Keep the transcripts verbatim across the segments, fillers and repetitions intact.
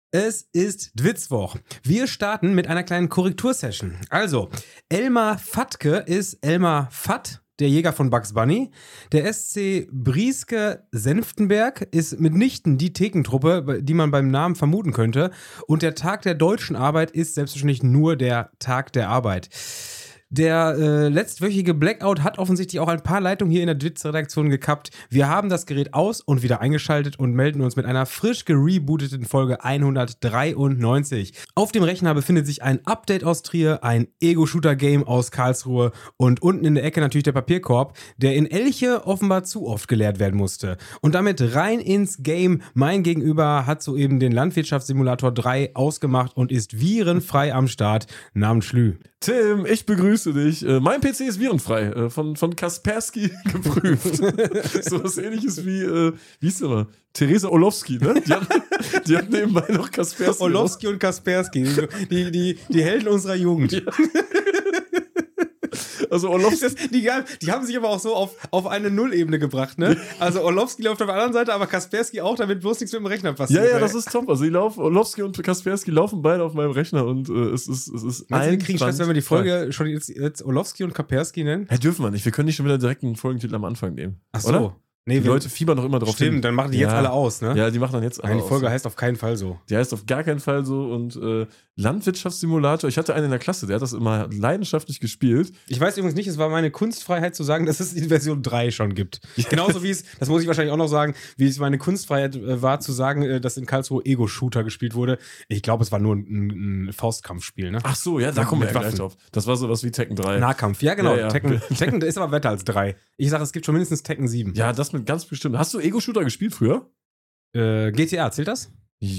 Es ist Dwitzwoch. Wir starten mit einer kleinen Korrektursession. Also, Elmar Fatke ist Elmar Fatt, der Jäger von Bugs Bunny. Der S C Brieske Senftenberg ist mitnichten die Thekentruppe, die man beim Namen vermuten könnte. Und der Tag der deutschen Arbeit ist selbstverständlich nur der Tag der Arbeit. Der äh, letztwöchige Blackout hat offensichtlich auch ein paar Leitungen hier in der Dwitz-Redaktion gekappt. Wir haben das Gerät aus und wieder eingeschaltet und melden uns mit einer frisch gerebooteten Folge hundertdreiundneunzig. Auf dem Rechner befindet sich ein Update aus Trier, ein Ego-Shooter-Game aus Karlsruhe und unten in der Ecke natürlich der Papierkorb, der in Elche offenbar zu oft geleert werden musste. Und damit rein ins Game. Mein Gegenüber hat soeben den Landwirtschaftssimulator drei ausgemacht und ist virenfrei am Start. Namens Schlü. Tim, ich begrüße dich. Äh, mein P C ist virenfrei, äh, von, von Kaspersky geprüft. So was ähnliches wie, äh, wie hieß der mal? Theresa Orlowski, ne? Die hat, die hat nebenbei noch Kaspersky. Orlowski und Kaspersky, die, die, die Helden unserer Jugend. Ja. Also Orlowski, das, die, die haben sich aber auch so auf, auf eine Nullebene gebracht, ne? Also Orlowski läuft auf der anderen Seite, aber Kaspersky auch, damit bloß nichts mit dem Rechner passiert. Ja, ja, das ist top. Also die laufen, Orlowski und Kaspersky laufen beide auf meinem Rechner und äh, es ist es ist ein. Wir kriegen Stress, wenn wir die Folge schon jetzt, jetzt Orlowski und Kaspersky nennen? Ja, dürfen wir nicht. Wir können nicht schon wieder direkt einen Folgentitel am Anfang nehmen. Ach so. Oder? Nee, die Leute fiebern doch immer drauf Stimmt, hin. Dann machen die jetzt ja. alle aus, ne? Ja, die machen dann jetzt alle Nein, die Folge aus. heißt auf keinen Fall so. Die heißt auf gar keinen Fall so und äh, Landwirtschaftssimulator, ich hatte einen in der Klasse, der hat das immer leidenschaftlich gespielt. Ich weiß übrigens nicht, es war meine Kunstfreiheit zu sagen, dass es die Version drei schon gibt. Genauso wie es, das muss ich wahrscheinlich auch noch sagen, wie es meine Kunstfreiheit äh, war zu sagen, äh, dass in Karlsruhe Ego-Shooter gespielt wurde. Ich glaube, es war nur ein, ein Faustkampfspiel, ne? Ach so, ja, da kommen wir ja gleich drauf. Das war sowas wie Tekken drei. Nahkampf, ja genau. Ja, ja. Tekken, Tekken ist aber wetter als drei. Ich sage, es gibt schon mindestens Tekken sieben. Ja, das mit ganz bestimmt. Hast du Ego-Shooter gespielt früher? Äh, G T A, zählt das?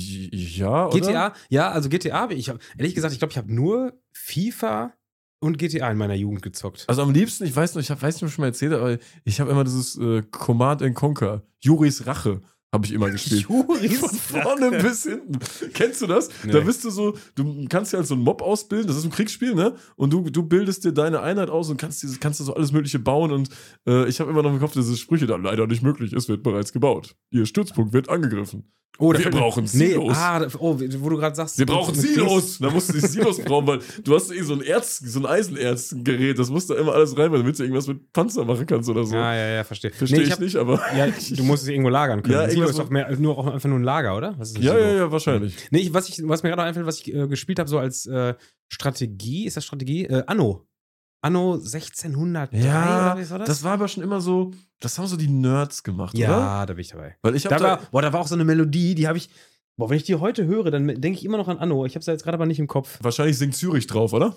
Ja, oder? G T A, ja, also G T A, ich hab, ehrlich gesagt, ich glaube, ich habe nur FIFA und G T A in meiner Jugend gezockt. Also am liebsten, ich weiß noch, ich hab, weiß nicht, ob ich schon mal erzählt habe, aber ich habe immer dieses äh, Command and Conquer, Juris Rache. Habe ich immer gespielt. Juris Von vorne bis hinten. Kennst du das? Nee. Da bist du so, du kannst ja als so einen Mob ausbilden, das ist ein Kriegsspiel, ne? Und du, du bildest dir deine Einheit aus und kannst, dieses, kannst du so alles Mögliche bauen. Und äh, ich habe immer noch im Kopf diese Sprüche, da leider nicht möglich, es wird bereits gebaut. Ihr Stützpunkt wird angegriffen. Oh, wir brauchen Silos. Nee, ah, oh, wo du gerade sagst. Wir brauchen Silos. Da musst du die Silos brauchen, weil du hast eh so ein Erz, so ein Eisenerzgerät, das musst du immer alles rein, damit du irgendwas mit Panzer machen kannst oder so. Ja, ja, ja, verstehe. Verstehe nee, ich, ich hab, nicht, aber. Ja, du musst es irgendwo lagern können. Ja, Silo ist doch mehr, nur auch einfach nur ein Lager, oder? Was ist das ja, ja, ja, wahrscheinlich. Nee, ich, was, ich, was mir gerade noch einfällt, was ich äh, gespielt habe, so als äh, Strategie, ist das Strategie? Äh, Anno. Anno sechzehnhundertdrei ja, oder was war das? Das war aber schon immer so, das haben so die Nerds gemacht, ja, oder? Ja, da bin ich dabei. Weil ich hab da, da war, boah, da war auch so eine Melodie, die habe ich, boah, wenn ich die heute höre, dann denke ich immer noch an Anno. Ich habe es ja jetzt gerade aber nicht im Kopf. Wahrscheinlich singt Zürich drauf, oder?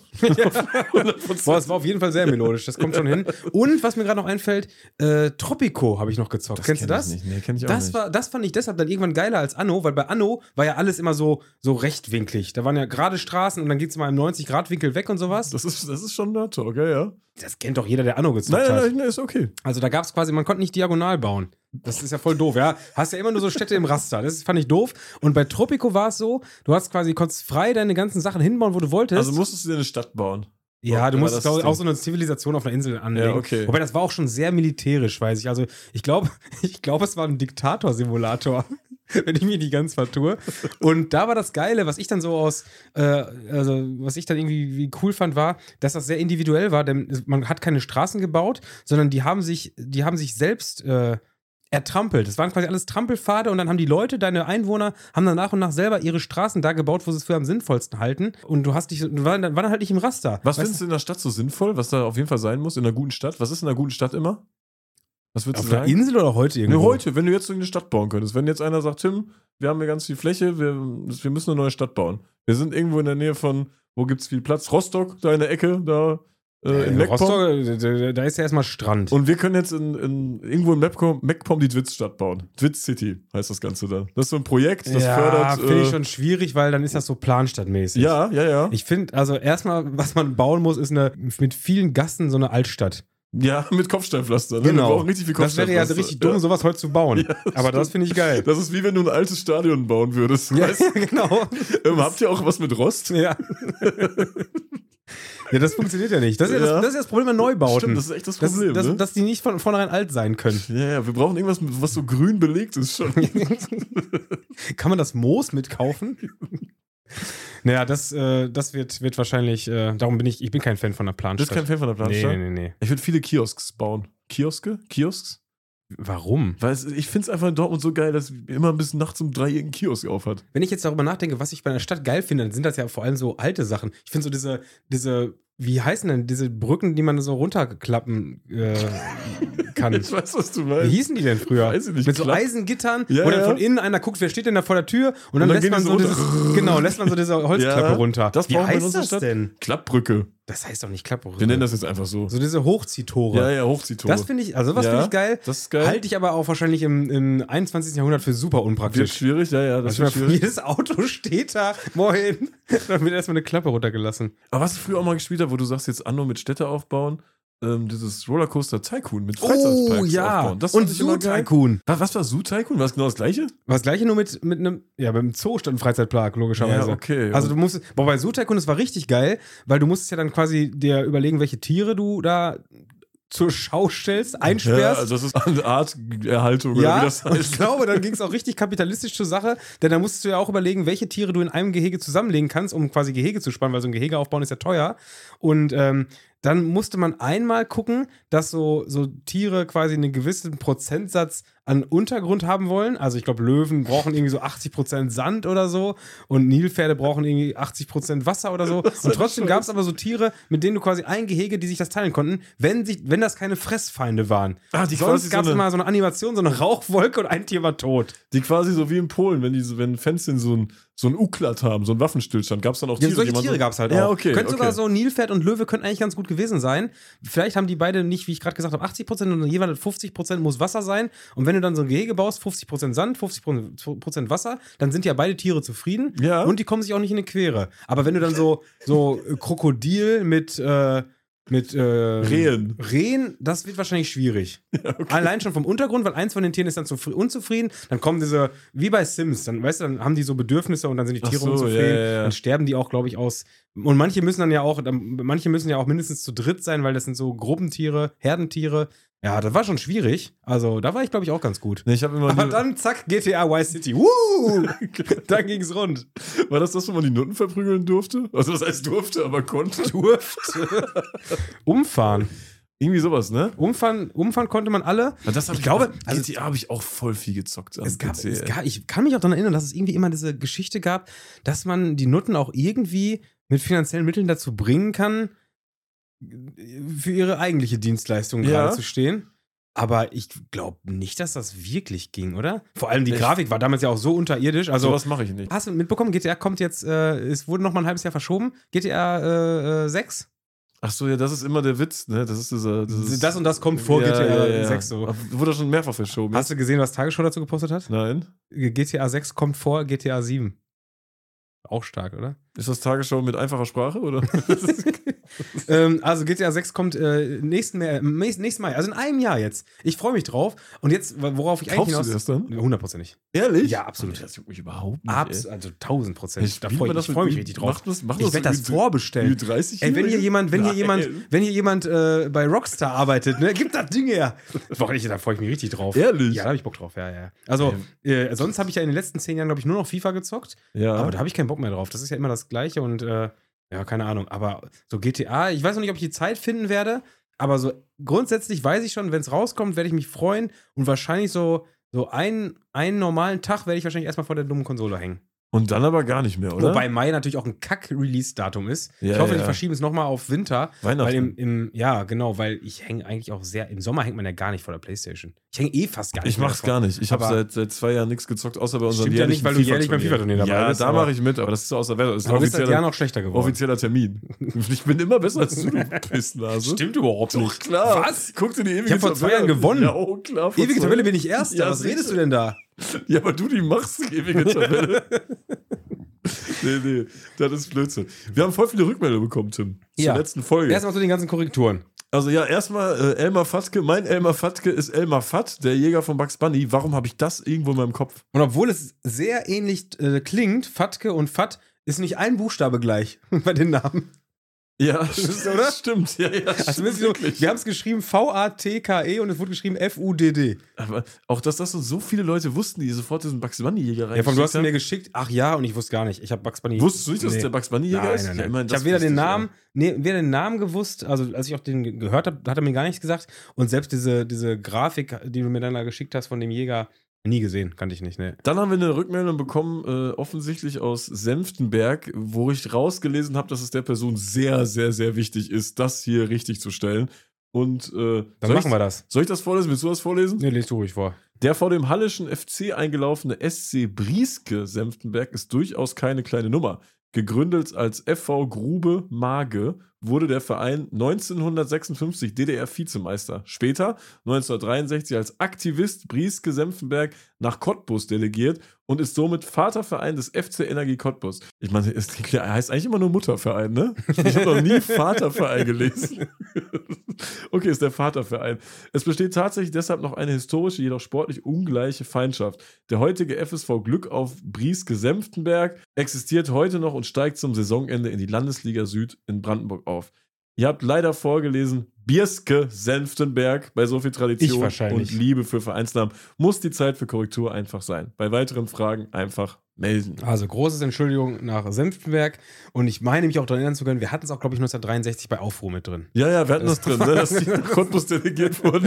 Boah, es war auf jeden Fall sehr melodisch, das kommt schon hin. Und was mir gerade noch einfällt, äh, Tropico habe ich noch gezockt. Das Kennst kenn du das? Ich nicht. Nee, kenn ich auch das nicht. War, das fand ich deshalb dann irgendwann geiler als Anno, weil bei Anno war ja alles immer so, so rechtwinklig. Da waren ja gerade Straßen und dann geht es mal im neunzig-Grad-Winkel weg und sowas. Das ist, das ist schon Nerd-Talk, ja, ja. Das kennt doch jeder, der Anno gezockt nein, nein, hat. Nein, nein, ist okay. Also da gab es quasi, man konnte nicht diagonal bauen. Das ist ja voll doof, ja. Hast ja immer nur so Städte im Raster. Das fand ich doof. Und bei Tropico war es so, du hast quasi, konntest frei deine ganzen Sachen hinbauen, wo du wolltest. Also musstest du dir eine Stadt bauen. Ja, du ja, musstest glaube ich, auch so eine Zivilisation auf einer Insel anlegen. Ja, okay. Wobei das war auch schon sehr militärisch, weiß ich. Also ich glaube, ich glaube, es war ein Diktator-Simulator, wenn ich mich nicht ganz vertue. Und da war das Geile, was ich dann so aus, äh, also was ich dann irgendwie wie cool fand, war, dass das sehr individuell war, denn man hat keine Straßen gebaut, sondern die haben sich, die haben sich selbst äh, ertrampelt. Das waren quasi alles Trampelpfade und dann haben die Leute, deine Einwohner, haben dann nach und nach selber ihre Straßen da gebaut, wo sie es für am sinnvollsten halten. Und du hast dich, du war dann, war dann halt nicht im Raster. Was findest du in der Stadt so sinnvoll, was da auf jeden Fall sein muss, in einer guten Stadt? Was ist in einer guten Stadt immer? Was würdest auf du der sagen? Insel oder heute irgendwo? Ne, heute, wenn du jetzt so eine Stadt bauen könntest. Wenn jetzt einer sagt, Tim, wir haben hier ganz viel Fläche, wir, wir müssen eine neue Stadt bauen. Wir sind irgendwo in der Nähe von, wo gibt's viel Platz? Rostock, da in der Ecke, da äh, in MacPom. Rostock, da, da ist ja erstmal Strand. Und wir können jetzt in, in, irgendwo in MacPom, MacPom die Dwitz-Stadt bauen. Dwitz City heißt das Ganze dann. Das ist so ein Projekt, das ja, fördert. Ja, finde äh, ich schon schwierig, weil dann ist das so planstadtmäßig. Ja, ja, ja. Ich finde, also erstmal, was man bauen muss, ist eine mit vielen Gassen so eine Altstadt. Ja, mit Kopfsteinpflaster. Ne? Genau. Wir brauchen richtig viel Kopfsteinpflaster. Das wäre ja richtig dumm, ja. sowas heute zu bauen. Ja, das Aber stimmt. Das finde ich geil. Das ist wie wenn du ein altes Stadion bauen würdest. Ja, weißt? genau. Ähm, habt ihr auch was mit Rost? Ja. Ja, das funktioniert ja nicht. Das ist ja, Ja. das, das, ist ja das Problem an Neubauten. Stimmt, das ist echt das Das, Problem, das, ne? dass die nicht von vornherein alt sein können. Ja, ja, wir brauchen irgendwas, was so grün belegt ist schon. Kann man das Moos mitkaufen? Naja, das, äh, das wird, wird wahrscheinlich, äh, darum bin ich, ich bin kein Fan von der Du Planstadt. bist kein Fan von der Nee, Planstadt? nee, nee, nee. Ich würde viele Kiosks bauen. Kioske? Kiosks? Warum? Weil es, ich finde es einfach in Dortmund so geil, dass immer bis nachts um drei irgendein Kiosk auf hat. Wenn ich jetzt darüber nachdenke, was ich bei einer Stadt geil finde, dann sind das ja vor allem so alte Sachen. Ich finde so diese, diese, wie heißen denn diese Brücken, die man so runterklappen äh, kann? Ich weiß, was du Wie meinst. hießen die denn früher? Weiß ich nicht. Mit so Klapp- Eisengittern, Ja, wo dann ja. von innen einer guckt, wer steht denn da vor der Tür und dann, Und dann lässt gehen man die so so dieses, runter. genau, lässt man so diese Holzklappe Ja, runter. das Wie brauchen wir in heißt unserer das Stadt. denn? Klappbrücke. Das heißt doch nicht Klappbrücke. Wir nennen das jetzt einfach so. So diese Hochziehtore. Ja, ja, Hochziehtore. Das finde ich, also was Ja, finde ich geil. Das ist geil. Halte ich aber auch wahrscheinlich im, im einundzwanzigsten Jahrhundert für super Wird unpraktisch. schwierig, ja, ja, das Also wird schwierig. jedes Auto steht da, moin, dann wird erstmal eine Klappe runtergelassen. Aber was ich früher auch mal gespielt habe, wo du sagst, jetzt Anno mit Städte aufbauen, ähm, dieses Rollercoaster Tycoon mit Freizeitparks Oh ja, aufbauen. Das und fand ich immer Zoo geil. Tycoon. Was, was war Zoo Tycoon? War das genau das gleiche? War das gleiche nur mit, mit einem, ja, beim Zoo stand ein Freizeitpark, logischerweise. Ja, okay. Also du musst, boah, bei Zoo Tycoon, das war richtig geil, weil du musstest ja dann quasi dir überlegen, welche Tiere du da zur Schau stellst, einsperrst. Ja, also das ist eine Art Erhaltung, oder Ja, wie das und ich heißt. glaube, dann ging es auch richtig kapitalistisch zur Sache, denn da musstest du ja auch überlegen, welche Tiere du in einem Gehege zusammenlegen kannst, um quasi Gehege zu spannen, weil so ein Gehege aufbauen ist ja teuer. Und ähm, dann musste man einmal gucken, dass so, so Tiere quasi einen gewissen Prozentsatz an Untergrund haben wollen. Also ich glaube, Löwen brauchen irgendwie so achtzig Prozent Sand oder so und Nilpferde brauchen irgendwie achtzig Prozent Wasser oder so. Und trotzdem gab es aber so Tiere, mit denen du quasi ein Gehege, die sich das teilen konnten, wenn, sich, wenn das keine Fressfeinde waren. Ah, die Sonst quasi gab es so eine- immer so eine Animation, so eine Rauchwolke und ein Tier war tot. Die quasi so wie in Polen, wenn die so, wenn Fansin so ein, so ein U-Klatt haben, so ein Waffenstillstand, gab es dann auch Ja, Tiere, solche die man Tiere so, gab es halt auch. Ja, okay. Könnte okay. sogar so Nilpferd und Löwe könnten eigentlich ganz gut gewesen sein. Vielleicht haben die beide nicht, wie ich gerade gesagt habe, achtzig Prozent, sondern jeweils fünfzig Prozent muss Wasser sein. Und wenn du dann so ein Gehege baust, fünfzig Prozent Sand, fünfzig Prozent Wasser, dann sind ja beide Tiere zufrieden. Ja. Und die kommen sich auch nicht in eine Quere. Aber wenn du dann so, so äh, Krokodil mit, äh, mit äh, Rehen. Rehen, das wird wahrscheinlich schwierig. Allein schon vom Untergrund, weil eins von den Tieren ist dann zufri- unzufrieden, dann kommen diese, wie bei Sims, dann, weißt du, dann haben die so Bedürfnisse und dann sind die Ach Tiere so, unzufrieden, ja, ja, ja. dann sterben die auch, glaube ich, aus. Und manche müssen dann ja auch, dann, manche müssen ja auch mindestens zu dritt sein, weil das sind so Gruppentiere, Herdentiere. Ja, das war schon schwierig. Also, da war ich, glaube ich, auch ganz gut. Nee, ich habe immer Aber die, dann, zack, G T A Vice City. Woo! Dann ging's rund. war das das, wo man die Nutten verprügeln durfte? Also das heißt durfte, aber konnte. Durfte. Umfahren. Irgendwie sowas, ne? Umfahren, umfahren konnte man alle. Und das hab Ich ich glaube, also also- G T A habe ich auch voll viel gezockt. am Es gab, P C, es ey. gab, ich kann mich auch daran erinnern, dass es irgendwie immer diese Geschichte gab, dass man die Nutten auch irgendwie mit finanziellen Mitteln dazu bringen kann, für ihre eigentliche Dienstleistung Ja. gerade zu stehen. Aber ich glaube nicht, dass das wirklich ging, oder? Vor allem die Ich- Grafik war damals ja auch so unterirdisch. Also, Sowas mache ich nicht. hast du mitbekommen, G T A kommt jetzt, äh, es wurde noch mal ein halbes Jahr verschoben. G T A äh, sechs. Ach so, ja, das ist immer der Witz, ne? Das ist dieser. Das, ist, Das und das kommt vor ja, G T A ja, ja. sechs so. Wurde schon mehrfach verschoben. Hast du gesehen, was Tagesschau dazu gepostet hat? Nein. G T A sechs kommt vor G T A sieben. Auch stark, oder? Ist das Tagesschau mit einfacher Sprache, oder? ähm, also G T A sechs kommt äh, nächsten, Mai, nächsten Mai, also in einem Jahr jetzt. Ich freue mich drauf. Und jetzt, worauf ich eigentlich Kaufst du hinaus... das dann? hundertprozentig. Ehrlich? Ja, absolut. Das juckt mich überhaupt nicht. Abs also tausend Prozent. Ich Da spiel freu, mal das ich mit freue mich Ü- richtig drauf. macht das- macht ich das werde das Ü- vorbestellen. dreißig Ey, wenn hier jemand, wenn hier jemand, Nein. wenn hier jemand äh, bei Rockstar arbeitet, ne, gib das Ding her. Boah, ich, da freue ich mich richtig drauf. Ehrlich? Ja, da habe ich Bock drauf, ja, ja. Also, äh, sonst habe ich ja in den letzten zehn Jahren, glaube ich, nur noch FIFA gezockt. Ja. Aber da habe ich keinen Bock mehr drauf. Das ist ja immer das Gleiche und äh, ja, keine Ahnung. Aber so G T A, ich weiß noch nicht, ob ich die Zeit finden werde, aber so grundsätzlich weiß ich schon, wenn es rauskommt, werde ich mich freuen und wahrscheinlich so, so einen, einen normalen Tag werde ich wahrscheinlich erstmal vor der dummen Konsole hängen. Und dann aber gar nicht mehr, oder? Wobei Mai natürlich auch ein Kack-Release-Datum ist. Ja, ich hoffe, ja. die verschieben es nochmal auf Winter. Weihnachten. Weil im, im, ja, genau, weil ich hänge eigentlich auch sehr, im Sommer hängt man ja gar nicht vor der Playstation. Ich hänge eh fast gar nicht Ich mehr mach's davor. gar nicht. Ich habe Aber- seit, seit zwei Jahren nichts gezockt, außer bei unseren Stimmt ja nicht, weil du jährlich beim FIFA-Turnier dabei Ja, bist, da aber- mache ich mit, aber das ist aus der Welt. Das ist ein Aber du bist das Jahr offizieller, noch schlechter geworden. offizieller Termin. Ich bin immer besser als du, du Pissnase. Stimmt überhaupt nicht. Doch, klar. Was? Guck dir die ewige Ich hab vor zwei Tabelle Jahren an. gewonnen. Ja, oh, klar. vor Ewige zwei Tabelle Jahren. bin ich Erster. Ja, Was sicher. redest du denn da? Ja, aber du die machst, die ewige Tabelle. nee, nee, das ist Blödsinn. Wir haben voll viele Rückmeldungen bekommen, Tim. Zur Ja. letzten Folge. Erstmal zu den ganzen Korrekturen. Also ja, erstmal äh, Elmar Fatke. Mein Elmar Fatke ist Elmar Fatt, der Jäger von Bugs Bunny. Warum habe ich das irgendwo in meinem Kopf? Und obwohl es sehr ähnlich äh, klingt, Fatke und Fatt, ist nicht ein Buchstabe gleich bei den Namen. Ja, oder? Stimmt. Ja, ja, also stimmt so, wir haben es geschrieben V A T K E und es wurde geschrieben F U D D. Aber auch, dass das so viele Leute wussten, die sofort diesen Bugs Bunny-Jäger rein. Ja, von du hast ihn mir geschickt. Ach ja, und ich wusste gar nicht. Ich habe Bugs Bunny. Wusstest du nicht, dass nee. es der Bugs Bunny-Jäger ist? Nein, nein, nein. Ich, ich habe weder den Namen, nee, weder den Namen gewusst, also als ich auch den gehört habe, hat er mir gar nichts gesagt. Und selbst diese, diese Grafik, die du mir dann da geschickt hast von dem Jäger, nie gesehen, kannte ich nicht, ne. Dann haben wir eine Rückmeldung bekommen, äh, offensichtlich aus Senftenberg, wo ich rausgelesen habe, dass es der Person sehr, sehr, sehr wichtig ist, das hier richtig zu stellen. Und äh, dann machen wir das. Soll ich das vorlesen? Willst du das vorlesen? Nee, lest du ruhig vor. Der vor dem Hallischen F C eingelaufene S C Brieske Senftenberg ist durchaus keine kleine Nummer. Gegründet als F V Grube Mage wurde der Verein neunzehnhundertsechsundfünfzig D D R-Vizemeister. Später, neunzehnhundertdreiundsechzig, als Aktivist Brieske Senftenberg nach Cottbus delegiert und ist somit Vaterverein des F C Energie Cottbus. Ich meine, es heißt eigentlich immer nur Mutterverein, ne? Ich habe noch nie Vaterverein gelesen. Okay, ist der Vaterverein. Es besteht tatsächlich deshalb noch eine historische, jedoch sportlich ungleiche Feindschaft. Der heutige F S V Glück auf Brieske Senftenberg existiert heute noch und steigt zum Saisonende in die Landesliga Süd in Brandenburg auf. Ihr habt leider vorgelesen, Bierske Senftenberg. Bei so viel Tradition und Liebe für Vereinsnamen muss die Zeit für Korrektur einfach sein. Bei weiteren Fragen einfach melden. Also großes Entschuldigung nach Senftenberg. Und ich meine mich auch daran erinnern zu können, wir hatten es auch, glaube ich, neunzehnhundertdreiundsechzig bei Aufruhr mit drin. Ja, ja, wir hatten das, das drin, ne, dass die nach Cottbus delegiert wurden.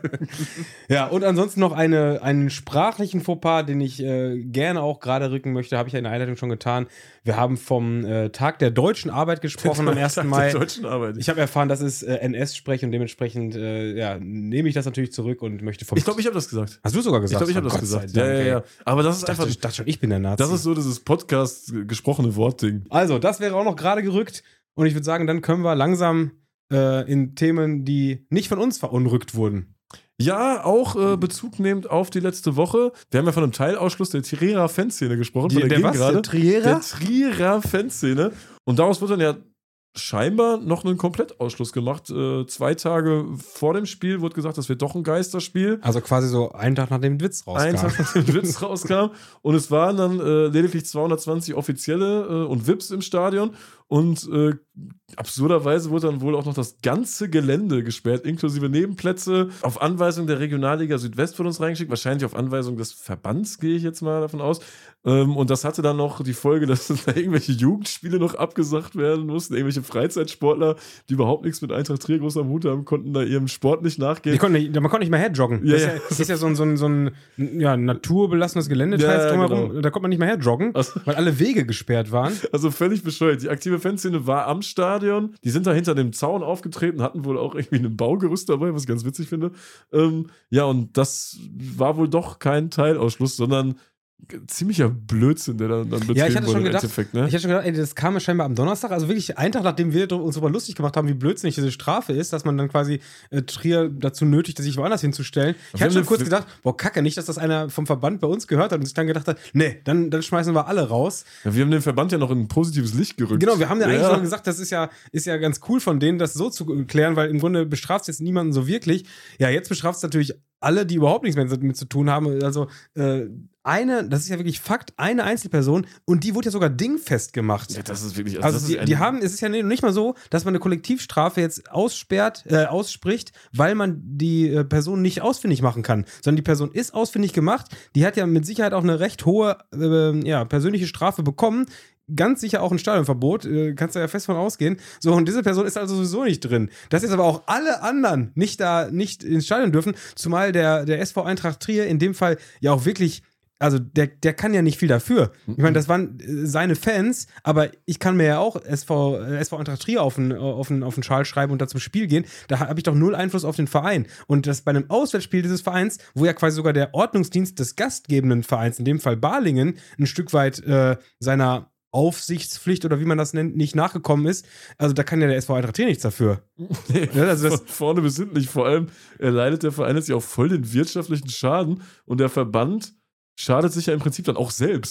Ja, und ansonsten noch eine, einen sprachlichen Fauxpas, den ich äh, gerne auch gerade rücken möchte, habe ich ja in der Einleitung schon getan. Wir haben vom äh, Tag der deutschen Arbeit gesprochen am ersten Mai. Der deutschen Arbeit. Ich habe erfahren, das ist äh, N S-Sprech und dementsprechend äh, ja, nehme ich das natürlich zurück und möchte vom... Ich glaube, ich habe das gesagt. Hast du sogar gesagt? Ich glaube, ich habe das gesagt. Ja, ja, ja. Aber das ist ich dachte, einfach... Ich dachte schon, ich bin der Nazi. Das ist so dieses Podcast-gesprochene Wortding. Also, das wäre auch noch gerade gerückt. Und ich würde sagen, dann können wir langsam äh, in Themen, die nicht von uns verunrückt wurden. Ja, auch äh, Bezug nehmend auf die letzte Woche. Wir haben ja von einem Teilausschluss der Trierer Fanszene gesprochen. Die, von der, der was? Der Trierer? Der Trierer Fanszene. Und daraus wird dann ja scheinbar noch einen Komplettausschluss gemacht. Äh, zwei Tage vor dem Spiel wurde gesagt, das wird doch ein Geisterspiel. Also quasi so einen Tag nachdem der Witz rauskam. Einen Tag nachdem der Witz rauskam. Und es waren dann äh, lediglich zweihundertzwanzig Offizielle äh, und V I Ps im Stadion. Und äh, absurderweise wurde dann wohl auch noch das ganze Gelände gesperrt, inklusive Nebenplätze, auf Anweisung der Regionalliga Südwest von uns reingeschickt, wahrscheinlich auf Anweisung des Verbands, gehe ich jetzt mal davon aus. Ähm, und das hatte dann noch die Folge, dass da irgendwelche Jugendspiele noch abgesagt werden mussten, irgendwelche Freizeitsportler, die überhaupt nichts mit Eintracht Trier groß am Hut haben, konnten da ihrem Sport nicht nachgehen. Die konnten nicht, man konnte nicht mehr herjoggen. Ja, das, ja. Ist ja, das ist ja so ein, so ein, so ein ja, naturbelassenes Gelände ja, drumherum. Genau. Da konnte man nicht mehr herjoggen, also, weil alle Wege gesperrt waren. Also völlig bescheuert. Die aktive Fanszene war am Stadion. Die sind da hinter dem Zaun aufgetreten, hatten wohl auch irgendwie ein Baugerüst dabei, was ich ganz witzig finde. Ähm, ja, und das war wohl doch kein Teilausschluss, sondern ziemlicher Blödsinn, der dann, dann betrieben ja, ich hatte wurde schon im gedacht, Endeffekt. Ne? Ich hatte schon gedacht, ey, das kam ja scheinbar am Donnerstag, also wirklich einen Tag, nachdem wir uns darüber lustig gemacht haben, wie blödsinnig diese Strafe ist, dass man dann quasi äh, Trier dazu nötigt, sich woanders hinzustellen. Ich hatte schon kurz gedacht, boah, kacke, nicht, dass das einer vom Verband bei uns gehört hat und sich dann gedacht hat, nee, dann, dann schmeißen wir alle raus. Ja, wir haben den Verband ja noch in ein positives Licht gerückt. Genau, wir haben ja, ja eigentlich schon gesagt, das ist ja, ist ja ganz cool von denen, das so zu klären, weil im Grunde bestraft es jetzt niemanden so wirklich. Ja, jetzt bestraft es natürlich alle, die überhaupt nichts mehr damit zu tun haben. Also äh, eine, das ist ja wirklich Fakt, eine Einzelperson und die wurde ja sogar dingfest gemacht. Ja, das ist wirklich... Also, also das die, ist die haben, es ist ja nicht mal so, dass man eine Kollektivstrafe jetzt aussperrt, äh, ausspricht, weil man die äh, Person nicht ausfindig machen kann, sondern die Person ist ausfindig gemacht, die hat ja mit Sicherheit auch eine recht hohe äh, ja, persönliche Strafe bekommen, ganz sicher auch ein Stadionverbot, äh, kannst du ja fest von ausgehen. So, und diese Person ist also sowieso nicht drin. Dass jetzt aber auch alle anderen nicht da, nicht ins Stadion dürfen, zumal der, der S V Eintracht Trier in dem Fall ja auch wirklich, also der, der kann ja nicht viel dafür. Ich meine, das waren äh, seine Fans, aber ich kann mir ja auch S V, äh, S V Eintracht Trier auf den, auf, den, auf den Schal schreiben und da zum Spiel gehen. Da habe ich doch null Einfluss auf den Verein. Und das bei einem Auswärtsspiel dieses Vereins, wo ja quasi sogar der Ordnungsdienst des gastgebenden Vereins, in dem Fall Balingen, ein Stück weit äh, seiner Aufsichtspflicht oder wie man das nennt, nicht nachgekommen ist. Also da kann ja der S V Eintracht Trier nichts dafür. Nee, ja, also das von vorne bis hinten nicht. Vor allem erleidet der Verein jetzt ja auch voll den wirtschaftlichen Schaden und der Verband schadet sich ja im Prinzip dann auch selbst.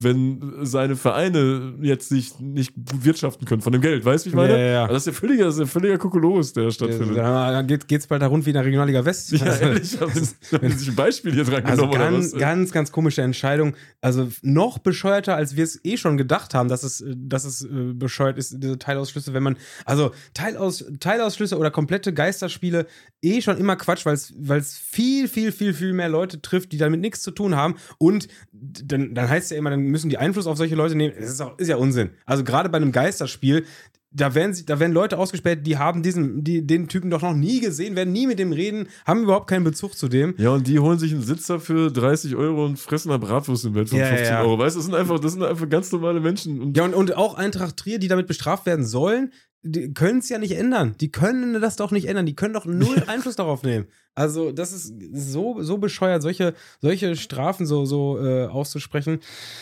wenn seine Vereine jetzt nicht, nicht wirtschaften können von dem Geld. Weißt du, wie ich meine? Ja, ja, ja. Das ist ja völliger, das ist ja völliger Kokolores, der stattfindet. Ja, da geht, geht's bald da rund wie in der Regionalliga West. Ja, ehrlich, haben sie sich ein Beispiel hier dran Also genommen ganz, oder was? ganz, ganz komische Entscheidung. Also noch bescheuerter, als wir es eh schon gedacht haben, dass es, dass es äh, bescheuert ist, diese Teilausschlüsse, wenn man, also Teilaus, Teilausschlüsse oder komplette Geisterspiele, eh schon immer Quatsch, weil es viel, viel, viel, viel mehr Leute trifft, die damit nichts zu tun haben. Und dann, dann heißt es ja immer, dann müssen die Einfluss auf solche Leute nehmen. Das ist, auch, ist ja Unsinn. Also gerade bei einem Geisterspiel, da werden, da werden Leute ausgespäht, die haben diesen, die, den Typen doch noch nie gesehen, werden nie mit dem reden, haben überhaupt keinen Bezug zu dem. Ja, und die holen sich einen Sitzer für dreißig Euro und fressen eine Bratwurst im Wert von Ja, fünfzehn ja. Euro. Weißt du, das sind einfach, das sind einfach ganz normale Menschen. Und Ja, und, und auch Eintracht Trier, die damit bestraft werden sollen, die können es ja nicht ändern. Die können das doch nicht ändern. Die können doch null Einfluss darauf nehmen. Also, das ist so, so bescheuert, solche, solche Strafen so, so äh, auszusprechen.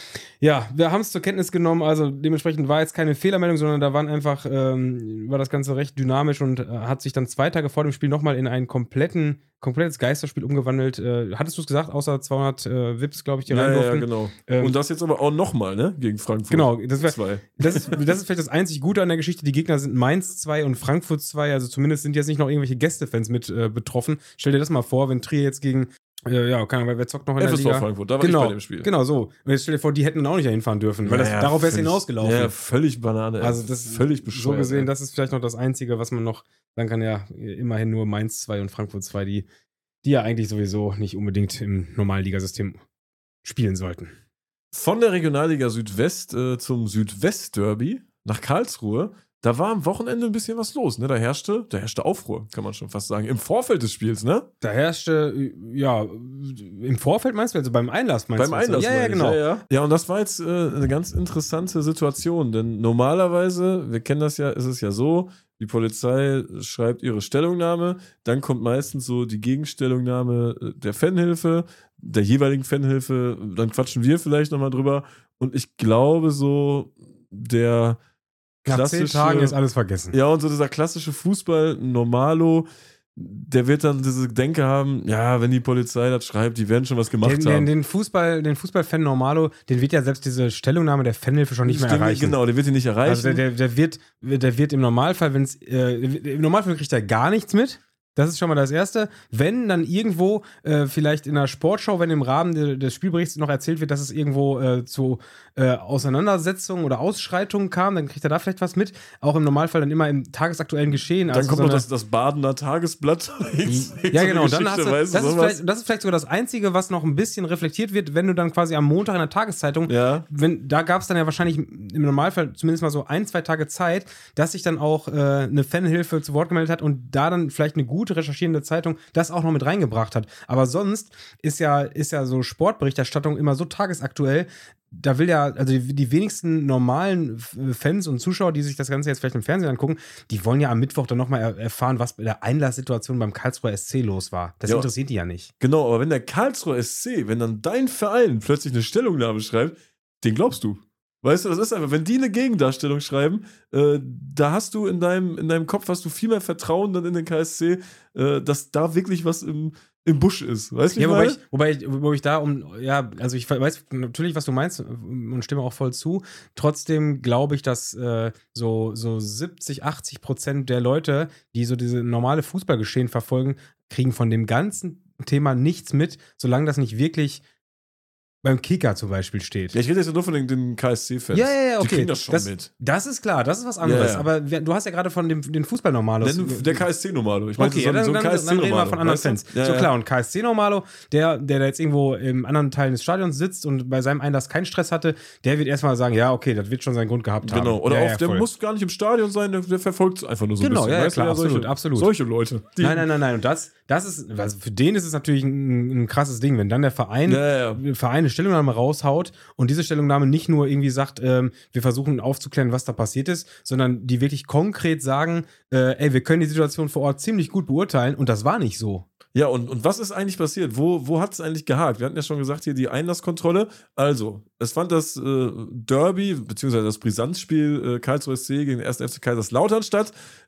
Ja, wir haben es zur Kenntnis genommen, also dementsprechend war jetzt keine Fehlermeldung, sondern da waren einfach, ähm, war das Ganze recht dynamisch und äh, hat sich dann zwei Tage vor dem Spiel nochmal in ein kompletten, komplettes Geisterspiel umgewandelt. Äh, hattest du es gesagt, außer zweihundert äh, V I Ps, glaube ich, die ja, rein ja, durften. ja, genau. Ähm, und das jetzt aber auch nochmal, ne? Gegen Frankfurt. Genau, das, wär, zwei. das, ist, das ist vielleicht das einzig Gute an der Geschichte. Die Gegner sind Mainz zwei und Frankfurt zwei, also zumindest sind jetzt nicht noch irgendwelche Gästefans mit äh, betroffen. Stell dir das mal vor, wenn Trier jetzt gegen Äh, ja, keine Ahnung, wer zockt noch in F der S V Liga? Frankfurt, da war genau, ich bei dem Spiel. Genau, so. Und jetzt stell dir vor, die hätten auch nicht dahin fahren dürfen, weil das, Ja, darauf wäre es völlig- hinausgelaufen. Ja, völlig Banane. ey. Also das völlig bescheuert. So gesehen, ey. das ist vielleicht noch das Einzige, was man noch sagen kann, ja, immerhin nur Mainz zwei und Frankfurt zwei, die, die ja eigentlich sowieso nicht unbedingt im normalen Ligasystem spielen sollten. Von der Regionalliga Südwest äh, zum Südwest-Derby nach Karlsruhe. Da war am Wochenende ein bisschen was los, ne? Da herrschte, da herrschte Aufruhr, kann man schon fast sagen. Im Vorfeld des Spiels, ne? Da herrschte, ja, im Vorfeld meinst du, also beim Einlass meinst Beim du? Einlass, Ja, ja, meine ich. genau. Ja, ja. ja, und das war jetzt äh, eine ganz interessante Situation, denn normalerweise, wir kennen das ja, ist es ja so, die Polizei schreibt ihre Stellungnahme, dann kommt meistens so die Gegenstellungnahme der Fanhilfe, der jeweiligen Fanhilfe, dann quatschen wir vielleicht nochmal drüber und ich glaube so, der Nach zehn Tagen ist alles vergessen. ja, und so dieser klassische Fußball, Normalo, der wird dann diese Denke haben, ja, wenn die Polizei das schreibt, die werden schon was gemacht Den, haben. den, den Fußball, den Fußballfan Normalo, den wird ja selbst diese Stellungnahme der Fanhilfe schon nicht mehr Den- erreichen. Genau, der wird ihn nicht erreichen. Also der, der, der, wird, der wird im Normalfall, wenn es, äh, im Normalfall kriegt er gar nichts mit. Das ist schon mal das Erste. Wenn dann irgendwo, äh, vielleicht in einer Sportschau, wenn im Rahmen de, des Spielberichts noch erzählt wird, dass es irgendwo äh, zu äh, Auseinandersetzungen oder Ausschreitungen kam, dann kriegt er da vielleicht was mit. Auch im Normalfall dann immer im tagesaktuellen Geschehen. Dann also kommt so noch eine- das, das Badener Tagesblatt. Ja, genau. Dann hast du, das, weißt du, ist sowas. vielleicht, das ist vielleicht sogar das Einzige, was noch ein bisschen reflektiert wird, wenn du dann quasi am Montag in der Tageszeitung, Ja. wenn, da gab es dann ja wahrscheinlich im Normalfall zumindest mal so ein, zwei Tage Zeit, dass sich dann auch äh, eine Fanhilfe zu Wort gemeldet hat und da dann vielleicht eine gute recherchierende Zeitung das auch noch mit reingebracht hat. Aber sonst ist ja, ist ja so Sportberichterstattung immer so tagesaktuell. Da will ja, also die, die wenigsten normalen Fans und Zuschauer, die sich das Ganze jetzt vielleicht im Fernsehen angucken, die wollen ja am Mittwoch dann nochmal er erfahren, was bei der Einlasssituation beim Karlsruher S C los war. Das Ja. interessiert die ja nicht. Genau, aber wenn der Karlsruher S C, wenn dann dein Verein plötzlich eine Stellungnahme schreibt, den glaubst du. Weißt du, das ist einfach, wenn die eine Gegendarstellung schreiben, äh, da hast du in deinem, in deinem Kopf hast du viel mehr Vertrauen dann in den K S C, äh, dass da wirklich was im, im Busch ist. Weißt du, wie Ja, ich wobei meine? ich, wobei, ich, wobei ich da um, ja, also ich weiß natürlich, was du meinst und stimme auch voll zu. Trotzdem glaube ich, dass äh, so, so siebzig, achtzig Prozent der Leute, die so diese normale Fußballgeschehen verfolgen, kriegen von dem ganzen Thema nichts mit, solange das nicht wirklich beim Kicker zum Beispiel steht. Ja, ich rede jetzt ja nur von den, den K S C-Fans. Ja, ja, ja, okay. Die kriegen das schon das, mit. Das ist klar, das ist was anderes. Ja, ja. Aber wer, du hast ja gerade von dem den Fußball-Normalos. Nenn der K S C-Normalo. Ich meine, Okay, so, ja, dann, so ein dann, K dann S C-Normalo. reden wir von anderen weißt du? Fans. Ja, so ja. klar, und K S C-Normalo, der, der da jetzt irgendwo im anderen Teil des Stadions sitzt und bei seinem Einlass keinen Stress hatte, der wird erstmal sagen, ja, okay, das wird schon seinen Grund gehabt haben. Genau, oder ja, auch, ja, der voll. muss gar nicht im Stadion sein, der, der verfolgt es einfach nur so Genau, ein bisschen. ja, ja, weißt du? klar, absolut, solche, absolut. Solche Leute. Die, Nein, nein, nein, nein. Und das, das ist, also für den ist es natürlich ein, ein krasses Ding, wenn dann der Verein, Ja, ja. der Verein eine Stellungnahme raushaut und diese Stellungnahme nicht nur irgendwie sagt, ähm, wir versuchen aufzuklären, was da passiert ist, sondern die wirklich konkret sagen, äh, ey, wir können die Situation vor Ort ziemlich gut beurteilen und das war nicht so. Ja, und, und was ist eigentlich passiert? Wo, wo hat es eigentlich gehakt? Wir hatten ja schon gesagt, hier die Einlasskontrolle. Also, es fand das äh, Derby, beziehungsweise das Brisanzspiel äh, Karlsruhe S C gegen den ersten F C Kaiserslautern statt.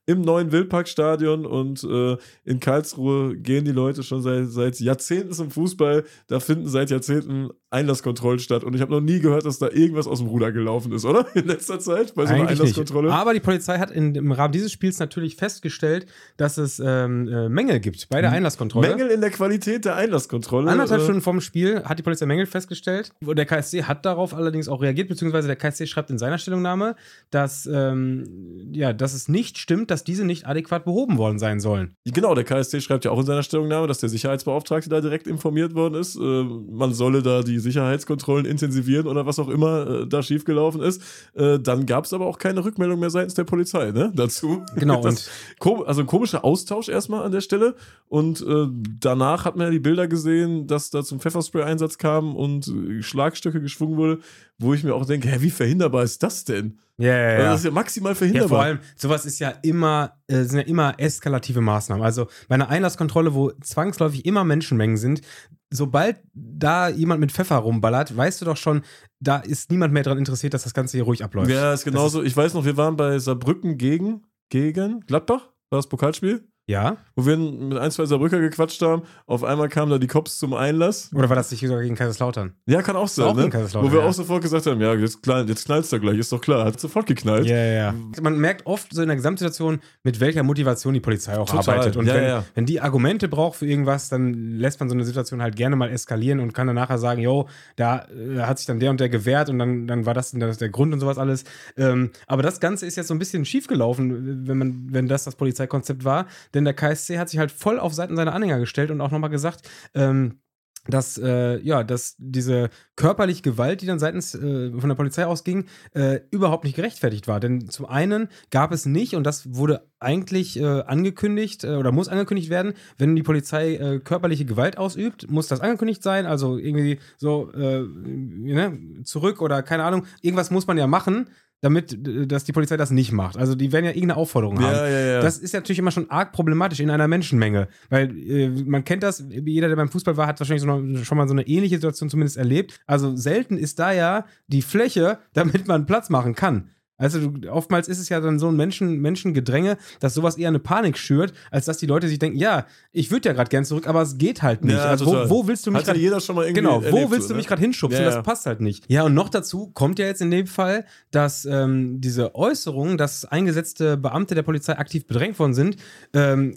im neuen Wildparkstadion und äh, in Karlsruhe gehen die Leute schon seit, seit Jahrzehnten zum Fußball. Da finden seit Jahrzehnten Einlasskontrollen statt und ich habe noch nie gehört, dass da irgendwas aus dem Ruder gelaufen ist, oder? In letzter Zeit bei so einer Eigentlich Einlasskontrolle. nicht. Aber die Polizei hat in, im Rahmen dieses Spiels natürlich festgestellt, dass es ähm, äh, Mängel gibt bei der Einlasskontrolle. Mängel in der Qualität der Einlasskontrolle. Anderthalb äh, Stunden vorm Spiel hat die Polizei Mängel festgestellt. Der K S C hat darauf allerdings auch reagiert, beziehungsweise der K S C schreibt in seiner Stellungnahme, dass, ähm, ja, dass es nicht stimmt, dass diese nicht adäquat behoben worden sein sollen. Genau, der K S C schreibt ja auch in seiner Stellungnahme, dass der Sicherheitsbeauftragte da direkt informiert worden ist. Äh, man solle da die Sicherheitskontrollen intensivieren oder was auch immer äh, da schiefgelaufen ist. Äh, dann gab es aber auch keine Rückmeldung mehr seitens der Polizei, ne, dazu. Genau. Das, und also ein komischer Austausch erstmal an der Stelle. Und äh, danach hat man ja die Bilder gesehen, dass da zum Pfefferspray-Einsatz kam und äh, Schlagstöcke geschwungen wurde, wo ich mir auch denke, hä, wie verhinderbar ist das denn? Ja, ja, ja. Also das ist ja maximal verhinderbar. Ja, vor allem, sowas ist ja immer, äh, sind ja immer eskalative Maßnahmen. Also bei einer Einlasskontrolle, wo zwangsläufig immer Menschenmengen sind, sobald da jemand mit Pfeffer rumballert, weißt du doch schon, da ist niemand mehr daran interessiert, dass das Ganze hier ruhig abläuft. Ja, ist genauso. Ist, ich weiß noch, wir waren bei Saarbrücken gegen, gegen Gladbach, war das Pokalspiel? Ja. Wo wir mit ein, zwei Saarbrücker gequatscht haben. Auf einmal kamen da die Cops zum Einlass. Oder war das nicht sogar gegen Kaiserslautern? Ja, kann auch sein, auch ne? Wo wir ja. auch sofort gesagt haben, ja, jetzt, knall, jetzt knallt's da gleich, ist doch klar. Hat sofort geknallt. Ja, ja, ja. Man merkt oft so in der Gesamtsituation, mit welcher Motivation die Polizei auch Total. arbeitet. Und ja, wenn, ja. wenn die Argumente braucht für irgendwas, dann lässt man so eine Situation halt gerne mal eskalieren und kann dann nachher sagen, jo, da äh, hat sich dann der und der gewehrt und dann, dann war das, das der Grund und sowas alles. Ähm, aber das Ganze ist jetzt so ein bisschen schief gelaufen, wenn, man, wenn das das Polizeikonzept war. Denn der K S C hat sich halt voll auf Seiten seiner Anhänger gestellt und auch nochmal gesagt, ähm, dass, äh, ja, dass diese körperliche Gewalt, die dann seitens äh, von der Polizei ausging, äh, überhaupt nicht gerechtfertigt war. Denn zum einen gab es nicht, und das wurde eigentlich äh, angekündigt äh, oder muss angekündigt werden, wenn die Polizei äh, körperliche Gewalt ausübt, muss das angekündigt sein, also irgendwie so äh, ne, zurück oder keine Ahnung, irgendwas muss man ja machen, damit, dass die Polizei das nicht macht. Also die werden ja irgendeine Aufforderung ja, haben. Ja, ja. Das ist natürlich immer schon arg problematisch in einer Menschenmenge, weil äh, man kennt das, jeder, der beim Fußball war, hat wahrscheinlich so eine, schon mal so eine ähnliche Situation zumindest erlebt. Also selten ist da ja die Fläche, damit man Platz machen kann. Also du, oftmals ist es ja dann so ein Menschen, Menschengedränge, dass sowas eher eine Panik schürt, als dass die Leute sich denken, ja, ich würde ja gerade gern zurück, aber es geht halt nicht. Ja, also wo, wo willst du mich gerade jeder schon mal irgendwie Genau, wo erlebt, willst du ne? mich gerade hinschubsen? Ja, ja. Das passt halt nicht. Ja, und noch dazu kommt ja jetzt in dem Fall, dass ähm, diese Äußerung, dass eingesetzte Beamte der Polizei aktiv bedrängt worden sind, ähm,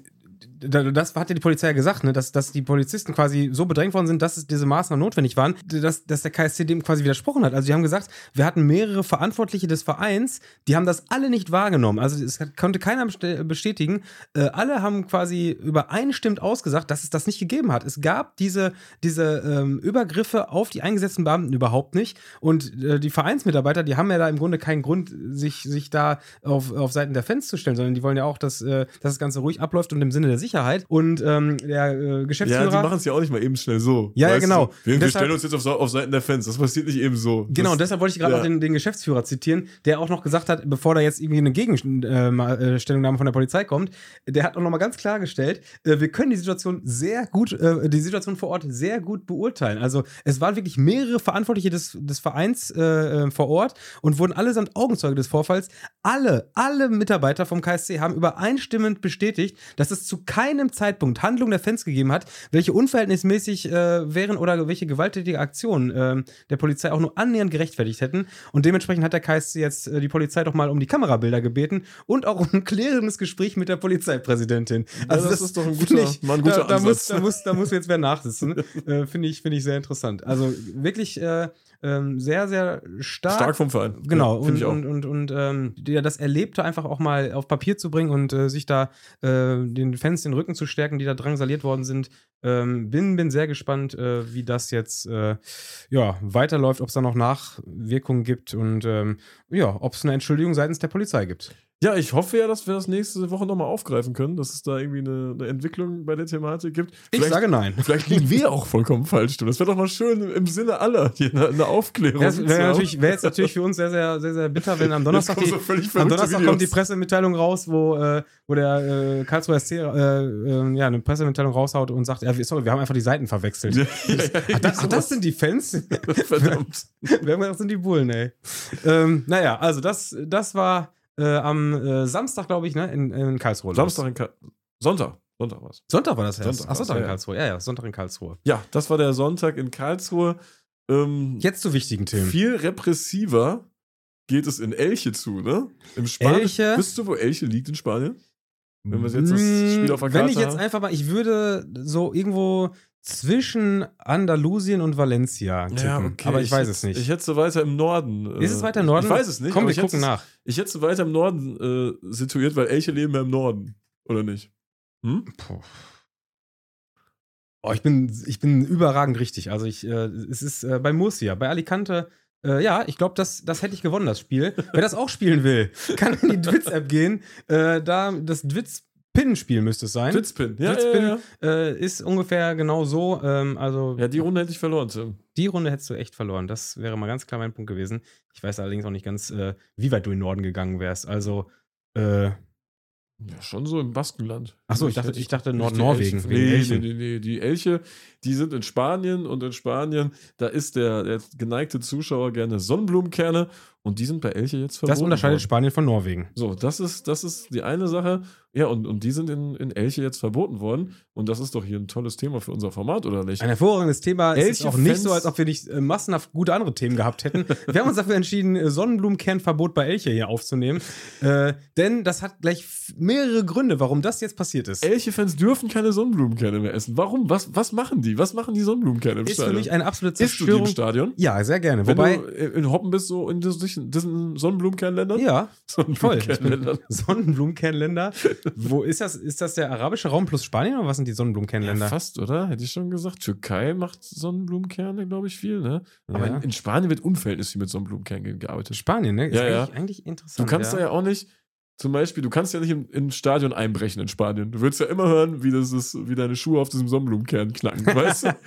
das hat ja die Polizei ja gesagt, ne, dass, dass die Polizisten quasi so bedrängt worden sind, dass es diese Maßnahmen notwendig waren, dass, dass der K S C dem quasi widersprochen hat. Also die haben gesagt, wir hatten mehrere Verantwortliche des Vereins, die haben das alle nicht wahrgenommen. Also es konnte keiner bestätigen. Äh, alle haben quasi übereinstimmend ausgesagt, dass es das nicht gegeben hat. Es gab diese, diese ähm, Übergriffe auf die eingesetzten Beamten überhaupt nicht. Und äh, die Vereinsmitarbeiter, die haben ja da im Grunde keinen Grund, sich, sich da auf, auf Seiten der Fans zu stellen, sondern die wollen ja auch, dass, äh, dass das Ganze ruhig abläuft und im Sinne der Sicherheit. Und ähm, der äh, Geschäftsführer... Ja, die machen es ja auch nicht mal eben schnell so. Ja, ja, genau. Du? Wir, wir deshalb, stellen uns jetzt auf, auf Seiten der Fans. Das passiert nicht eben so. Genau, das, und deshalb wollte ich gerade ja. noch den, den Geschäftsführer zitieren, der auch noch gesagt hat, bevor da jetzt irgendwie eine Gegenstellungnahme äh, von der Polizei kommt, der hat auch noch mal ganz klargestellt, äh, wir können die Situation sehr gut, äh, die Situation vor Ort sehr gut beurteilen. Also es waren wirklich mehrere Verantwortliche des, des Vereins äh, vor Ort und wurden allesamt Augenzeuge des Vorfalls. Alle, alle Mitarbeiter vom K S C haben übereinstimmend bestätigt, dass es zu keinem Zeitpunkt Handlungen der Fans gegeben hat, welche unverhältnismäßig äh, wären oder welche gewalttätige Aktionen äh, der Polizei auch nur annähernd gerechtfertigt hätten. Und dementsprechend hat der K S C jetzt äh, die Polizei doch mal um die Kamerabilder gebeten und auch um ein klärendes Gespräch mit der Polizeipräsidentin. Also ja, das, das ist doch ein guter, ich, mal ein guter da, da Ansatz. Muss, da, muss, da muss jetzt wer nachsitzen. äh, Finde ich, find ich sehr interessant. Also wirklich äh, ähm, sehr, sehr stark. Stark vom Verein. Genau. Ja, und ich auch. und, und, und ähm, ja, das Erlebte einfach auch mal auf Papier zu bringen und äh, sich da äh, den Fans den Rücken zu stärken, die da drangsaliert worden sind. Ähm, bin, bin sehr gespannt, äh, wie das jetzt äh, ja, weiterläuft, ob es da noch Nachwirkungen gibt und ähm, ja, ob es eine Entschuldigung seitens der Polizei gibt. Ja, ich hoffe ja, dass wir das nächste Woche nochmal aufgreifen können, dass es da irgendwie eine, eine Entwicklung bei der Thematik gibt. Ich Vielleicht, sage nein. Vielleicht liegen wir auch vollkommen falsch. Das wäre doch mal schön im Sinne aller, hier eine, eine Aufklärung. Ja, das wäre natürlich, wär jetzt natürlich für uns sehr, sehr, sehr, sehr bitter, wenn am Donnerstag, die, so am Donnerstag kommt die Pressemitteilung raus, wo, äh, wo der äh, Karlsruher S C äh, äh, ja, eine Pressemitteilung raushaut und sagt, ja, sorry, wir haben einfach die Seiten verwechselt. Ja, ja, ja, ach, das, ach, das sind die Fans? Verdammt. Wir haben gedacht, das sind die Bullen, ey. ähm, naja, also das, das war äh, am äh, Samstag, glaube ich, ne, in, in Karlsruhe. Samstag in Karlsruhe. Sonntag. Sonntag war es. Sonntag war das erst. Sonntag Ach, Sonntag war's, in ja, Karlsruhe. Ja, ja, Sonntag in Karlsruhe. Ja, das war der Sonntag in Karlsruhe. Ähm, Jetzt zu wichtigen Themen. Viel repressiver geht es in Elche zu, ne? Im Spanien. Elche? Wisst du, wo Elche liegt in Spanien? Wenn wir jetzt das Spiel auf der Wenn Karte ich jetzt haben? einfach mal, ich würde so irgendwo zwischen Andalusien und Valencia tippen. Ja, okay. Aber ich, weiß hätte, es nicht. Ich hätte so weiter im Norden. Ist es weiter im Norden? Ich weiß es nicht. Komm, aber wir ich hätte gucken es- nach. Ich hätte so weiter im Norden äh, situiert, weil Elche leben ja im Norden. Oder nicht? Hm? Puh. Oh, ich bin, ich bin überragend richtig. Also ich, äh, es ist äh, bei Murcia, bei Alicante, äh, ja, ich glaube, das, das hätte ich gewonnen, das Spiel. Wer das auch spielen will, kann in die Dwitz-App gehen. Äh, da, das Dwitz-Pin-Spiel müsste es sein. Blitzpin. Ja, Blitzpin ja, ja. äh, ist ungefähr genau so. Ähm, also ja, die Runde hätte ich verloren, Tim. die Runde hättest du echt verloren. Das wäre mal ganz klar mein Punkt gewesen. Ich weiß allerdings auch nicht ganz, äh, wie weit du in den Norden gegangen wärst. Also, äh, Ja, schon so im Baskenland. Achso, ich dachte, ich dachte Nicht die Nordnorwegen. Elche. wegen Nee, Elchen. nee, nee, nee. Die Elche, die sind in Spanien und in Spanien, da ist der, der geneigte Zuschauer gerne Sonnenblumenkerne und die sind bei Elche jetzt verboten Das unterscheidet worden. Spanien von Norwegen. So, das ist, das ist die eine Sache. Ja, und, und die sind in, in Elche jetzt verboten worden. Und das ist doch hier ein tolles Thema für unser Format, oder nicht? Ein hervorragendes Thema. Es ist auch nicht Elche-Fans- so, als ob wir nicht äh, massenhaft gute andere Themen gehabt hätten. Wir haben uns dafür entschieden, äh, Sonnenblumenkernverbot bei Elche hier aufzunehmen. Äh, denn das hat gleich f- mehrere Gründe, warum das jetzt passiert ist. Elche-Fans dürfen keine Sonnenblumenkerne mehr essen. Warum? Was, was machen die? Was machen die Sonnenblumenkerne im Ist für Stadion? mich eine absolute Isst du die Zerstörung. im Stadion? Ja, sehr gerne. Wenn Wobei, du in Hoppen bist, so in diesen, diesen Sonnenblumenkernländern? ja, voll. Sonnenblumenkernländern. Sonnenblumenkernländer. Wo ist das? Ist das der arabische Raum plus Spanien oder was sind die Sonnenblumenkernländer? Ja, fast, oder? Hätte ich schon gesagt. Türkei macht Sonnenblumenkerne, glaube ich, viel, ne? Aber Ja. in, in Spanien wird unverhältnismäßig viel mit Sonnenblumenkernen gearbeitet. Spanien, ne? Ist Ja, ja. eigentlich, eigentlich Du interessant. kannst ja. da ja auch nicht, zum Beispiel, du kannst ja nicht im, im Stadion einbrechen in Spanien. Du willst ja immer hören, wie, das ist, wie deine Schuhe auf diesem Sonnenblumenkern knacken, weißt du?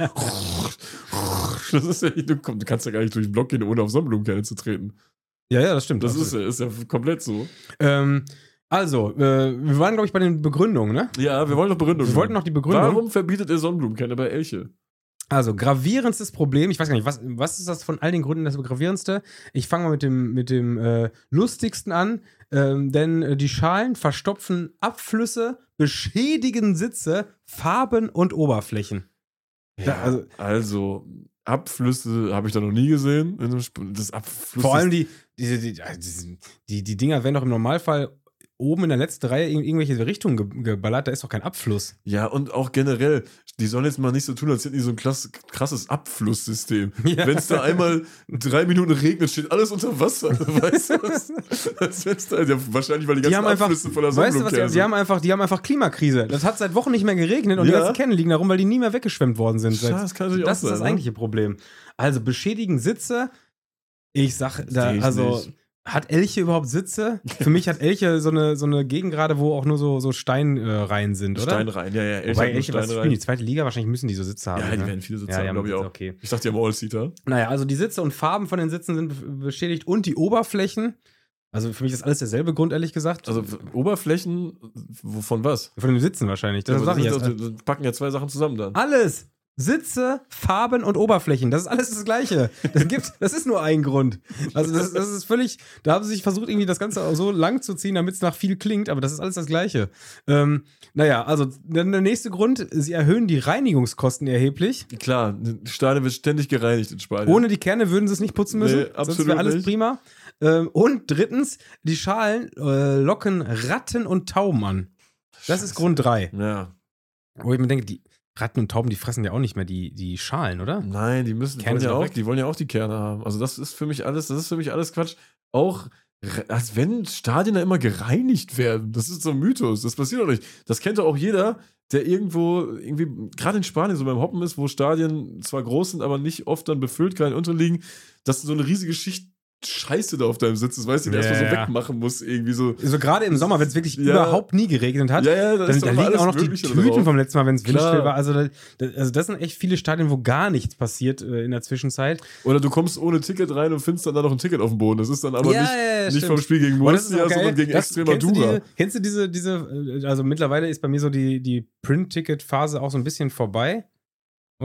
Das ist ja, du, komm, du kannst ja gar nicht durch den Block gehen, ohne auf Sonnenblumenkerne zu treten. Ja, ja, das stimmt. Das ist absolut. ja, ist ja komplett so. Ähm, also, äh, wir waren, glaube ich, bei den Begründungen, ne? Ja, wir wollen noch Begründung. Wir wollten noch die Begründung. Warum verbietet ihr Sonnenblumenkerne bei Elche? Also, gravierendstes Problem, ich weiß gar nicht, was, was ist das von all den Gründen das gravierendste? Ich fange mal mit dem, mit dem äh, lustigsten an, ähm, denn äh, die Schalen verstopfen Abflüsse, beschädigen Sitze, Farben und Oberflächen. Ja, also, also Abflüsse habe ich da noch nie gesehen. In einem Sp- das Abfluss Vor allem die, diese, die, die, die, die Dinger werden doch im Normalfall oben in der letzten Reihe in irgendwelche Richtungen ge geballert, da ist doch kein Abfluss. Ja, und auch generell, die sollen jetzt mal nicht so tun, als hätten die so ein klass, krasses Abflusssystem. Ja. Wenn es da einmal drei Minuten regnet, steht alles unter Wasser. Weißt du was? Als wenn's da, ja, wahrscheinlich, weil die ganzen Die haben einfach, Abflüsse voller weißt du was, Sonnenblumenkerne die, die, haben einfach, die haben einfach Klimakrise. Das hat seit Wochen nicht mehr geregnet und die Ja. ganzen Kännen liegen da rum, weil die nie mehr weggeschwemmt worden sind. Schade, das kann natürlich das auch ist das sein, ne? eigentliche Problem. Also beschädigen Sitze. Ich sag, da, Seh ich also nicht. hat Elche überhaupt Sitze? Für mich hat Elche so eine, so eine Gegend gerade, wo auch nur so, so Steinreihen sind, oder? Steinreihen, ja, ja. Elche Wobei hat nur Elche, was spielen Steinreihen. die zweite Liga? Wahrscheinlich müssen die so Sitze haben. Ja, die ne? werden viele Sitze Ja, die haben, haben glaube ich auch. Sitze, okay. Ich dachte, die haben All-Seater. Naja, also die Sitze und Farben von den Sitzen sind be- beschädigt und die Oberflächen. Also für mich ist alles derselbe Grund, ehrlich gesagt. Also w- Oberflächen, wovon was? Von den Sitzen wahrscheinlich. Das Ja, sag aber ich das jetzt. sind doch- packen ja zwei Sachen zusammen dann. Alles. Sitze, Farben und Oberflächen. Das ist alles das Gleiche. Das, gibt, das ist nur ein Grund. Also, das, das ist völlig. Da haben sie sich versucht, irgendwie das Ganze auch so lang zu ziehen, damit es nach viel klingt, aber das ist alles das Gleiche. Ähm, naja, also dann der nächste Grund: Sie erhöhen die Reinigungskosten erheblich. Klar, ein Stadion wird ständig gereinigt in Spanien. Ohne die Kerne würden sie es nicht putzen müssen. Nee, Sonst absolut wäre alles nicht. prima. Ähm, und drittens: Die Schalen äh, locken Ratten und Tauben an. Das ist Grund drei. Ja. Wo ich mir denke, die Ratten und Tauben, die fressen ja auch nicht mehr die, die Schalen, oder? Nein, die müssen Kerne wollen ja sind auch auch, weg. die wollen ja auch die Kerne haben. Also das ist für mich alles, das ist für mich alles Quatsch. Auch re- als wenn Stadien da immer gereinigt werden. Das ist so ein Mythos. Das passiert doch nicht. Das kennt doch auch jeder, der irgendwo irgendwie gerade in Spanien so beim Hoppen ist, wo Stadien zwar groß sind, aber nicht oft dann befüllt, keine unterliegen, dass so eine riesige Schicht Scheiße da auf deinem Sitz ist, weißt du, die Ja, erstmal so ja. wegmachen muss, irgendwie so. So gerade im Sommer, wenn es wirklich Ja. überhaupt nie geregnet hat, Ja, ja, da dann, ist da doch mal liegen alles auch noch die Mögliche Tüten drauf. vom letzten Mal, wenn es Klar. windstill war. Also, da, da, also das sind echt viele Stadien, wo gar nichts passiert äh, in der Zwischenzeit. Oder du kommst ohne Ticket rein und findest dann da noch ein Ticket auf dem Boden. Das ist dann aber Ja, nicht, ja, ja, nicht stimmt. vom Spiel gegen Aber das ist Murcia, auch geil. sondern gegen Das- kennst, du Extremadura. die, kennst du diese, diese, äh, also mittlerweile ist bei mir so die, die Print-Ticket-Phase auch so ein bisschen vorbei, oder?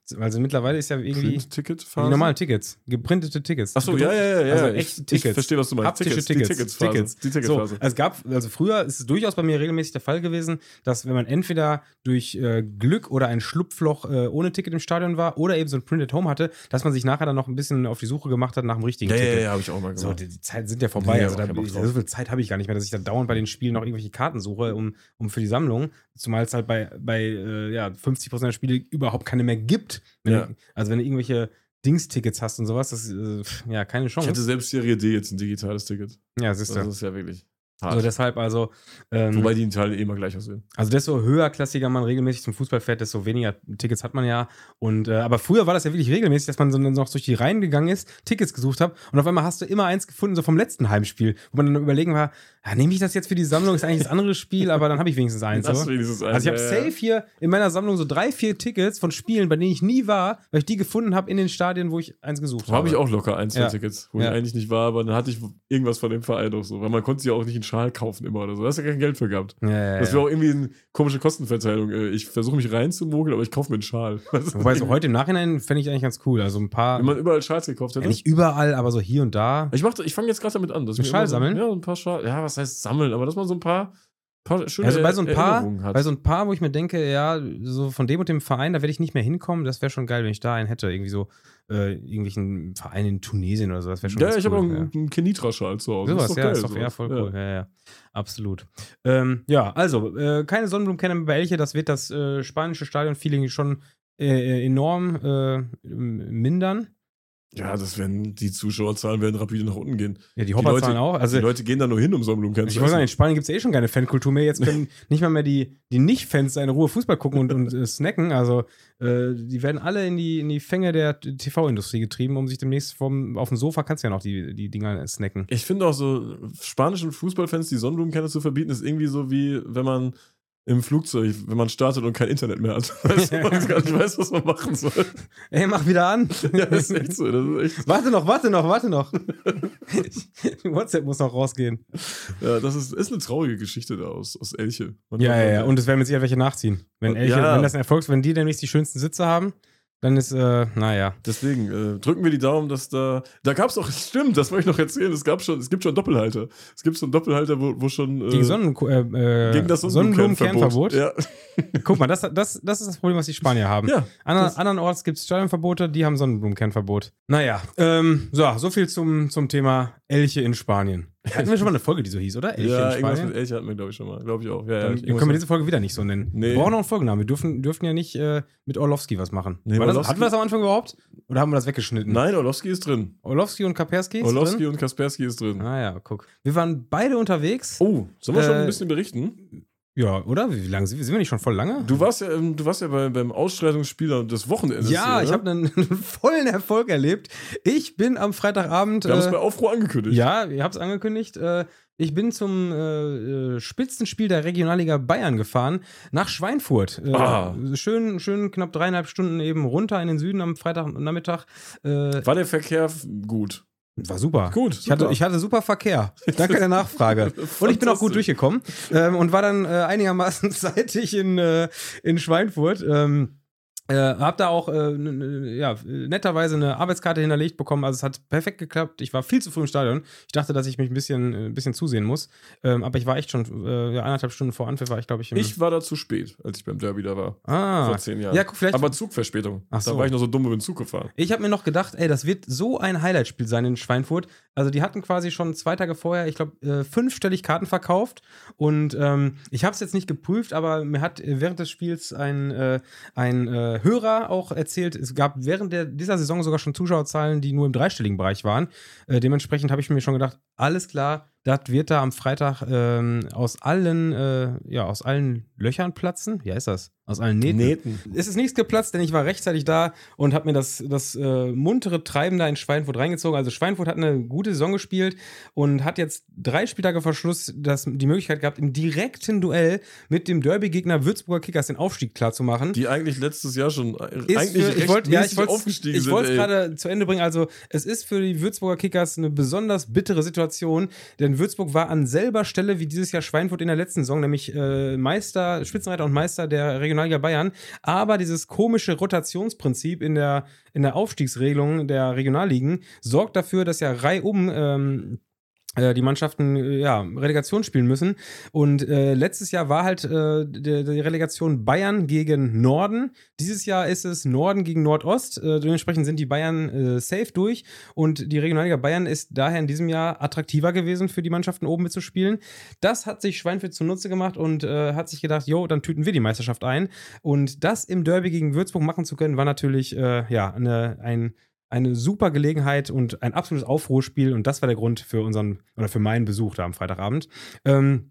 Also mittlerweile ist ja irgendwie Ticketphase? die normalen Tickets, geprintete Tickets. Achso, ja, ja, ja. Also ja. echte ich, Tickets. Ich verstehe, was du meinst. Haptische Tickets, Tickets. Die Ticketsphase. Tickets. Die Ticketsphase. So, es gab, also früher ist es durchaus bei mir regelmäßig der Fall gewesen, dass wenn man entweder durch äh, Glück oder ein Schlupfloch äh, ohne Ticket im Stadion war oder eben so ein Printed Home hatte, dass man sich nachher dann noch ein bisschen auf die Suche gemacht hat nach dem richtigen ja, Ticket. Ja, ja, habe ich auch mal gemacht. So, die, die Zeiten sind ja vorbei. Nee, also da, ich, so viel Zeit habe ich gar nicht mehr, dass ich da dauernd bei den Spielen noch irgendwelche Karten suche, um, um für die Sammlung. Zumal es halt bei, bei äh, ja, fünfzig Prozent der Spiele überhaupt keine mehr gibt. Wenn Ja. du, also wenn du irgendwelche Dingstickets hast und sowas, das ist äh, ja keine Chance. Ich hatte selbst Serie D jetzt ein digitales Ticket. Ja, siehst du. Das ist ja wirklich hart. Also deshalb also ähm, Wobei die in Italien eh immer gleich aussehen. Also desto höherklassiger man regelmäßig zum Fußball fährt, desto weniger Tickets hat man ja. Und äh, aber früher war das ja wirklich regelmäßig, dass man so noch durch die Reihen gegangen ist, Tickets gesucht hat und auf einmal hast du immer eins gefunden, so vom letzten Heimspiel, wo man dann überlegen war, ja, nehme ich das jetzt für die Sammlung, ist eigentlich das andere Spiel, aber dann habe ich wenigstens eins. Das So. wenigstens eins. Also ich habe ja, safe hier in meiner Sammlung so drei, vier Tickets von Spielen, bei denen ich nie war, weil ich die gefunden habe in den Stadien, wo ich eins gesucht Da habe. habe ich auch locker ein, zwei Ja. Tickets, wo Ja. ich eigentlich nicht war, aber dann hatte ich irgendwas von dem Verein auch so, weil man konnte sich ja auch nicht einen Schal kaufen immer oder so. Da hast du ja kein Geld für gehabt. Ja, ja, Das ja. wäre auch irgendwie eine komische Kostenverteilung. Äh, Ich versuche mich reinzumogeln, aber ich kaufe mir einen Schal. Weißt du? Wobei so heute im Nachhinein fände ich eigentlich ganz cool. Also ein paar, Wenn man überall Schals gekauft ja, hätte. nicht überall, aber so hier und da. Ich, mach, ich fange jetzt gerade damit an. Dass Ein wir Schal immer so, sammeln? Ja, ein paar Schal. Ja, was heißt sammeln? Aber dass man so ein paar, paar schöne Also bei so ein paar, Erinnerungen hat. bei so ein paar, wo ich mir denke, ja, so von dem und dem Verein, da werde ich nicht mehr hinkommen. Das wäre schon geil, wenn ich da einen hätte. Irgendwie so äh, irgendwelchen Verein in Tunesien oder so. Das wäre schon ja, ganz ich habe auch cool, einen, einen Kenitra-Schal zu Hause. Sowas, das ist doch ja, geil, ist doch eher sowas. voll Ja. cool. Ja, ja, absolut. Ähm, ja, also, äh, keine Sonnenblumenkerne bei Elche, das wird das äh, spanische Stadion-Feeling schon äh, enorm äh, mindern. Ja, das werden, die Zuschauerzahlen werden rapide nach unten gehen. Ja, die Die Hopperzahlen Leute- auch. Also, die Leute gehen da nur hin, um Sonnenblumenkerne ich zu muss sagen, in essen. Spanien gibt es eh schon keine Fankultur mehr. Jetzt können nicht mal mehr die, die Nicht-Fans in Ruhe Fußball gucken und, und äh, snacken. Also, äh, die werden alle in die, in die Fänge der T V-Industrie getrieben, um sich demnächst vom, auf dem Sofa kannst du ja noch die, die Dinger snacken. Ich finde auch so, spanischen Fußballfans die Sonnenblumenkerne zu verbieten, ist irgendwie so wie, wenn man im Flugzeug, wenn man startet und kein Internet mehr hat. Weißt du, man gar nicht weiß, was man machen soll. Ey, mach wieder an. Ja, das ist echt so. Das ist echt, Warte noch, warte noch, warte noch. WhatsApp muss noch rausgehen. ja, das ist, ist eine traurige Geschichte da aus, aus Elche. Man Ja, hat- ja, ja. Und es werden mit Sicherheit welche nachziehen. Wenn, Elche, Ja. wenn das ein Erfolg ist, wenn die demnächst die schönsten Sitze haben, dann ist, äh, naja. Deswegen äh, drücken wir die Daumen, dass da. Da gab es auch, stimmt, das wollte ich noch erzählen. Es gab schon, es gibt schon Doppelhalter. Es gibt schon Doppelhalter, wo, wo schon. Äh, Gegen Sonnen, äh, gegen das Sonnenblumenkernverbot. Ja. Guck mal, das, das, das ist das Problem, was die Spanier haben. Ja, Ander, das- andernorts gibt es Stadionverbote, die haben Sonnenblumenkernverbot. Naja, ähm, so, so viel zum, zum Thema Elche in Spanien. Hatten wir schon mal eine Folge, die so hieß, oder? Elche ja, in irgendwas Spanien? mit Elche hatten wir, glaube ich, schon mal. Glaube ich auch. Ja, ja, Dann irgendwas können wir mit- diese Folge wieder nicht so nennen. Nee. Wir brauchen noch einen Folgennamen. Wir dürfen, dürfen ja nicht äh, mit Orlowski was machen. Nee, War das, Orlowski- hatten wir das am Anfang überhaupt? Oder haben wir das weggeschnitten? Nein, Orlowski ist drin. Orlowski und Kapersky ist Orlowski drin? und Kaspersky ist drin. Ah ja, guck. Wir waren beide unterwegs. Oh, sollen wir schon Äh, ein bisschen berichten? Ja, oder? Wie lange sind wir? Sind wir nicht schon voll lange? Du warst ja, ähm, du warst ja bei, beim Ausschreitungsspieler des Wochenendes. Ja, hier, ich ne? habe einen, einen vollen Erfolg erlebt. Ich bin am Freitagabend. Wir haben es äh, bei Aufruhr angekündigt. Ja, ihr habt es angekündigt. Äh, ich bin zum äh, äh, Spitzenspiel der Regionalliga Bayern gefahren, nach Schweinfurt. Äh, Ah. schön, schön knapp dreieinhalb Stunden eben runter in den Süden am Freitagnachmittag. Äh, War der Verkehr f- gut? war super. Gut, Ich hatte, super. ich hatte super Verkehr. Danke der Nachfrage. Und ich bin auch gut Fantastisch. durchgekommen ähm, und war dann äh, einigermaßen zeitig in, äh, in Schweinfurt. Ähm, Äh, hab da auch äh, n- n- ja, netterweise eine Arbeitskarte hinterlegt bekommen. Also es hat perfekt geklappt. Ich war viel zu früh im Stadion. Ich dachte, dass ich mich ein bisschen, äh, ein bisschen zusehen muss. Ähm, aber ich war echt schon äh, ja, eineinhalb Stunden vor Anpfiff war ich, glaube ich, im Ich war da zu spät, als ich beim Derby da war. ah. Vor zehn Jahren. Ja, guck, vielleicht. Aber Zugverspätung. Ach so. Da war ich noch so dumm über den Zug gefahren. Ich habe mir noch gedacht, ey, das wird so ein Highlightspiel sein in Schweinfurt. Also die hatten quasi schon zwei Tage vorher, ich glaube, äh, fünfstellig Karten verkauft. Und ähm, ich habe es jetzt nicht geprüft, aber mir hat äh, während des Spiels ein, äh, ein äh, Hörer auch erzählt, es gab während der, dieser Saison sogar schon Zuschauerzahlen, die nur im dreistelligen Bereich waren. Äh, dementsprechend habe ich mir schon gedacht, alles klar, das wird da am Freitag ähm, aus allen, äh, ja, aus allen Löchern platzen. Wie heißt das? Aus allen Nähten. Nähten. Es ist nichts geplatzt, denn ich war rechtzeitig da und habe mir das, das äh, muntere Treiben da in Schweinfurt reingezogen. Also Schweinfurt hat eine gute Saison gespielt und hat jetzt drei Spieltage vor Schluss das, die Möglichkeit gehabt, im direkten Duell mit dem Derby-Gegner Würzburger Kickers den Aufstieg klarzumachen. Die eigentlich letztes Jahr schon äh, Ist eigentlich für, ich wollte ja, ich rechtmäßig wollte aufgestiegen ich sind. wollte es ey. gerade zu Ende bringen. Also es ist für die Würzburger Kickers eine besonders bittere Situation, denn Würzburg war an selber Stelle wie dieses Jahr Schweinfurt in der letzten Saison, nämlich äh, Meister, Spitzenreiter und Meister der Regionalliga Regionalliga Bayern. Aber dieses komische Rotationsprinzip in der, in der Aufstiegsregelung der Regionalligen sorgt dafür, dass ja reihum ähm, die Mannschaften ja Relegation spielen müssen. Und äh, letztes Jahr war halt äh, die, die Relegation Bayern gegen Norden. Dieses Jahr ist es Norden gegen Nordost. Äh, dementsprechend sind die Bayern äh, safe durch. Und die Regionalliga Bayern ist daher in diesem Jahr attraktiver gewesen für die Mannschaften oben mitzuspielen. Das hat sich Schweinfurt zunutze gemacht und äh, hat sich gedacht, jo, dann tüten wir die Meisterschaft ein. Und das im Derby gegen Würzburg machen zu können, war natürlich äh, ja eine, ein Eine super Gelegenheit und ein absolutes Aufruhrspiel und das war der Grund für unseren oder für meinen Besuch da am Freitagabend. Ähm,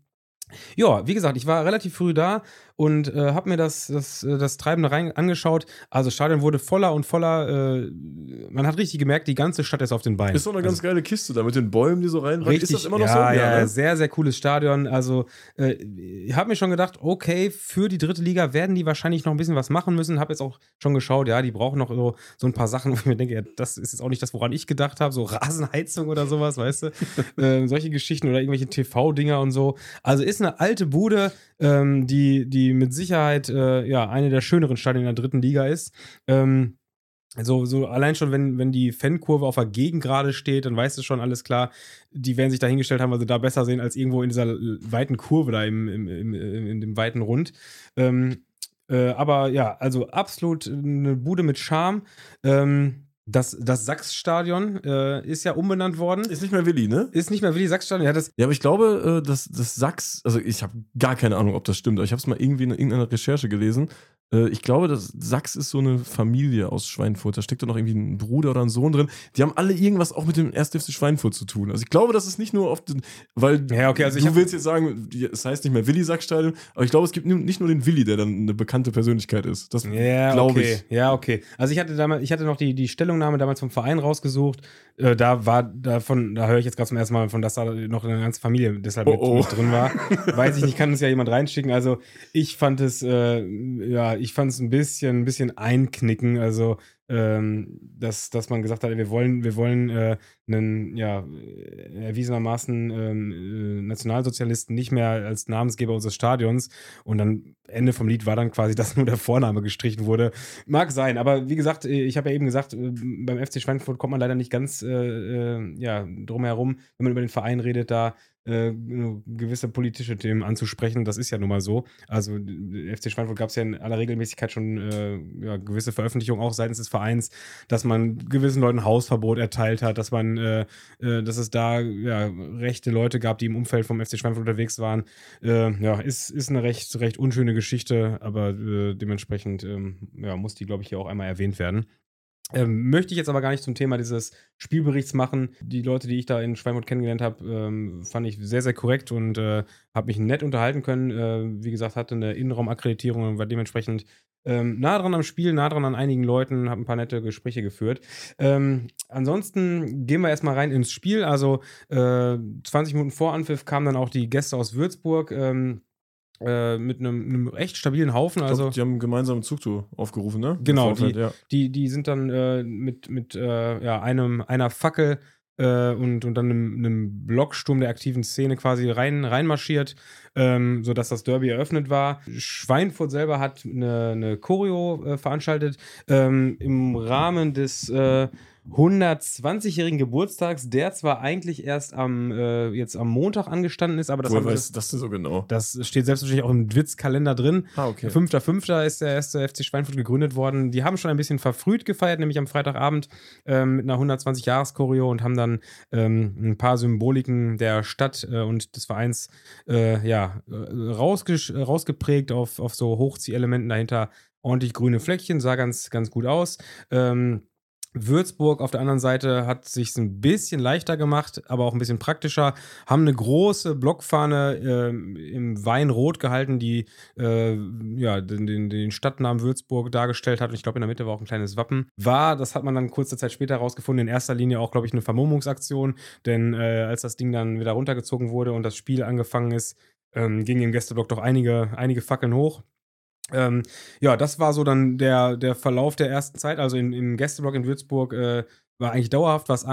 ja, wie gesagt, ich war relativ früh da und äh, habe mir das, das, das Treiben da rein angeschaut. Also das Stadion wurde voller und voller. Äh, man hat richtig gemerkt, die ganze Stadt ist auf den Beinen. Ist doch eine also, ganz geile Kiste da mit den Bäumen, die so reinwachsen. Ist das immer noch ja, so? Ja, ja, ne? sehr, sehr cooles Stadion. Also äh, ich habe mir schon gedacht, okay, für die dritte Liga werden die wahrscheinlich noch ein bisschen was machen müssen. Habe jetzt auch schon geschaut, ja, die brauchen noch so, so ein paar Sachen, wo ich mir denke, ja, das ist jetzt auch nicht das, woran ich gedacht habe. So Rasenheizung oder sowas, weißt du? äh, solche Geschichten oder irgendwelche T V-Dinger und so. Also ist eine alte Bude, ähm, die, die mit Sicherheit äh, ja, eine der schöneren Stadien in der dritten Liga ist. Ähm, also so allein schon, wenn, wenn die Fankurve auf der Gegengrade steht, dann weißt du schon, alles klar, die werden sich da hingestellt haben, weil sie da besser sehen als irgendwo in dieser weiten Kurve da im, im, im, in dem weiten Rund. Ähm, äh, aber ja, also absolut eine Bude mit Charme. Ähm, Das, das Sachs-Stadion äh, ist ja umbenannt worden. Ist nicht mehr Willi, ne? Ist nicht mehr Willi Sachs-Stadion. Ja, das Ja, aber ich glaube, äh, dass das Sachs, also ich habe gar keine Ahnung, ob das stimmt, aber ich habe es mal irgendwie in irgendeiner Recherche gelesen. Äh, ich glaube, das Sachs ist so eine Familie aus Schweinfurt. Da steckt doch noch irgendwie ein Bruder oder ein Sohn drin. Die haben alle irgendwas auch mit dem ersten F C Schweinfurt zu tun. Also ich glaube, das ist nicht nur oft, weil ja, okay, also du ich willst jetzt sagen, es heißt nicht mehr Willi Sachs-Stadion, aber ich glaube, es gibt nicht nur den Willi, der dann eine bekannte Persönlichkeit ist. Das ja, glaube okay. ich. Ja, okay. Also ich hatte damals, ich hatte noch die, die Stellungnahme damals vom Verein rausgesucht. Äh, da war davon, da höre ich jetzt gerade zum ersten Mal von, dass da noch eine ganze Familie deshalb mit, Oh, oh. mit drin war. Weiß ich nicht, kann uns ja jemand reinschicken. Also ich fand es, äh, ja, ich fand es ein bisschen, ein bisschen einknicken. Also ähm, dass, dass man gesagt hat, wir wollen, wir wollen äh, einen, ja, erwiesenermaßen ähm, äh, Nationalsozialisten nicht mehr als Namensgeber unseres Stadions und dann Ende vom Lied war dann quasi, dass nur der Vorname gestrichen wurde. Mag sein, aber wie gesagt, ich habe ja eben gesagt, beim F C Schweinfurt kommt man leider nicht ganz äh, äh, ja, drumherum, wenn man über den Verein redet, da äh, gewisse politische Themen anzusprechen. Das ist ja nun mal so. Also F C Schweinfurt gab es ja in aller Regelmäßigkeit schon äh, ja, gewisse Veröffentlichungen auch seitens des Vereins, dass man gewissen Leuten Hausverbot erteilt hat, dass man, äh, äh, dass es da ja, rechte Leute gab, die im Umfeld vom F C Schweinfurt unterwegs waren. Äh, ja, ist, ist eine recht, recht unschöne Geschichte, aber äh, dementsprechend ähm, ja, muss die, glaube ich, hier auch einmal erwähnt werden. Ähm, möchte ich jetzt aber gar nicht zum Thema dieses Spielberichts machen. Die Leute, die ich da in Schweinfurt kennengelernt habe, ähm, fand ich sehr, sehr korrekt und äh, habe mich nett unterhalten können. Äh, wie gesagt, hatte eine Innenraumakkreditierung und war dementsprechend ähm, nah dran am Spiel, nah dran an einigen Leuten, habe ein paar nette Gespräche geführt. Ähm, ansonsten gehen wir erstmal rein ins Spiel. Also äh, zwanzig Minuten vor Anpfiff kamen dann auch die Gäste aus Würzburg. Ähm, Äh, mit einem, einem echt stabilen Haufen. Ich Also, glaub, die haben einen gemeinsamen Zugtour aufgerufen, ne? genau, Vorfeld, die, ja. die, die sind dann äh, mit, mit äh, ja, einem, einer Fackel äh, und, und dann einem, einem Blocksturm der aktiven Szene quasi rein, reinmarschiert, ähm, sodass das Derby eröffnet war. Schweinfurt selber hat eine, eine Choreo äh, veranstaltet ähm, im Rahmen des äh, hundertzwanzigjährigen Geburtstags, der zwar eigentlich erst am, äh, jetzt am Montag angestanden ist, aber das, Woher haben wir- weißt du das denn so genau? das steht selbstverständlich auch im Witz-Kalender drin. Ah, okay. fünfter fünfter ist der erste F C Schweinfurt gegründet worden. Die haben schon ein bisschen verfrüht gefeiert, nämlich am Freitagabend ähm, mit einer hundertzwanzig-Jahres-Choreo und haben dann ähm, ein paar Symboliken der Stadt äh, und des Vereins äh, ja, äh, rausges- äh, rausgeprägt auf, auf so Hochziehelementen dahinter. Ordentlich grüne Fleckchen, sah ganz, ganz gut aus. Ähm, Würzburg auf der anderen Seite hat sich ein bisschen leichter gemacht, aber auch ein bisschen praktischer. Haben eine große Blockfahne äh, im Weinrot gehalten, die äh, ja, den, den, den Stadtnamen Würzburg dargestellt hat. Und ich glaube, in der Mitte war auch ein kleines Wappen. War, das hat man dann kurze Zeit später herausgefunden, in erster Linie auch, glaube ich, eine Vermummungsaktion. Denn äh, als das Ding dann wieder runtergezogen wurde und das Spiel angefangen ist, ähm, gingen im Gästeblock doch einige, einige Fackeln hoch. Ähm, ja, das war so dann der, der Verlauf der ersten Zeit. Also in, im Gästeblock in Würzburg äh, war eigentlich dauerhaft was an.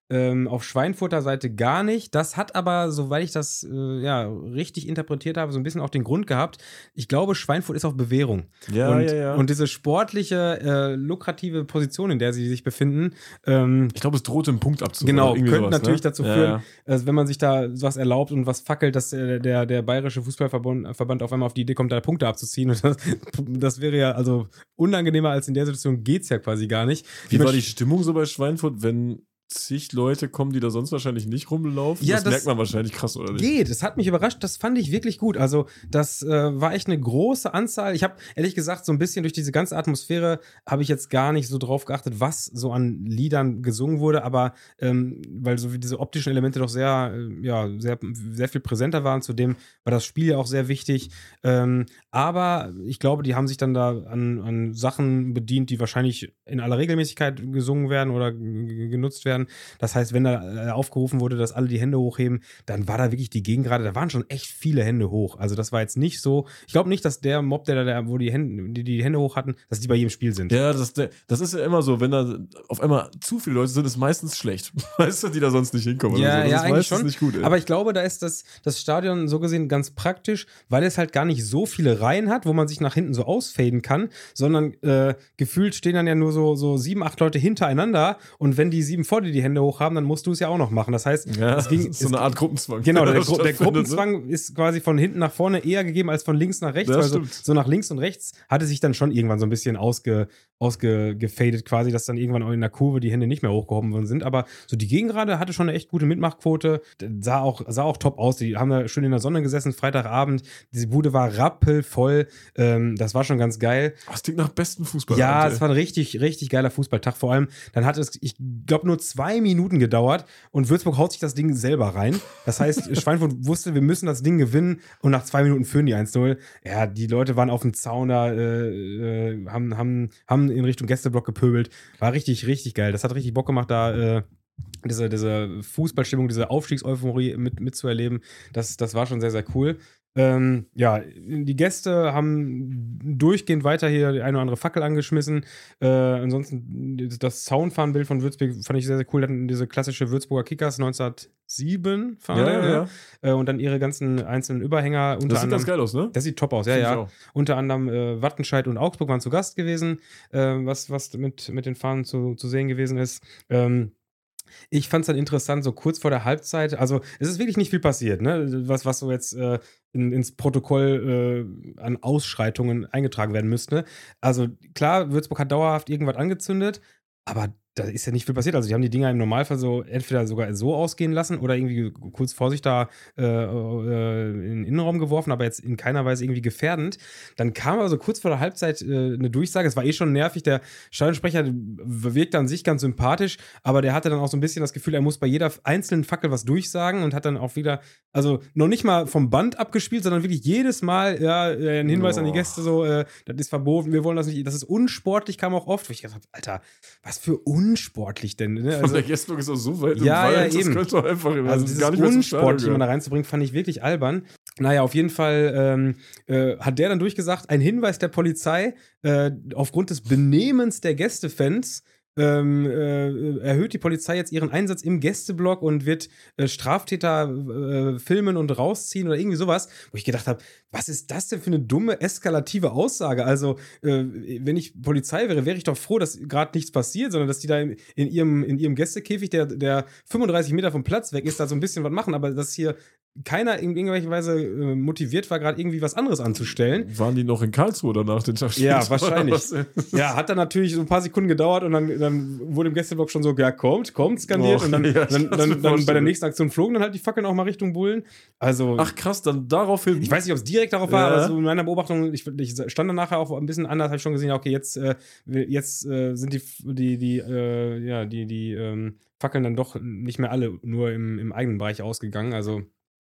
Ähm, auf Schweinfurter Seite gar nicht. Das hat aber, soweit ich das äh, ja, richtig interpretiert habe, so ein bisschen auch den Grund gehabt. Ich glaube, Schweinfurt ist auf Bewährung. Ja, und, ja, ja. und diese sportliche, äh, lukrative Position, in der sie sich befinden, ähm, Ich glaube, es droht einen Punkt abzuholen. genau, oder irgendwie könnte sowas, natürlich ne? dazu Ja, führen, ja. also wenn man sich da was erlaubt und was fackelt, dass der, der, der bayerische Fußballverband Verband auf einmal auf die Idee kommt, da Punkte abzuziehen. Und das, das wäre ja, also unangenehmer als in der Situation geht's ja quasi gar nicht. Wie war die Stimmung so bei Schweinfurt, wenn zig Leute kommen, die da sonst wahrscheinlich nicht rumlaufen? Ja, das, das merkt man wahrscheinlich krass, oder nicht? Geht, es hat mich überrascht, das fand ich wirklich gut. Also, das äh, war echt eine große Anzahl. Ich habe ehrlich gesagt so ein bisschen durch diese ganze Atmosphäre habe ich jetzt gar nicht so drauf geachtet, was so an Liedern gesungen wurde, aber ähm, weil so wie diese optischen Elemente doch sehr, äh, ja, sehr, sehr viel präsenter waren, zudem war das Spiel ja auch sehr wichtig. Ähm, aber ich glaube, die haben sich dann da an, an Sachen bedient, die wahrscheinlich in aller Regelmäßigkeit gesungen werden oder g- genutzt werden. Das heißt, wenn da äh, aufgerufen wurde, dass alle die Hände hochheben, dann war da wirklich die Gegend gerade, da waren schon echt viele Hände hoch. Also das war jetzt nicht so, ich glaube nicht, dass der Mob, der da, wo die Hände, die, die Hände hoch hatten, dass die bei jedem Spiel sind. Ja, das, das ist ja immer so, wenn da auf einmal zu viele Leute sind, ist meistens schlecht. Weißt du, die da sonst nicht hinkommen. Ja, oder so. Das ja, ist eigentlich meistens schon. nicht gut, ey. Aber ich glaube, da ist das, das Stadion so gesehen ganz praktisch, weil es halt gar nicht so viele Reihen hat, wo man sich nach hinten so ausfaden kann, sondern äh, gefühlt stehen dann ja nur so, so sieben, acht Leute hintereinander und wenn die sieben vor dir die Hände hoch haben, dann musst du es ja auch noch machen. Das heißt, ja, es ging, das ist so eine es, Art Gruppenzwang. Genau, der, Gru der stattfindet, Gruppenzwang ist quasi von hinten nach vorne eher gegeben als von links nach rechts. Das weil so, stimmt. so nach links und rechts hatte sich dann schon irgendwann so ein bisschen ausge, ausgefadet quasi, dass dann irgendwann auch in der Kurve die Hände nicht mehr hochgehoben worden sind. Aber so die Gegengerade hatte schon eine echt gute Mitmachquote. Sah auch, sah auch top aus. Die haben da schön in der Sonne gesessen, Freitagabend. Diese Bude war rappelvoll. Ähm, das war schon ganz geil. Das klingt nach besten Fußball. Ja, es war ein richtig, richtig geiler Fußballtag. Vor allem, dann hat es, ich glaube, nur zwei Minuten gedauert und Würzburg haut sich das Ding selber rein. Das heißt, Schweinfurt wusste, wir müssen das Ding gewinnen und nach zwei Minuten führen die eins null. Ja, die Leute waren auf dem Zaun da, äh, äh, haben, haben, haben in Richtung Gästeblock gepöbelt. War richtig, richtig geil. Das hat richtig Bock gemacht, da äh, diese, diese Fußballstimmung, diese Aufstiegseuphorie mit, mitzuerleben. Das, das war schon sehr, sehr cool. Ähm, ja, die Gäste haben durchgehend weiter hier die eine oder andere Fackel angeschmissen. Äh, ansonsten das Soundfahnenbild von Würzburg fand ich sehr, sehr cool. Die hatten diese klassische Würzburger Kickers neunzehnhundertsieben Fahne. Ja, ja, ja. Äh, und dann ihre ganzen einzelnen Überhänger. Unter Das sieht anderem, ganz geil aus, ne? Das sieht top aus, ja, Find ich ja. auch. Unter anderem äh, Wattenscheid und Augsburg waren zu Gast gewesen, äh, was, was mit, mit den Fahnen zu, zu sehen gewesen ist. Ähm, Ich fand es dann interessant, so kurz vor der Halbzeit, also es ist wirklich nicht viel passiert, ne? Was, was so jetzt äh, in, ins Protokoll äh, an Ausschreitungen eingetragen werden müsste. Also klar, Würzburg hat dauerhaft irgendwas angezündet, aber da ist ja nicht viel passiert. Also die haben die Dinger im Normalfall so entweder sogar so ausgehen lassen oder irgendwie kurz vor sich da äh, äh, in den Innenraum geworfen, aber jetzt in keiner Weise irgendwie gefährdend. Dann kam also kurz vor der Halbzeit äh, eine Durchsage. Es war eh schon nervig. Der Stadionsprecher wirkte an sich ganz sympathisch, aber der hatte dann auch so ein bisschen das Gefühl, er muss bei jeder einzelnen Fackel was durchsagen und hat dann auch wieder, also noch nicht mal vom Band abgespielt, sondern wirklich jedes Mal ja, ein Hinweis Oh. an die Gäste so, äh, das ist verboten, wir wollen das nicht, das ist unsportlich, kam auch oft. Wo ich gedacht habe, Alter, was für unsportlich denn? Ne? Also, Also, der Gästeblock ist auch so weit im Ja, ja, Wald, das eben. könnte doch einfach also das dieses gar nicht mehr zum unsportliche, Stadion man da gehören. reinzubringen, fand ich wirklich albern. Naja, auf jeden Fall ähm, äh, hat der dann durchgesagt, ein Hinweis der Polizei, äh, aufgrund des Benehmens der Gästefans ähm, äh, erhöht die Polizei jetzt ihren Einsatz im Gästeblock und wird äh, Straftäter äh, filmen und rausziehen oder irgendwie sowas, wo ich gedacht habe, was ist das denn für eine dumme, eskalative Aussage? Also, äh, wenn ich Polizei wäre, wäre ich doch froh, dass gerade nichts passiert, sondern dass die da in, in, ihrem, in ihrem Gästekäfig, der, der fünfunddreißig Meter vom Platz weg ist, da so ein bisschen was machen, aber dass hier keiner in irgendwelcher Weise äh, motiviert war, gerade irgendwie was anderes anzustellen. Waren die noch in Karlsruhe danach, den Tag Ja, später, wahrscheinlich. oder was? Ja, hat dann natürlich so ein paar Sekunden gedauert und dann, dann wurde im Gästeblock schon so, ja, kommt, kommt, skandiert. Och, und dann, ja, dann, ich kann's mir dann, dann bei der vorstellen. nächsten Aktion flogen dann halt die Fackeln auch mal Richtung Bullen. Also, Ach krass, dann daraufhin. ich weiß nicht, ob es direkt darauf war, Ja. aber so in meiner Beobachtung, ich, ich stand dann nachher auch ein bisschen anders, habe ich schon gesehen, ja, okay, jetzt, äh, jetzt äh, sind die, die, die, äh, ja, die, die ähm, Fackeln dann doch nicht mehr alle nur im, im eigenen Bereich ausgegangen. Also,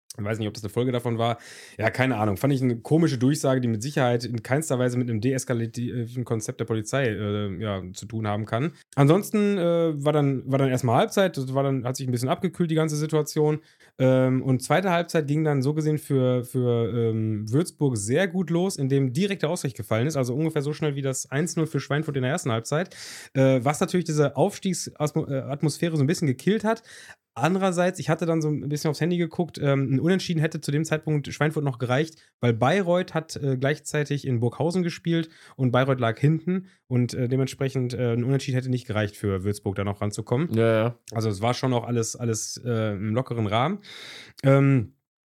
Ich weiß nicht, ob das eine Folge davon war. Ja, keine Ahnung. Fand ich eine komische Durchsage, die mit Sicherheit in keinster Weise mit einem deeskalativen Konzept der Polizei äh, ja, zu tun haben kann. Ansonsten äh, war dann, war dann erstmal Halbzeit. Das war dann, hat sich ein bisschen abgekühlt, die ganze Situation. Ähm, und zweite Halbzeit ging dann so gesehen für, für ähm, Würzburg sehr gut los, indem direkt der Ausgleich gefallen ist. Also ungefähr so schnell wie das eins null für Schweinfurt in der ersten Halbzeit. Äh, was natürlich diese Aufstiegsatmosphäre so ein bisschen gekillt hat. Andererseits, ich hatte dann so ein bisschen aufs Handy geguckt, ähm, ein Unentschieden hätte zu dem Zeitpunkt Schweinfurt noch gereicht, weil Bayreuth hat äh, gleichzeitig in Burghausen gespielt und Bayreuth lag hinten und äh, dementsprechend äh, ein Unentschieden hätte nicht gereicht für Würzburg da noch ranzukommen. Ja, ja. Also es war schon noch alles, alles äh, im lockeren Rahmen. Ähm,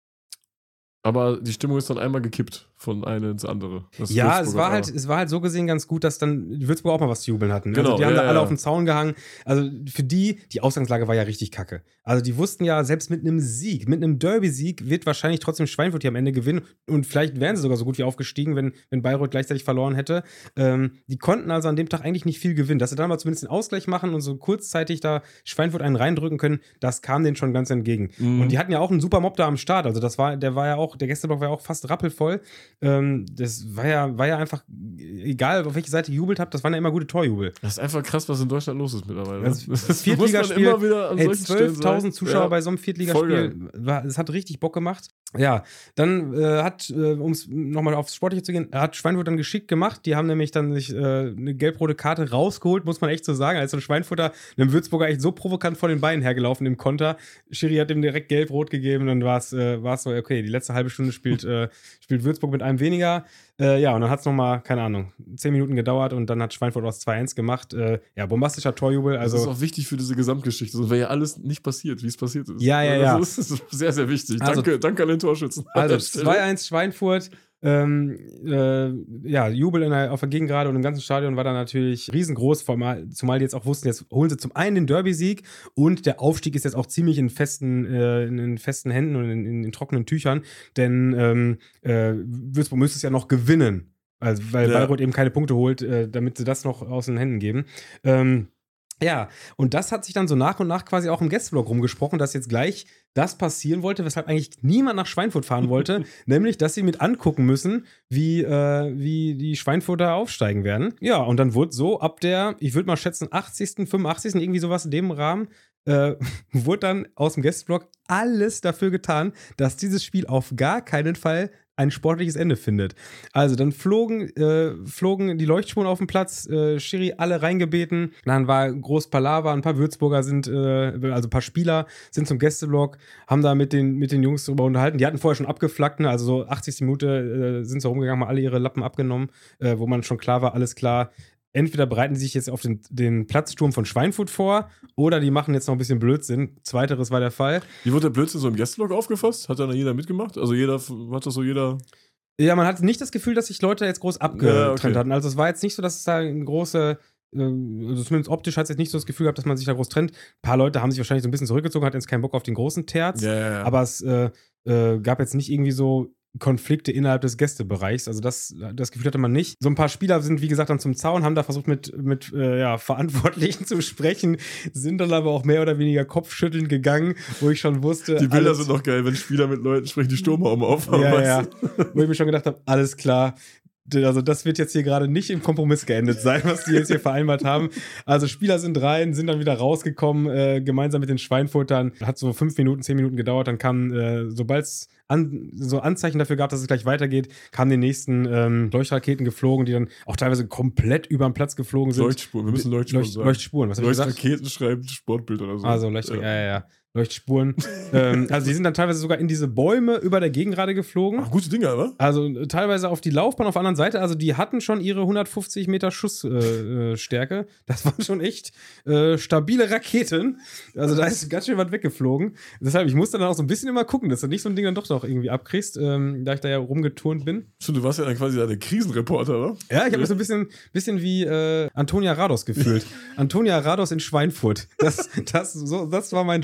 Aber die Stimmung ist dann einmal gekippt von eine ins andere. Das ja, es war, halt, es war halt so gesehen ganz gut, dass dann die Würzburg auch mal was zu jubeln hatten. Genau, also die haben ja, da alle ja. auf den Zaun gehangen. Also für die, die Ausgangslage war ja richtig kacke. Also die wussten ja, selbst mit einem Sieg, mit einem Derby-Sieg wird wahrscheinlich trotzdem Schweinfurt hier am Ende gewinnen. Und vielleicht wären sie sogar so gut wie aufgestiegen, wenn, wenn Bayreuth gleichzeitig verloren hätte. Ähm, die konnten also an dem Tag eigentlich nicht viel gewinnen. Dass sie dann mal zumindest den Ausgleich machen und so kurzzeitig da Schweinfurt einen reindrücken können, das kam denen schon ganz entgegen. Mhm. Und die hatten ja auch einen super Mob da am Start. Also das war, der war ja auch, der Gästeblock war ja auch fast rappelvoll. Ähm, das war ja, war ja einfach, egal auf welche Seite ihr jubelt habt, das waren ja immer gute Torjubel. Das ist einfach krass, was in Deutschland los ist mittlerweile. Das, das das Viertligaspiel, ey, zwölftausend Zuschauer ja. bei so einem Viertligaspiel, es hat richtig Bock gemacht. Ja, dann äh, hat, äh, um es nochmal aufs Sportliche zu gehen, hat Schweinfurt dann geschickt gemacht. Die haben nämlich dann sich äh, eine gelb-rote Karte rausgeholt, muss man echt so sagen. Als so ein Schweinfurter einem Würzburger echt so provokant vor den Beinen hergelaufen im Konter. Schiri hat ihm direkt gelb-rot gegeben, dann war es äh, so, okay, die letzte halbe Stunde spielt, äh, spielt Würzburg mit einem weniger. Äh, ja, und dann hat es nochmal, keine Ahnung, zehn Minuten gedauert und dann hat Schweinfurt aus zwei eins gemacht. Äh, ja, bombastischer Torjubel. Also, das ist auch wichtig für diese Gesamtgeschichte. So wäre ja alles nicht passiert, wie es passiert ist. Ja, ja, ja. Das ist sehr, sehr wichtig. Also, danke, danke an den Torschützen. Also zwei eins Schweinfurt. Ähm, äh, ja, Jubel in der, auf der Gegengrade und im ganzen Stadion war dann natürlich riesengroß, zumal, zumal die jetzt auch wussten, jetzt holen sie zum einen den Derby-Sieg und der Aufstieg ist jetzt auch ziemlich in festen, äh, in, in festen Händen und in, in, in trockenen Tüchern, denn ähm, äh, Würzburg müsste es ja noch gewinnen, also, weil ja. Bayreuth eben keine Punkte holt, äh, damit sie das noch aus den Händen geben. Ähm, Ja, und das hat sich dann so nach und nach quasi auch im Gästeblock rumgesprochen, dass jetzt gleich das passieren wollte, weshalb eigentlich niemand nach Schweinfurt fahren wollte, nämlich, dass sie mit angucken müssen, wie, äh, wie die Schweinfurter aufsteigen werden. Ja, und dann wurde so ab der, ich würde mal schätzen, achtzigsten, fünfundachtzigsten irgendwie sowas in dem Rahmen, äh, wurde dann aus dem Gästeblock alles dafür getan, dass dieses Spiel auf gar keinen Fall ein sportliches Ende findet. Also dann flogen, äh, flogen die Leuchtspuren auf den Platz, äh, Schiri alle reingebeten, dann war groß Palaver, ein paar Würzburger sind, äh, also ein paar Spieler sind zum Gästeblock, haben da mit den, mit den Jungs drüber unterhalten, die hatten vorher schon abgeflackt, ne? Also so achtzigste Minute äh, sind sie rumgegangen, haben alle ihre Lappen abgenommen, äh, wo man schon klar war, alles klar, entweder bereiten sie sich jetzt auf den, den Platzsturm von Schweinfurt vor oder die machen jetzt noch ein bisschen Blödsinn. Zweiteres war der Fall. Wie wurde der Blödsinn so im Gästeblock aufgefasst? Hat da jeder mitgemacht? Also jeder, hat das so jeder... Ja, man hatte nicht das Gefühl, dass sich Leute jetzt groß abgetrennt ja, okay. hatten. Also es war jetzt nicht so, dass es da eine große, also zumindest optisch hat es jetzt nicht so das Gefühl gehabt, dass man sich da groß trennt. Ein paar Leute haben sich wahrscheinlich so ein bisschen zurückgezogen, hatten jetzt keinen Bock auf den großen Terz. Ja, ja, ja. Aber es äh, äh, gab jetzt nicht irgendwie so Konflikte innerhalb des Gästebereichs. Also das, das Gefühl hatte man nicht. So ein paar Spieler sind, wie gesagt, dann zum Zaun, haben da versucht, mit, mit äh, ja, Verantwortlichen zu sprechen, sind dann aber auch mehr oder weniger kopfschüttelnd gegangen, wo ich schon wusste... Die Bilder alles, sind doch geil, wenn Spieler mit Leuten sprechen, die Sturmraum aufhaben. Ja, ja. Wo ich mir schon gedacht habe, alles klar, also das wird jetzt hier gerade nicht im Kompromiss geendet sein, was die jetzt hier vereinbart haben. Also Spieler sind rein, sind dann wieder rausgekommen, äh, gemeinsam mit den Schweinfurtern. Hat so fünf Minuten, zehn Minuten gedauert. Dann kam, äh, sobald es an, so Anzeichen dafür gab, dass es gleich weitergeht, kamen die nächsten ähm, Leuchtraketen geflogen, die dann auch teilweise komplett über den Platz geflogen sind. Leuchtspuren, wir müssen Leuchtspuren Leucht, sagen. Leuchtspuren, was hab ich gesagt? Leuchtraketen schreiben Sportbild oder so. Also Leuchtraketen, ja, ja, ja. Leuchtspuren. ähm, also die sind dann teilweise sogar in diese Bäume über der Gegengrade geflogen. Ach, gute Dinger, oder? Also äh, teilweise auf die Laufbahn auf der anderen Seite. Also die hatten schon ihre hundertfünfzig Meter Schussstärke. Äh, äh, das waren schon echt äh, stabile Raketen. Also da ist ganz schön was weggeflogen. Deshalb, ich musste dann auch so ein bisschen immer gucken, dass du nicht so ein Ding dann doch noch irgendwie abkriegst, ähm, da ich da ja rumgeturnt bin. Stimmt, du warst ja dann quasi der Krisenreporter, oder? Ja, ich habe mich so ein bisschen, bisschen wie äh, Antonia Rados gefühlt. Antonia Rados in Schweinfurt. Das, das, so, das war mein Job.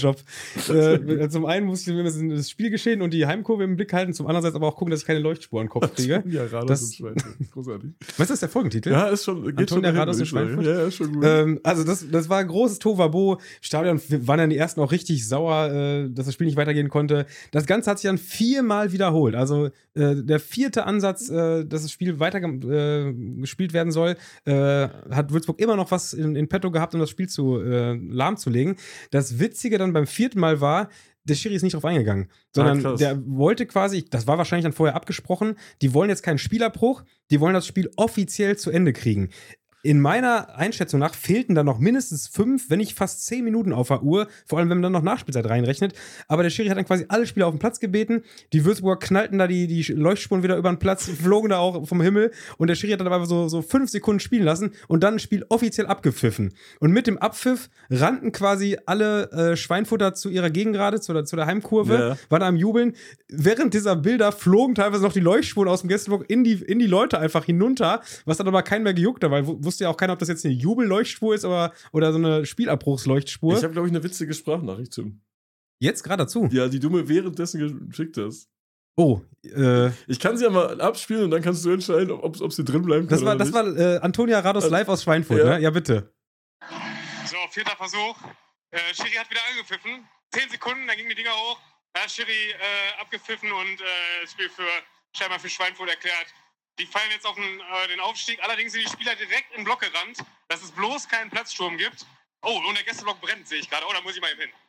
äh, zum einen muss ich das Spielgeschehen und die Heimkurve im Blick halten, zum anderen aber auch gucken, dass ich keine Leuchtspur im Kopf kriege. Ja, Rados das, und Schweinfurt. Großartig. Was ist der Folgentitel? Ja, ist schon, geht Antonia schon Rados und Schweinfurt. Ja, ist schon gut. Ähm, also das, das war ein großes Tohuwabohu. Stadion waren dann die ersten auch richtig sauer, äh, dass das Spiel nicht weitergehen konnte. Das Ganze hat sich dann viermal wiederholt. Also äh, der vierte Ansatz, äh, dass das Spiel weiter äh, gespielt werden soll, äh, hat Würzburg immer noch was in, in petto gehabt, um das Spiel zu äh, lahmzulegen. Das Witzige dann beim vierten Mal war, der Schiri ist nicht drauf eingegangen, sondern ah, der wollte quasi, das war wahrscheinlich dann vorher abgesprochen, die wollen jetzt keinen Spielabbruch, die wollen das Spiel offiziell zu Ende kriegen. In meiner Einschätzung nach fehlten dann noch mindestens fünf, wenn nicht fast zehn Minuten auf der Uhr, vor allem wenn man dann noch Nachspielzeit reinrechnet. Aber der Schiri hat dann quasi alle Spieler auf den Platz gebeten. Die Würzburger knallten da die, die Leuchtspuren wieder über den Platz, flogen da auch vom Himmel. Und der Schiri hat dann aber so, so fünf Sekunden spielen lassen und dann ein Spiel offiziell abgepfiffen. Und mit dem Abpfiff rannten quasi alle äh, Schweinfurter zu ihrer Gegengrade, zu der, zu der Heimkurve, yeah. waren da am Jubeln. Während dieser Bilder flogen teilweise noch die Leuchtspuren aus dem Gästeblock in die, in die Leute einfach hinunter, was dann aber keinen mehr gejuckt hat, weil wusste ja auch keiner, ob das jetzt eine Jubelleuchtspur ist oder, oder so eine Spielabbruchsleuchtspur. Ich habe, glaube ich, eine witzige Sprachnachricht, Tim. Jetzt gerade dazu? Ja, die du mir währenddessen geschickt hast. Oh, äh. Ich kann sie ja mal abspielen und dann kannst du entscheiden, ob, ob sie drin bleiben kann. Das war, oder das nicht. war äh, Antonia Rados live aus Schweinfurt, ja. ne? Ja, bitte. So, vierter Versuch. Äh, Schiri hat wieder angepfiffen. Zehn Sekunden, dann gingen die Dinger hoch. Da hat Schiri äh, abgepfiffen und äh, das Spiel für, scheinbar für Schweinfurt erklärt. Die fallen jetzt auf den, äh, den Aufstieg. Allerdings sind die Spieler direkt im Block gerannt, dass es bloß keinen Platzsturm gibt. Oh, und der Gästeblock brennt, sehe ich gerade. Oh, da muss ich mal eben hin.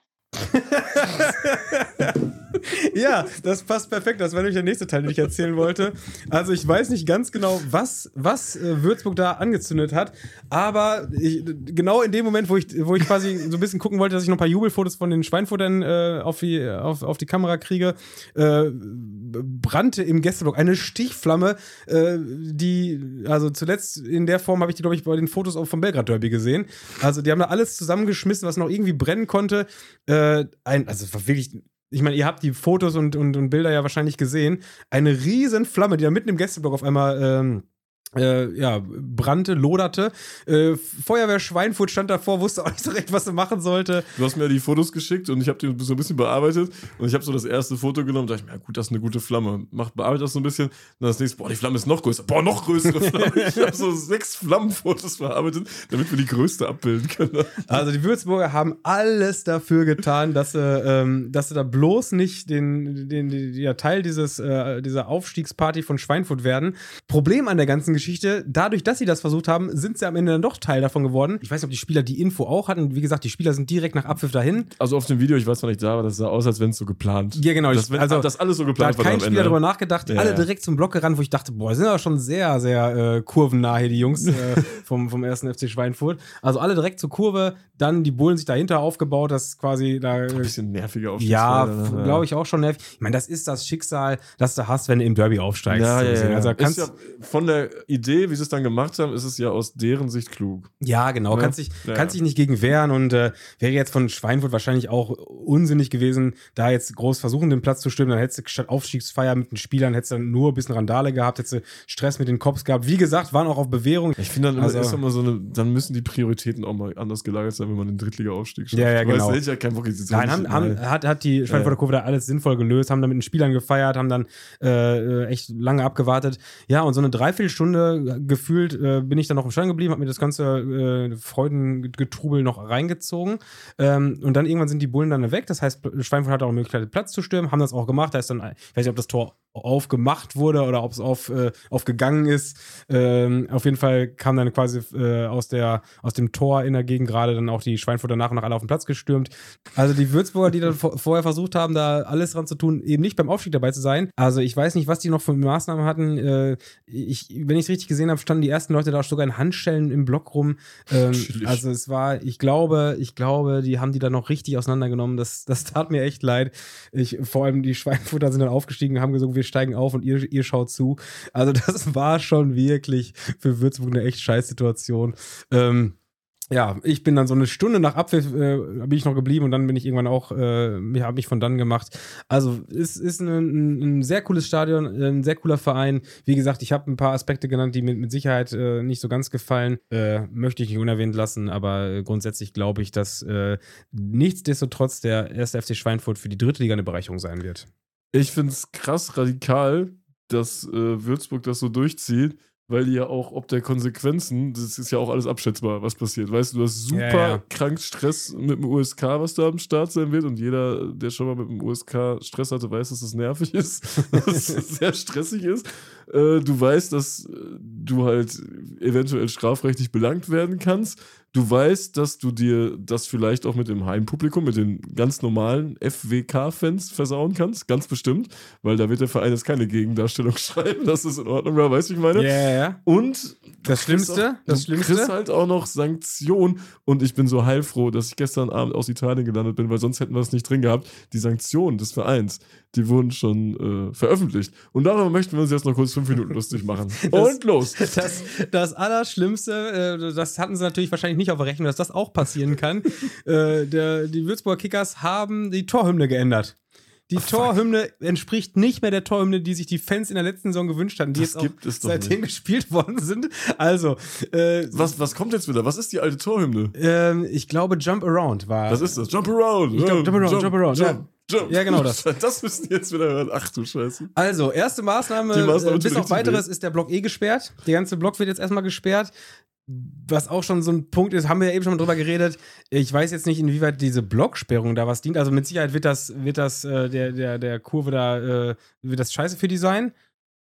Ja, das passt perfekt. Das war nämlich der nächste Teil, den ich erzählen wollte. Also ich weiß nicht ganz genau, was, was äh, Würzburg da angezündet hat, aber ich, genau in dem Moment, wo ich, wo ich quasi so ein bisschen gucken wollte, dass ich noch ein paar Jubelfotos von den Schweinfurtern äh, auf, die, auf, auf die Kamera kriege, äh, brannte im Gästeblock eine Stichflamme, äh, die, also zuletzt in der Form habe ich die, glaube ich, bei den Fotos auch vom Belgrad-Derby gesehen. Also die haben da alles zusammengeschmissen, was noch irgendwie brennen konnte. Äh, ein, also es war wirklich... Ich meine, ihr habt die Fotos und, und, und Bilder ja wahrscheinlich gesehen. Eine riesen Flamme, die da mitten im Gästeblock auf einmal ähm, äh, ja, brannte, loderte. Äh, Feuerwehr Schweinfurt stand davor, wusste auch nicht so recht, was er machen sollte. Du hast mir die Fotos geschickt und ich habe die so ein bisschen bearbeitet. Und ich habe so das erste Foto genommen und dachte mir, ja gut, das ist eine gute Flamme. Macht, bearbeitet das so ein bisschen. Und dann das nächste, boah, die Flamme ist noch größer. Boah, noch größere Flamme. Ich habe so sechs Flammenfotos bearbeitet, damit wir die größte abbilden können. Also die Würzburger haben alles dafür getan, dass sie, ähm, dass sie da bloß nicht den, den, den, der Teil dieses, äh, dieser Aufstiegsparty von Schweinfurt werden. Problem an der ganzen Geschichte, dadurch, dass sie das versucht haben, sind sie am Ende dann doch Teil davon geworden. Ich weiß nicht, ob die Spieler die Info auch hatten. Wie gesagt, die Spieler sind direkt nach Abpfiff dahin. Also auf dem Video, ich weiß zwar nicht da, aber das sah aus, als wenn es so geplant. Ja, genau. Das, wenn, also das alles so geplant war. Da hat kein Spieler darüber nachgedacht. Ja, alle ja. direkt zum Block gerannt, wo ich dachte, boah, sind aber schon sehr, sehr äh, kurvennah hier, die Jungs äh, vom, vom ersten F C Schweinfurt. Also alle direkt zur Kurve, dann die Bullen sich dahinter aufgebaut, das quasi da... Ein bisschen nerviger Aufstieg. Ja, ja. glaube ich auch schon nervig. Ich meine, das ist das Schicksal, das du hast, wenn du im Derby aufsteigst. Ja, so ja, ja. Also kannst ist ja von der Idee, wie sie es dann gemacht haben, ist es ja aus deren Sicht klug. Ja, genau. Ja? Kannst dich ja, kannst ja. dich nicht gegen wehren und äh, wäre jetzt von Schweinfurt wahrscheinlich auch unsinnig gewesen, da jetzt groß versuchen, den Platz zu stürmen. Dann hättest du statt Aufstiegsfeier mit den Spielern, hättest du dann nur ein bisschen Randale gehabt, hättest du Stress mit den Cops gehabt. Wie gesagt, waren auch auf Bewährung. Ich finde dann also, immer, ist immer so eine, dann müssen die Prioritäten auch mal anders gelagert sein, wenn man den Drittliga-Aufstieg schafft. Ja, ja, genau. Weißt, ja keinen Bock, Nein, haben, haben, hat, hat die Schweinfurter Kurve da alles sinnvoll gelöst, haben dann mit den Spielern gefeiert, haben dann äh, echt lange abgewartet. Ja, und so eine Dreiviertelstunde gefühlt äh, bin ich dann noch im Stadion geblieben, habe mir das ganze äh, Freudengetrubel noch reingezogen. Ähm, und dann irgendwann sind die Bullen dann weg. Das heißt, Schweinfurt hatte auch die Möglichkeit, Platz zu stürmen, haben das auch gemacht. Da ist dann, ich weiß nicht, ob das Tor aufgemacht wurde oder ob es auf, äh, aufgegangen ist. Ähm, auf jeden Fall kam dann quasi äh, aus, der, aus dem Tor in der Gegend gerade dann auch die Schweinfurter nach und nach alle auf den Platz gestürmt. Also die Würzburger, die dann vor, vorher versucht haben, da alles dran zu tun, eben nicht beim Aufstieg dabei zu sein. Also ich weiß nicht, was die noch für Maßnahmen hatten. Äh, ich, wenn ich es richtig gesehen habe, standen die ersten Leute da sogar in Handschellen im Block rum. Ähm, also es war, ich glaube, ich glaube, die haben die da noch richtig auseinandergenommen. Das, das tat mir echt leid. Ich, vor allem die Schweinfurter sind dann aufgestiegen und haben gesagt, wir steigen auf und ihr, ihr schaut zu. Also das war schon wirklich für Würzburg eine echt scheiß Situation. Ähm, Ja, ich bin dann so eine Stunde nach Abpfiff äh, bin ich noch geblieben und dann bin ich irgendwann auch, äh, habe mich von dann gemacht. Also es ist ein, ein, ein sehr cooles Stadion, ein sehr cooler Verein. Wie gesagt, ich habe ein paar Aspekte genannt, die mir mit Sicherheit äh, nicht so ganz gefallen. Äh, möchte ich nicht unerwähnt lassen, aber äh, grundsätzlich glaube ich, dass äh, nichtsdestotrotz der erste F C Schweinfurt für die dritte Liga eine Bereicherung sein wird. Ich finde es krass radikal, dass äh, Würzburg das so durchzieht, weil die ja auch, ob der Konsequenzen, das ist ja auch alles abschätzbar, was passiert. Weißt du, du hast super Ja, ja. krank Stress mit dem U S K, was da am Start sein wird. Und jeder, der schon mal mit dem U S K Stress hatte, weiß, dass das nervig ist, dass es sehr stressig ist. Äh, du weißt, dass äh, du halt eventuell strafrechtlich belangt werden kannst. Du weißt, dass du dir das vielleicht auch mit dem Heimpublikum, mit den ganz normalen F W K-Fans versauen kannst. Ganz bestimmt. Weil da wird der Verein jetzt keine Gegendarstellung schreiben, dass das in Ordnung war, weißt du, ich meine? Ja, ja, ja. Und Das Schlimmste, auch, das du Schlimmste. kriegst halt auch noch Sanktionen. Und ich bin so heilfroh, dass ich gestern Abend aus Italien gelandet bin, weil sonst hätten wir es nicht drin gehabt. Die Sanktionen des Vereins, die wurden schon äh, veröffentlicht. Und darüber möchten wir uns jetzt noch kurz fünf Minuten lustig machen. Das- Und los. Das, das Allerschlimmste, äh, das hatten sie natürlich wahrscheinlich nicht auf der Rechnung, dass das auch passieren kann. äh, der, die Würzburger Kickers haben die Torhymne geändert. Die Torhymne entspricht nicht mehr der Torhymne, die sich die Fans in der letzten Saison gewünscht hatten, die Das jetzt gibt auch es doch seitdem nicht. gespielt worden sind. Also, äh, Was, was kommt jetzt wieder? Was ist die alte Torhymne? ähm, ich glaube, Jump Around war. Was ist das? Jump around. Ich glaub, jump around, jump around, Jump, jump. Ja, genau das. Das müssen die jetzt wieder hören. Ach du Scheiße. Also, erste Maßnahme, Die Maßnahme äh, tut bis auf richtig weiteres ist der Block eh gesperrt. Der ganze Block wird jetzt erstmal gesperrt. Was auch schon so ein Punkt ist, haben wir ja eben schon mal drüber geredet. Ich weiß jetzt nicht, inwieweit diese Blocksperrung da was dient. Also mit Sicherheit wird das, wird das äh, der, der, der Kurve da, äh, wird das scheiße für die sein.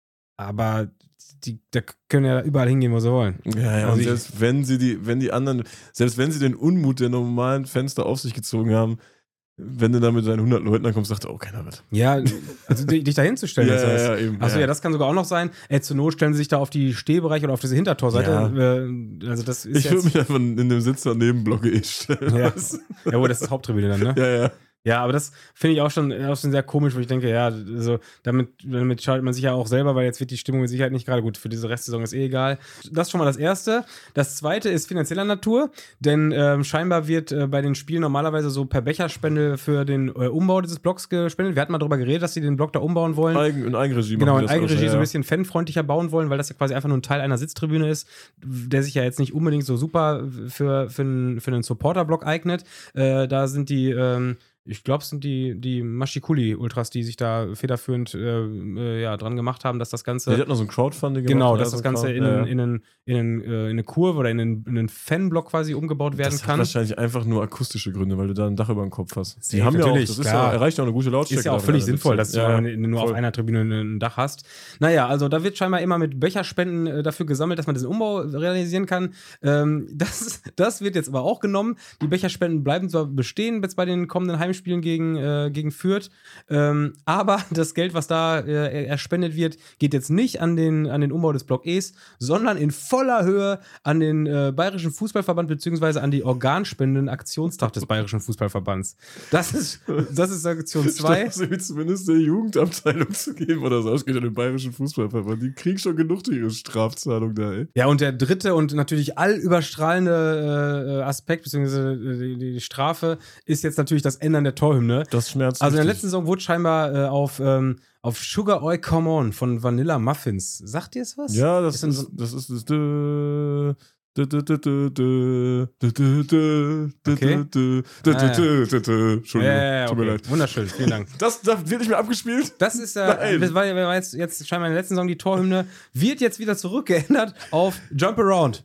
Aber die, da können ja überall hingehen, wo sie wollen. Ja, ja, Also und ich- selbst wenn sie die, wenn die anderen, selbst wenn sie den Unmut der normalen Fenster auf sich gezogen haben, wenn du da mit deinen hundert Leuten ankommst, sagt, oh, keiner wird. Ja, also dich dich da hinzustellen. Ja, das heißt. ja, ja, eben, Achso, ja. ja, das kann sogar auch noch sein. Ey, zur Not stellen sie sich da auf die Stehbereiche oder auf diese Hintertorseite. Äh, also das ist Ich würde jetzt, mich einfach in dem Sitz daneben Blocke eh stellen. Ja. weißt du? ja, wo das ist Haupttribüne dann, ne? ja, ja. Ja, aber das finde ich auch schon, auch schon sehr komisch, wo ich denke, ja, also damit, damit schadet man sich ja auch selber, weil jetzt wird die Stimmung mit Sicherheit nicht gerade gut. Für diese Restsaison ist eh egal. Das ist schon mal das Erste. Das Zweite ist finanzieller Natur, denn ähm, scheinbar wird äh, bei den Spielen normalerweise so per Becherspende für den äh, Umbau dieses Blocks gespendet. Wir hatten mal darüber geredet, dass sie den Block da umbauen wollen. Eigen, in Eigenregie Genau, machen in die das Eigenregie auch, so ein ja, bisschen fanfreundlicher bauen wollen, weil das ja quasi einfach nur ein Teil einer Sitztribüne ist, der sich ja jetzt nicht unbedingt so super für, für, einen, für einen Supporterblock eignet. Äh, da sind die, ähm, ich glaube, es sind die, die Mashikuli-Ultras, die sich da federführend äh, äh, ja, dran gemacht haben, dass das Ganze. Ja, die hat noch so ein Crowdfunding gemacht. Genau, ja, dass so das ein Ganze Crowd- in, ja, einen, ja. in, einen, in, einen, äh, in eine Kurve oder in einen, in einen Fanblock quasi umgebaut werden Das hat kann. wahrscheinlich einfach nur akustische Gründe, weil du da ein Dach über dem Kopf hast. Die Safe, haben ja auch, natürlich, das ist klar. ja, erreicht ja auch eine gute Lautstärke. Ist ja auch darin, völlig ja, sinnvoll, dass ja, du wenn du nur voll. auf einer Tribüne ein Dach hast. Naja, also da wird scheinbar immer mit Becherspenden äh, dafür gesammelt, dass man diesen Umbau realisieren kann. Ähm, das, das wird jetzt aber auch genommen. Die Becherspenden bleiben zwar bestehen jetzt bei den kommenden Heimspielen gegen, äh, gegen Fürth, ähm, aber das Geld, was da äh, erspendet wird, geht jetzt nicht an den, an den Umbau des Block E's, sondern in voller Höhe an den äh, Bayerischen Fußballverband beziehungsweise an die Organspenden-Aktionstag des Bayerischen Fußballverbands. Das ist, das ist Aktion zwei. Statt irgendwie zumindest der Jugendabteilung zu geben oder so. Es geht ja den Bayerischen Fußballverband. Die kriegen schon genug durch ihre Strafzahlung da, ey. Ja, und der dritte und natürlich allüberstrahlende äh, Aspekt, beziehungsweise die, die Strafe, ist jetzt natürlich das Ändern der Torhymne. Das schmerzt. Also in der richtig. letzten Saison wurde scheinbar äh, auf, ähm, auf Sugar Oi Come On von Vanilla Muffins. Sagt ihr es was? Ja, das Ist denn ist, so- das ist das. Dö, dö, dö, dö, dö, dö, dö, dö, dö, dö, Okay. dö, dö, Ah, ja. dö, dö, dö. Entschuldigung, Ja, ja, ja, tut mir okay. leid. Wunderschön, vielen Dank. Das, das wird nicht mehr abgespielt? Das ist äh, Nein. das war, war jetzt, jetzt scheinbar in der letzten Saison die Torhymne, wird jetzt wieder zurückgeändert auf Jump Around.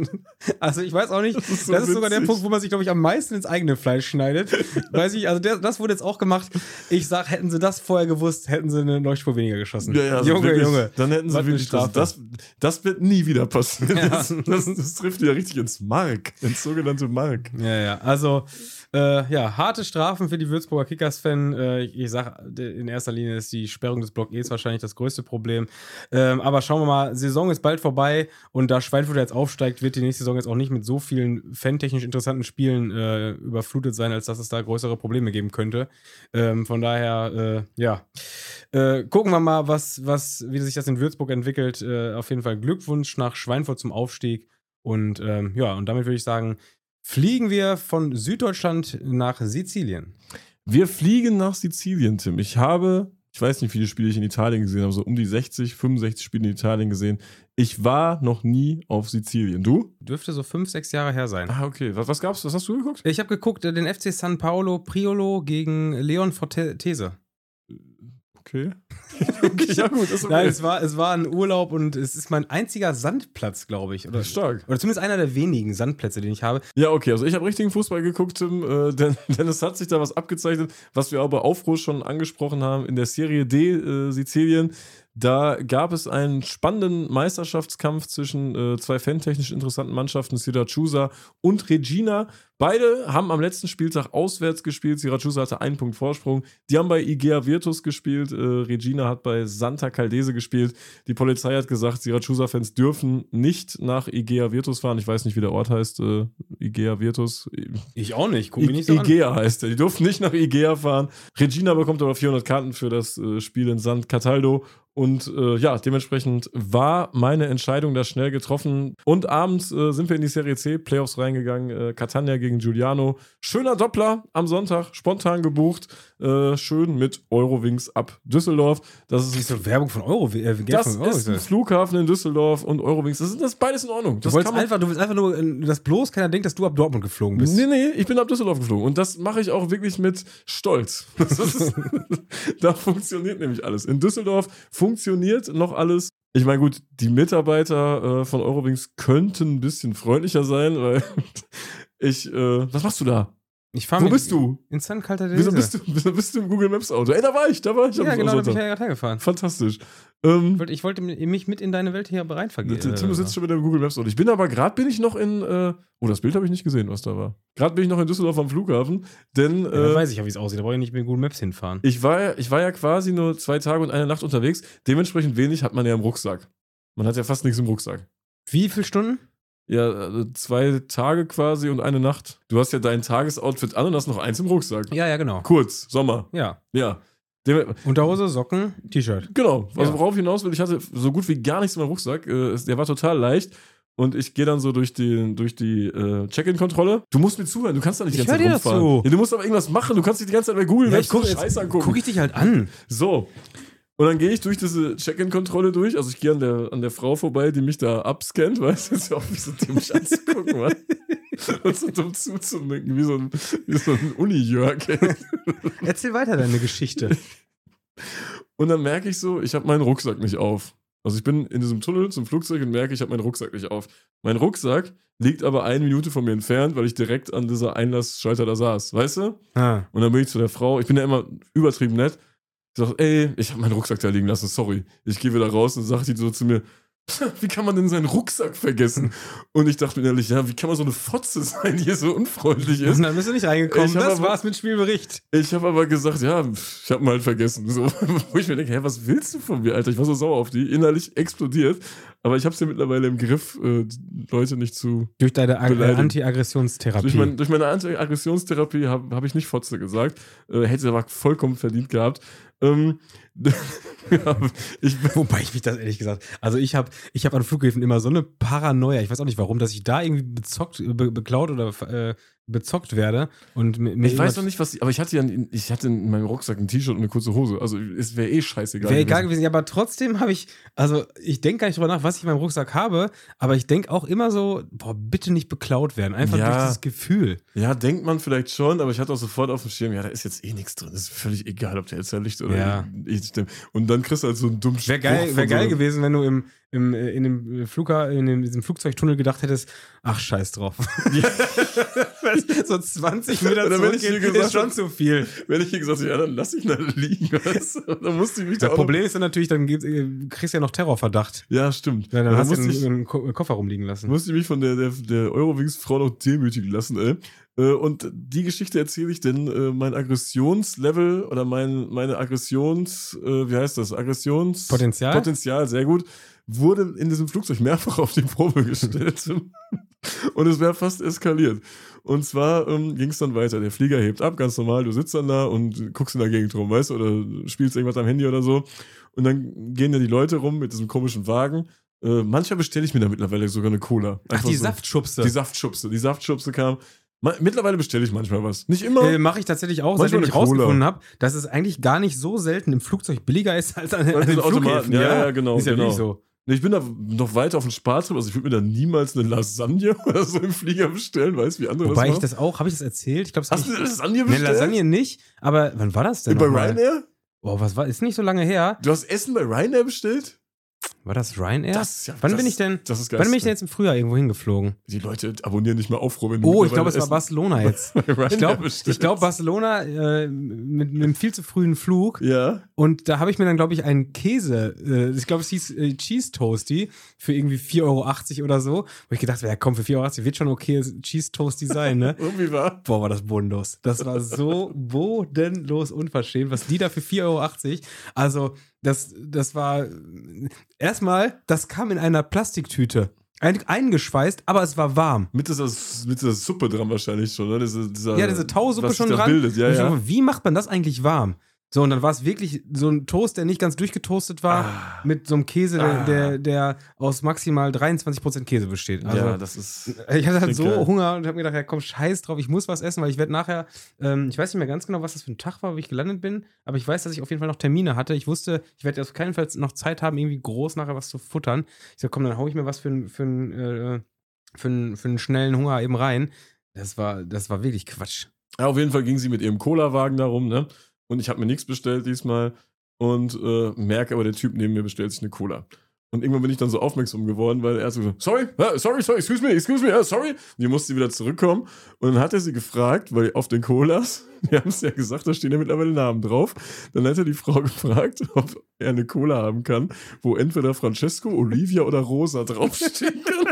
Also ich weiß auch nicht, das ist ist, so sogar der witzig. Punkt, wo man sich, glaube ich, am meisten ins eigene Fleisch schneidet. Weiß ich, also der, das wurde jetzt auch gemacht. Ich sag, hätten sie das vorher gewusst, hätten sie eine Leuchtspur weniger geschossen. Ja, ja, also Junge, wirklich, Junge. Dann hätten Was sie eine wirklich das, Strafe. das, das wird nie wieder passieren. Ja. Das, das, das trifft ja richtig ins Mark, ins sogenannte Mark. Ja, ja, also äh, ja, harte Strafen für die Würzburger Kickers-Fan. Äh, ich, ich sag, in erster Linie ist die Sperrung des Block E's wahrscheinlich das größte Problem. Ähm, aber schauen wir mal, Saison ist bald vorbei und da Schweinfurt jetzt aufsteigt, wird die nächste Saison jetzt auch nicht mit so vielen fantechnisch interessanten Spielen äh, überflutet sein, als dass es da größere Probleme geben könnte. Ähm, von daher, äh, ja, äh, gucken wir mal, was, was, wie sich das in Würzburg entwickelt. Äh, auf jeden Fall Glückwunsch nach Schweinfurt zum Aufstieg. Und ähm, ja, und damit würde ich sagen, Fliegen wir von Süddeutschland nach Sizilien. Wir fliegen nach Sizilien, Tim. Ich habe, ich weiß nicht, wie viele Spiele ich in Italien gesehen habe, so um die sechzig, fünfundsechzig Spiele in Italien gesehen. Ich war noch nie auf Sizilien. Du? Dürfte so fünf, sechs Jahre her sein. Ah, okay. Was, was gab's? Was hast du geguckt? Ich habe geguckt, den F C San Paolo Priolo gegen Leon Fortese. Okay. okay. Ja, gut, ist okay. Nein, es war, es war ein Urlaub und es ist mein einziger Sandplatz, glaube ich. Oder, Stark. Oder zumindest einer der wenigen Sandplätze, den ich habe. Ja, okay, also ich habe richtigen Fußball geguckt, Tim, äh, denn, denn es hat sich da was abgezeichnet, was wir auch bei Aufruhr schon angesprochen haben, in der Serie D äh, Sizilien. Da gab es einen spannenden Meisterschaftskampf zwischen äh, zwei fantechnisch interessanten Mannschaften, Siracusa und Regina. Beide haben am letzten Spieltag auswärts gespielt. Siracusa hatte einen Punkt Vorsprung. Die haben bei Igea Virtus gespielt. Äh, Regina hat bei Santa Caldese gespielt. Die Polizei hat gesagt, Siracusa-Fans dürfen nicht nach Igea Virtus fahren. Ich weiß nicht, wie der Ort heißt. Äh, Igea Virtus. Ich auch nicht. Guck mich nicht so an. Igea heißt er. Die durften nicht nach Igea fahren. Regina bekommt aber vierhundert Karten für das äh, Spiel in San Cataldo. Und äh, ja, dementsprechend war meine Entscheidung da schnell getroffen. Und abends äh, sind wir in die Serie C, Playoffs reingegangen. Äh, Catania gegen Giuliano. Schöner Doppler am Sonntag, spontan gebucht. Äh, schön mit Eurowings ab Düsseldorf. Das ist, das ist so Werbung von Euro. Äh, das von Euro ist ein Flughafen in Düsseldorf und Eurowings. Das ist das beides in Ordnung. Das du, wolltest einfach, du willst einfach nur, dass bloß keiner denkt, dass du ab Dortmund geflogen bist. Nee, nee, ich bin ab Düsseldorf geflogen. Und das mache ich auch wirklich mit Stolz. Das ist, da funktioniert nämlich alles. In Düsseldorf funktioniert noch alles. Ich meine, gut, die Mitarbeiter äh, von Eurowings könnten ein bisschen freundlicher sein, weil ich, äh, was machst du da? Ich fahr Wo mit bist du? In San Caltadese. Wieso bist du, wieso bist du im Google Maps Auto? Ey, da war ich, da war ich. Ja, genau, da bin ich ja gerade hergefahren. Fantastisch. Ähm, ich, wollte, ich wollte mich mit in deine Welt hier reinvergehen. Tim, du sitzt schon mit dem Google Maps Auto. Ich bin aber gerade, bin ich noch in, äh, oh, das Bild habe ich nicht gesehen, was da war. Gerade bin ich noch in Düsseldorf am Flughafen, denn ja, da äh, weiß ich ja, wie es aussieht. Da brauche ich nicht mit Google Maps hinfahren. Ich war, ja, ich war ja quasi nur zwei Tage und eine Nacht unterwegs. Dementsprechend wenig hat man ja im Rucksack. Man hat ja fast nichts im Rucksack. Wie viele Stunden? Ja, also zwei Tage quasi und eine Nacht. Du hast ja dein Tagesoutfit an und hast noch eins im Rucksack. Ja, ja, genau. Kurz, Sommer. Ja. Ja. Unterhose, Socken, T-Shirt. Genau. Also ja. worauf ich hinaus will, ich hatte so gut wie gar nichts in meinem Rucksack. Der war total leicht. Und ich gehe dann so durch die, durch die äh, Check-in-Kontrolle. Du musst mir zuhören, du kannst da nicht die ich ganze Zeit rumfahren. Dazu. Ja, du musst aber irgendwas machen. Du kannst dich die ganze Zeit bei Google ja, ich guck, Scheiß angucken. Guck ich dich halt an. So. Und dann gehe ich durch diese Check-in-Kontrolle durch. Also ich gehe an der, an der Frau vorbei, die mich da abscannt, weißt du, ist ja auch wie so dämlich anzugucken, Mann. Und so dumm zuzunicken, wie so ein, wie so ein Uni-Jörg. Erzähl weiter deine Geschichte. Und dann merke ich so, ich habe meinen Rucksack nicht auf. Also ich bin in diesem Tunnel zum Flugzeug und merke, ich habe meinen Rucksack nicht auf. Mein Rucksack liegt aber eine Minute von mir entfernt, weil ich direkt an dieser Einlassschalter da saß, weißt du? Ah. Und dann bin ich zu der Frau, ich bin ja immer übertrieben nett. Ich sag, ey, ich habe meinen Rucksack da liegen lassen, sorry. Ich gehe wieder raus und sagt die so zu mir, wie kann man denn seinen Rucksack vergessen? Und ich dachte mir ehrlich, ja, wie kann man so eine Fotze sein, die hier so unfreundlich ist? Und dann bist du nicht reingekommen, das aber, war's mit Spielbericht. Ich habe aber gesagt, ja, ich habe ihn halt vergessen. So, wo ich mir denke, hä, was willst du von mir, Alter? Ich war so sauer auf die, innerlich explodiert. Aber ich habe es ja mittlerweile im Griff, äh, Leute nicht zu Durch deine Anti-Aggressionstherapie. Durch, mein, durch meine Anti-Aggressionstherapie habe hab ich nicht Fotze gesagt. Äh, hätte aber vollkommen verdient gehabt. Ähm, ja, ich, Wobei ich mich das ehrlich gesagt, also ich habe ich hab an Flughäfen immer so eine Paranoia, ich weiß auch nicht warum, dass ich da irgendwie bezockt, be, beklaut oder äh, bezockt werde. Und mir ich weiß noch nicht, was, aber ich hatte ja, ich hatte in meinem Rucksack ein T-Shirt und eine kurze Hose, also es wäre eh scheißegal. Wäre egal gewesen, ja, aber trotzdem habe ich, also ich denke gar nicht drüber nach, was ich in meinem Rucksack habe, aber ich denke auch immer so, boah, bitte nicht beklaut werden, einfach ja, durch dieses Gefühl. Ja, denkt man vielleicht schon, aber ich hatte auch sofort auf dem Schirm, ja, da ist jetzt eh nichts drin, ist völlig egal, ob der jetzt Licht oder ja. ich, und dann kriegst du halt so einen dummen Wäre geil, wär geil so gewesen, wenn du im, im, in dem Flugha, in dem, diesem Flugzeugtunnel gedacht hättest, ach, scheiß drauf. Ja. So zwanzig Meter zurückgehen gesagt, ist schon zu viel. Wenn ich hier gesagt habe, ja, dann lass ich ihn halt liegen. Weißt du? Dann musste ich mich das da Problem ist dann natürlich, dann kriegst du ja noch Terrorverdacht. Ja, stimmt. Ja, dann, dann hast du ich, einen Koffer rumliegen lassen. Musste ich mich von der, der, der Eurowings-Frau noch demütigen lassen, ey. Und die Geschichte erzähle ich, denn äh, mein Aggressionslevel oder mein, meine Aggressions, äh, wie heißt das? Aggressions... Potenzial? Potenzial, sehr gut, wurde in diesem Flugzeug mehrfach auf die Probe gestellt. Und es wäre fast eskaliert. Und zwar ähm, ging es dann weiter. Der Flieger hebt ab, ganz normal. Du sitzt dann da und guckst in der Gegend rum, weißt du, oder spielst irgendwas am Handy oder so. Und dann gehen ja die Leute rum mit diesem komischen Wagen. Äh, manchmal bestelle ich mir da mittlerweile sogar eine Cola. Ach, Einfach die so. Saftschubse. Die Saftschubse. Die Saftschubse kam. Ma- mittlerweile bestelle ich manchmal was. Nicht immer. Äh, Mache ich tatsächlich auch, Manchmal seitdem ich eine Cola. rausgefunden habe, dass es eigentlich gar nicht so selten im Flugzeug billiger ist als an, an An den den Automaten. Flughäfen. Ja, ja, genau, Ist ja genau. wirklich so. Nee, ich bin da noch weiter auf den Spartrip. Also ich würde mir da niemals eine Lasagne oder so im Flieger bestellen. Weißt du, wie andere Wobei das ich machen? das auch, habe ich das erzählt? Ich glaube, Hast du eine Lasagne Ne, bestellt? Lasagne nicht, aber wann war das denn? Bei noch mal? Ryanair? Oh, was war, ist nicht so lange her. Du hast Essen bei Ryanair bestellt? War das Ryanair? Das ist ja, wann das, bin ich denn, Das ist wann bin ich denn geil. jetzt im Frühjahr irgendwo hingeflogen? Die Leute abonnieren nicht mehr auf, wenn du Oh, ich glaube, mittlerweile es war Essen Barcelona jetzt. bei Ryanair Ich glaube, bestellst. glaub, Barcelona äh, mit, mit einem viel zu frühen Flug. Ja. Und da habe ich mir dann, glaube ich, einen Käse, äh, ich glaube, es hieß äh, Cheese Toasty für irgendwie vier Euro achtzig oder so. Wo ich gedacht habe, ja komm, für vier Euro achtzig wird schon okay Cheese Toasty sein, ne? Irgendwie war. Boah, war das bodenlos. Das war so bodenlos unverschämt. Was die da für vier Euro achtzig, also das, das war erstmal, das kam in einer Plastiktüte. Ein, eingeschweißt, aber es war warm. Mit dieser, mit dieser Suppe dran wahrscheinlich schon, ne? Diese, dieser, Ja, diese Tausuppe was sich schon da dran. Bildet. Ja, Und ich ja. dachte, wie macht man das eigentlich warm? So, und dann war es wirklich so ein Toast, der nicht ganz durchgetoastet war, Ah. mit so einem Käse, Ah. der, der aus maximal dreiundzwanzig Prozent Käse besteht. Also, ja, das ist. ich hatte halt klingt so geil. Hunger und habe mir gedacht, ja komm, scheiß drauf, ich muss was essen, weil ich werde nachher, ähm, ich weiß nicht mehr ganz genau, was das für ein Tag war, wie ich gelandet bin, aber ich weiß, dass ich auf jeden Fall noch Termine hatte. Ich wusste, ich werde auf keinen Fall noch Zeit haben, irgendwie groß nachher was zu futtern. Ich sag, komm, dann hau ich mir was für, für, äh, für, einen- für einen schnellen Hunger eben rein. Das war, das war wirklich Quatsch. Ja, auf jeden Fall ging sie mit ihrem Cola-Wagen da rum, ne? Und ich habe mir nichts bestellt diesmal und äh, merke aber, der Typ neben mir bestellt sich eine Cola. Und irgendwann bin ich dann so aufmerksam geworden, weil er so, sorry, uh, sorry, sorry, excuse me, excuse me, uh, sorry. Und die musste wieder zurückkommen. Und dann hat er sie gefragt, weil auf den Colas, wir haben es ja gesagt, da stehen ja mittlerweile Namen drauf. Dann hat er die Frau gefragt, ob er eine Cola haben kann, wo entweder Francesco, Olivia oder Rosa draufstehen kann.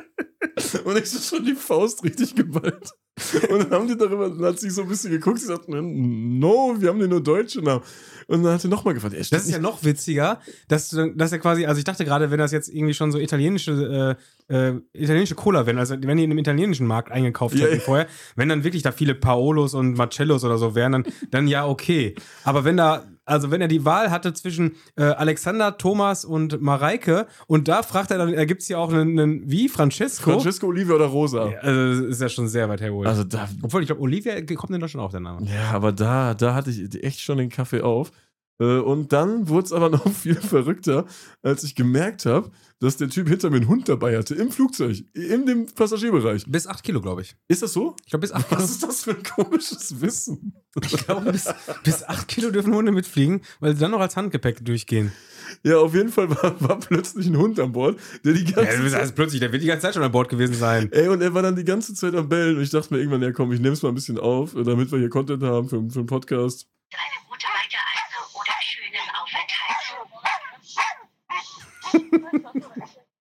Und ich so schon die Faust richtig geballt. Und dann haben die darüber, dann hat sie so ein bisschen geguckt, sie sagt, no, wir haben den nur deutsche Namen. Und dann hat er nochmal gefragt, ey, Das ist ja noch witziger, dass, du, dann- dass er quasi, also ich dachte gerade, wenn das jetzt irgendwie schon so italienische, äh, äh, italienische Cola wären, also wenn die in einem italienischen Markt eingekauft Ja, hätten ja. vorher, wenn dann wirklich da viele Paolos und Marcellos oder so wären, dann, dann ja okay. Aber wenn da, also wenn er die Wahl hatte zwischen äh, Alexander, Thomas und Mareike und da fragt er dann, da gibt es ja auch einen, einen, wie, Francesco? Francesco, Olivia oder Rosa. Ja, also das ist ja schon sehr weit hergeholt. Also da, Obwohl, ich glaube, Olivia kommt denn doch schon auf, der Name. ja, aber da, da hatte ich echt schon den Kaffee auf. Äh, Und dann wurde es aber noch viel verrückter, als ich gemerkt habe, dass der Typ hinter mir einen Hund dabei hatte, im Flugzeug, in dem Passagierbereich. Bis acht Kilo, glaube ich. Ist das so? Ich glaube, bis acht Kilo. Was ist das für ein komisches Wissen? Ich glaube, bis, bis acht Kilo dürfen Hunde mitfliegen, weil sie dann noch als Handgepäck durchgehen. Ja, auf jeden Fall war, war plötzlich ein Hund an Bord, der die ganze Ja, du bist Zeit. also plötzlich, der wird die ganze Zeit schon an Bord gewesen sein. Ey, und er war dann die ganze Zeit am Bellen. Und ich dachte mir irgendwann, ja komm, ich nehme es mal ein bisschen auf, äh, damit wir hier Content haben für, für einen Podcast. Eine gute Weiterreise oder schönen Aufenthalt.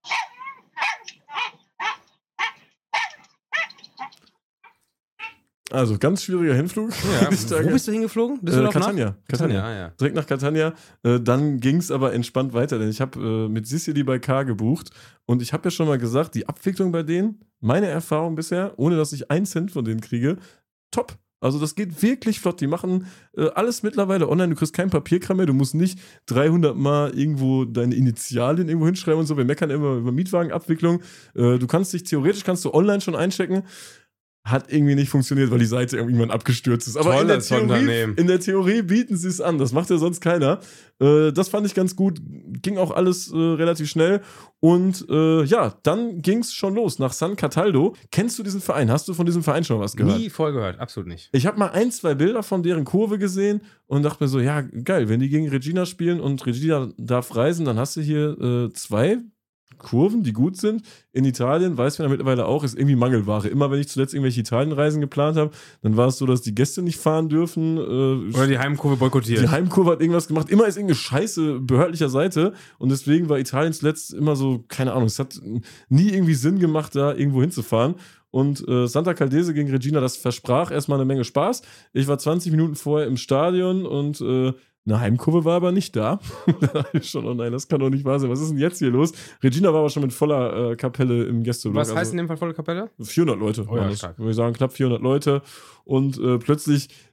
Also, ganz schwieriger Hinflug. Ja, wo bist du hingeflogen? Bist du äh, noch nach? Catania. Catania, ah, ja. Direkt nach Catania. Äh, dann ging es aber entspannt weiter, denn ich habe äh, mit Sicily bei K gebucht. Und ich habe ja schon mal gesagt, die Abwicklung bei denen, meine Erfahrung bisher, ohne dass ich einen Cent von denen kriege, top. Also das geht wirklich flott. Die machen äh, alles mittlerweile online. Du kriegst kein Papierkram mehr. Du musst nicht dreihundert Mal irgendwo deine Initialien irgendwo hinschreiben und so. Wir meckern immer über Mietwagenabwicklung. Äh, du kannst dich, theoretisch kannst du online schon einchecken. Hat irgendwie nicht funktioniert, weil die Seite irgendwann abgestürzt ist. Aber in der, Tolles Theorie, Unternehmen. in der Theorie bieten sie es an. Das macht ja sonst keiner. Äh, das fand ich ganz gut. Ging auch alles äh, relativ schnell. Und äh, ja, dann ging es schon los nach San Cataldo. Kennst du diesen Verein? Hast du von diesem Verein schon was gehört? Nie voll gehört, absolut nicht. Ich habe mal ein, zwei Bilder von deren Kurve gesehen und dachte mir so, ja, geil, wenn die gegen Regina spielen und Regina darf reisen, dann hast du hier äh, zwei Kurven, die gut sind. In Italien, weiß man ja mittlerweile auch, ist irgendwie Mangelware. Immer wenn ich zuletzt irgendwelche Italienreisen geplant habe, dann war es so, dass die Gäste nicht fahren dürfen. Äh, Oder die Heimkurve boykottiert. die Heimkurve hat irgendwas gemacht. Immer ist irgendeine Scheiße behördlicher Seite. Und deswegen war Italien zuletzt immer so, keine Ahnung, es hat nie irgendwie Sinn gemacht, da irgendwo hinzufahren. Und äh, Santa Caldese gegen Regina, das versprach erstmal eine Menge Spaß. Ich war zwanzig Minuten vorher im Stadion und äh, eine Heimkurve war aber nicht da. Da dachte ich schon, oh nein, das kann doch nicht wahr sein. Was ist denn jetzt hier los? Regina war aber schon mit voller äh, Kapelle im Gästeblock. Was heißt in dem Fall volle Kapelle? vierhundert Leute. Oh ja, waren es. stark. Würde ich sagen, knapp vierhundert Leute. Und äh, plötzlich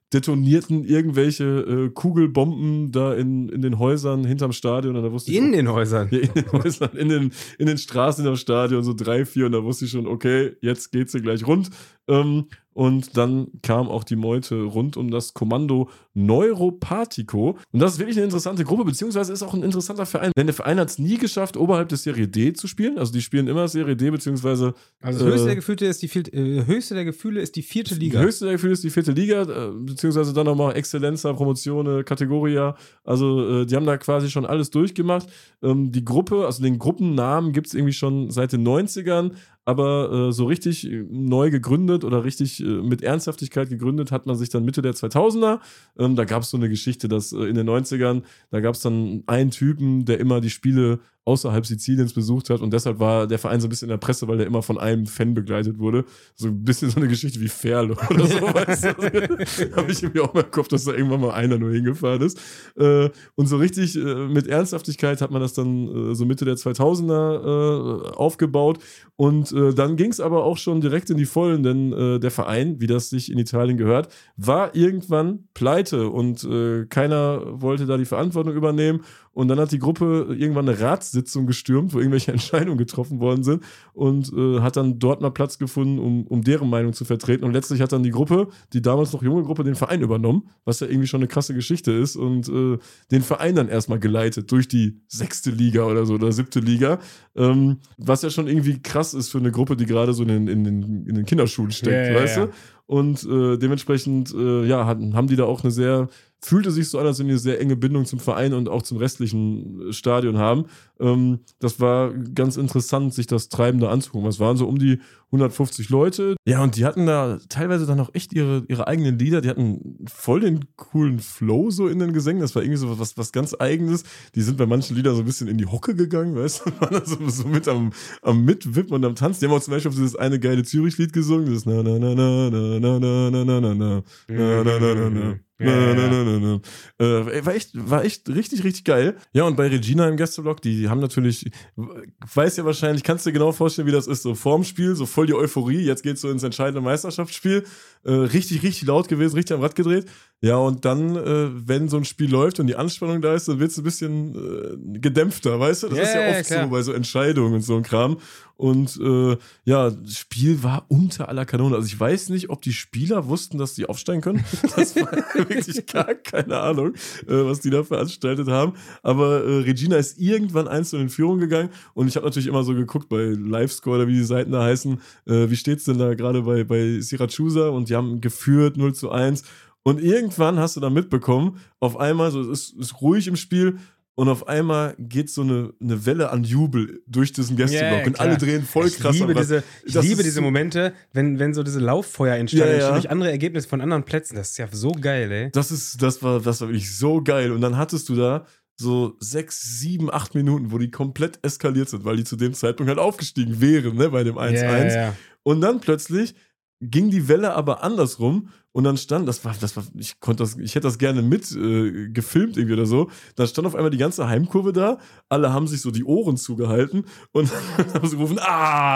detonierten irgendwelche äh, Kugelbomben da in, in den Häusern hinterm Stadion. Und da wusste ich In schon, den Häusern? Ja, in den Häusern, in den, in den Straßen hinterm Stadion, so drei, vier. Und da wusste ich schon, okay, jetzt geht's hier gleich rund. Ähm, und dann kam auch die Meute rund um das Kommando Neuropathico. Und das ist wirklich eine interessante Gruppe, beziehungsweise ist auch ein interessanter Verein. Denn der Verein hat es nie geschafft, oberhalb der Serie D zu spielen. Also die spielen immer Serie D, beziehungsweise Also das höchste, äh, der Gefühle ist die vierte, äh, höchste der Gefühle ist die vierte Liga. Die höchste der Gefühle ist die vierte Liga, äh, beziehungsweise dann nochmal Exzellenza, Promotion, Kategoria. Also äh, die haben da quasi schon alles durchgemacht. Ähm, die Gruppe, also den Gruppennamen gibt es irgendwie schon seit den neunzigern, aber äh, so richtig neu gegründet oder richtig äh, mit Ernsthaftigkeit gegründet hat man sich dann Mitte der zweitausender. Ähm, da gab es so eine Geschichte, dass äh, in den neunzigern, da gab es dann einen Typen, der immer die Spiele außerhalb Siziliens besucht hat und deshalb war der Verein so ein bisschen in der Presse, weil der immer von einem Fan begleitet wurde. So ein bisschen so eine Geschichte wie Ferl oder so, weißt du? Habe ich irgendwie auch mal im Kopf, dass da irgendwann mal einer nur hingefahren ist. Äh, und so richtig äh, mit Ernsthaftigkeit hat man das dann äh, so Mitte der zweitausender äh, aufgebaut und äh, dann ging es aber auch schon direkt in die Vollen, denn äh, der Verein, wie das sich in Italien gehört, war irgendwann pleite und äh, keiner wollte da die Verantwortung übernehmen. Und dann hat die Gruppe irgendwann eine Ratssitzung gestürmt, wo irgendwelche Entscheidungen getroffen worden sind und äh, hat dann dort mal Platz gefunden, um, um deren Meinung zu vertreten. Und letztlich hat dann die Gruppe, die damals noch junge Gruppe, den Verein übernommen, was ja irgendwie schon eine krasse Geschichte ist und äh, den Verein dann erstmal geleitet durch die sechste Liga oder so oder siebte Liga, ähm, was ja schon irgendwie krass ist für eine Gruppe, die gerade so in den, in den, in den Kinderschuhen steckt, Ja, weißt ja, du? Und äh, dementsprechend, äh, ja, hatten, haben die da auch eine sehr, fühlte sich so an, als wenn die eine sehr enge Bindung zum Verein und auch zum restlichen Stadion haben. Ähm, das war ganz interessant, sich das Treiben da anzugucken. Es waren so um die hundertfünfzig Leute. Ja, und die hatten da teilweise dann auch echt ihre, ihre eigenen Lieder. Die hatten voll den coolen Flow so in den Gesängen. Das war irgendwie so was, was ganz Eigenes. Die sind bei manchen Liedern so ein bisschen in die Hocke gegangen, weißt du? Waren da so, so mit am, am Mitwippen und am Tanzen. Die haben auch zum Beispiel auf dieses eine geile Zürich-Lied gesungen. Das na na na na na na na na na na na na na na na. Ja, ja, ja. Na, na, na, na. Äh, war, echt, war echt richtig, richtig geil. Ja, und bei Regina im Gästeblock, die haben natürlich, weiß ja wahrscheinlich, kannst du dir genau vorstellen, wie das ist, so vorm Spiel, so voll die Euphorie, jetzt geht's so ins entscheidende Meisterschaftsspiel, äh, richtig, richtig laut gewesen, richtig am Rad gedreht. Ja, und dann, äh, wenn so ein Spiel läuft und die Anspannung da ist, dann wird's ein bisschen äh, gedämpfter, weißt du? Das yeah, ist ja oft klar. so bei so Entscheidungen und so ein Kram. Und äh, ja, das Spiel war unter aller Kanone. Also ich weiß nicht, ob die Spieler wussten, dass die aufsteigen können. Das war wirklich gar keine Ahnung, äh, was die da veranstaltet haben. Aber äh, Regina ist irgendwann einzeln in Führung gegangen. Und ich habe natürlich immer so geguckt bei Livescore oder wie die Seiten da heißen, äh, wie steht's denn da gerade bei, bei Siracusa? Und die haben geführt null zu eins. Und irgendwann hast du dann mitbekommen, auf einmal, so es ist, ist ruhig im Spiel, und auf einmal geht so eine, eine Welle an Jubel durch diesen Gästeblock. Ja, ja, und klar. alle drehen voll ich krass liebe am Rad. diese, Ich Das liebe ist diese so- Momente, wenn, wenn so diese Lauffeuer entstehen, Ja, ja. entstehen durch andere Ergebnisse von anderen Plätzen. Das ist ja so geil, ey. Das ist, das war, das war wirklich so geil. Und dann hattest du da so sechs, sieben, acht Minuten, wo die komplett eskaliert sind, weil die zu dem Zeitpunkt halt aufgestiegen wären, ne, bei dem eins eins. Ja, ja, ja. Und dann plötzlich ging die Welle aber andersrum und dann stand, das war, das war, ich konnte das, ich hätte das gerne mit äh, gefilmt irgendwie oder so. Dann stand auf einmal die ganze Heimkurve da, alle haben sich so die Ohren zugehalten und haben sie gerufen,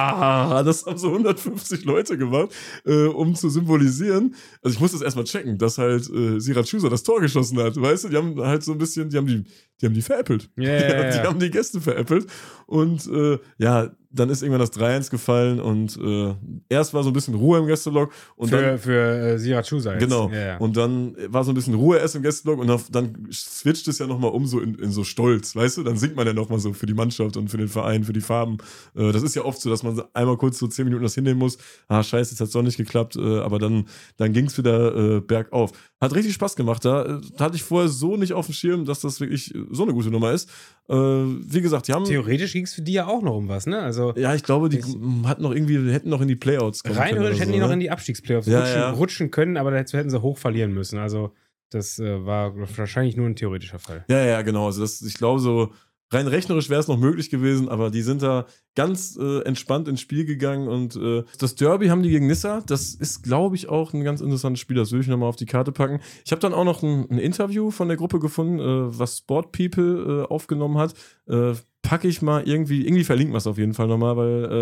ah, das haben so hundertfünfzig Leute gemacht, äh, um zu symbolisieren. Also ich musste das erstmal checken, dass halt äh, Siracusa das Tor geschossen hat, weißt du? Die haben halt so ein bisschen, die haben die, die haben die veräppelt. Ja, die, ja, ja. die haben die Gäste veräppelt und äh, ja, dann ist irgendwann das drei eins gefallen und äh, erst war so ein bisschen Ruhe im Gästeblock und Für, dann für äh, Siracusa jetzt. Genau. Ja, ja. Und dann war so ein bisschen Ruhe erst im Gästeblock und dann, dann switcht es ja nochmal um so in, in so Stolz, weißt du? Dann singt man ja nochmal so für die Mannschaft und für den Verein, für die Farben. Äh, das ist ja oft so, dass man so einmal kurz so zehn Minuten das hinnehmen muss. Ah, scheiße, jetzt hat's doch nicht geklappt. Äh, aber dann, dann ging's wieder äh, bergauf. Hat richtig Spaß gemacht da. Äh, hatte ich vorher so nicht auf dem Schirm, dass das wirklich so eine gute Nummer ist. Äh, wie gesagt, die haben... Theoretisch ging es für die ja auch noch um was, ne? Also Ja, ich glaube, die hatten noch irgendwie, hätten noch in die Playouts kommen rein können theoretisch oder hätten so, die noch ne? in die Abstiegsplayoffs Ja, rutschen, ja. rutschen können, aber dazu hätten sie hoch verlieren müssen. Also das äh, war wahrscheinlich nur ein theoretischer Fall. Ja, ja, genau. Also das, ich glaube, so rein rechnerisch wäre es noch möglich gewesen, aber die sind da ganz äh, entspannt ins Spiel gegangen und äh, das Derby haben die gegen Nissa. Das ist, glaube ich, auch ein ganz interessantes Spiel. Das würde ich nochmal auf die Karte packen. Ich habe dann auch noch ein, ein Interview von der Gruppe gefunden, äh, was Sport People äh, aufgenommen hat. Äh, packe ich mal irgendwie, irgendwie verlinken wir es auf jeden Fall nochmal, weil äh,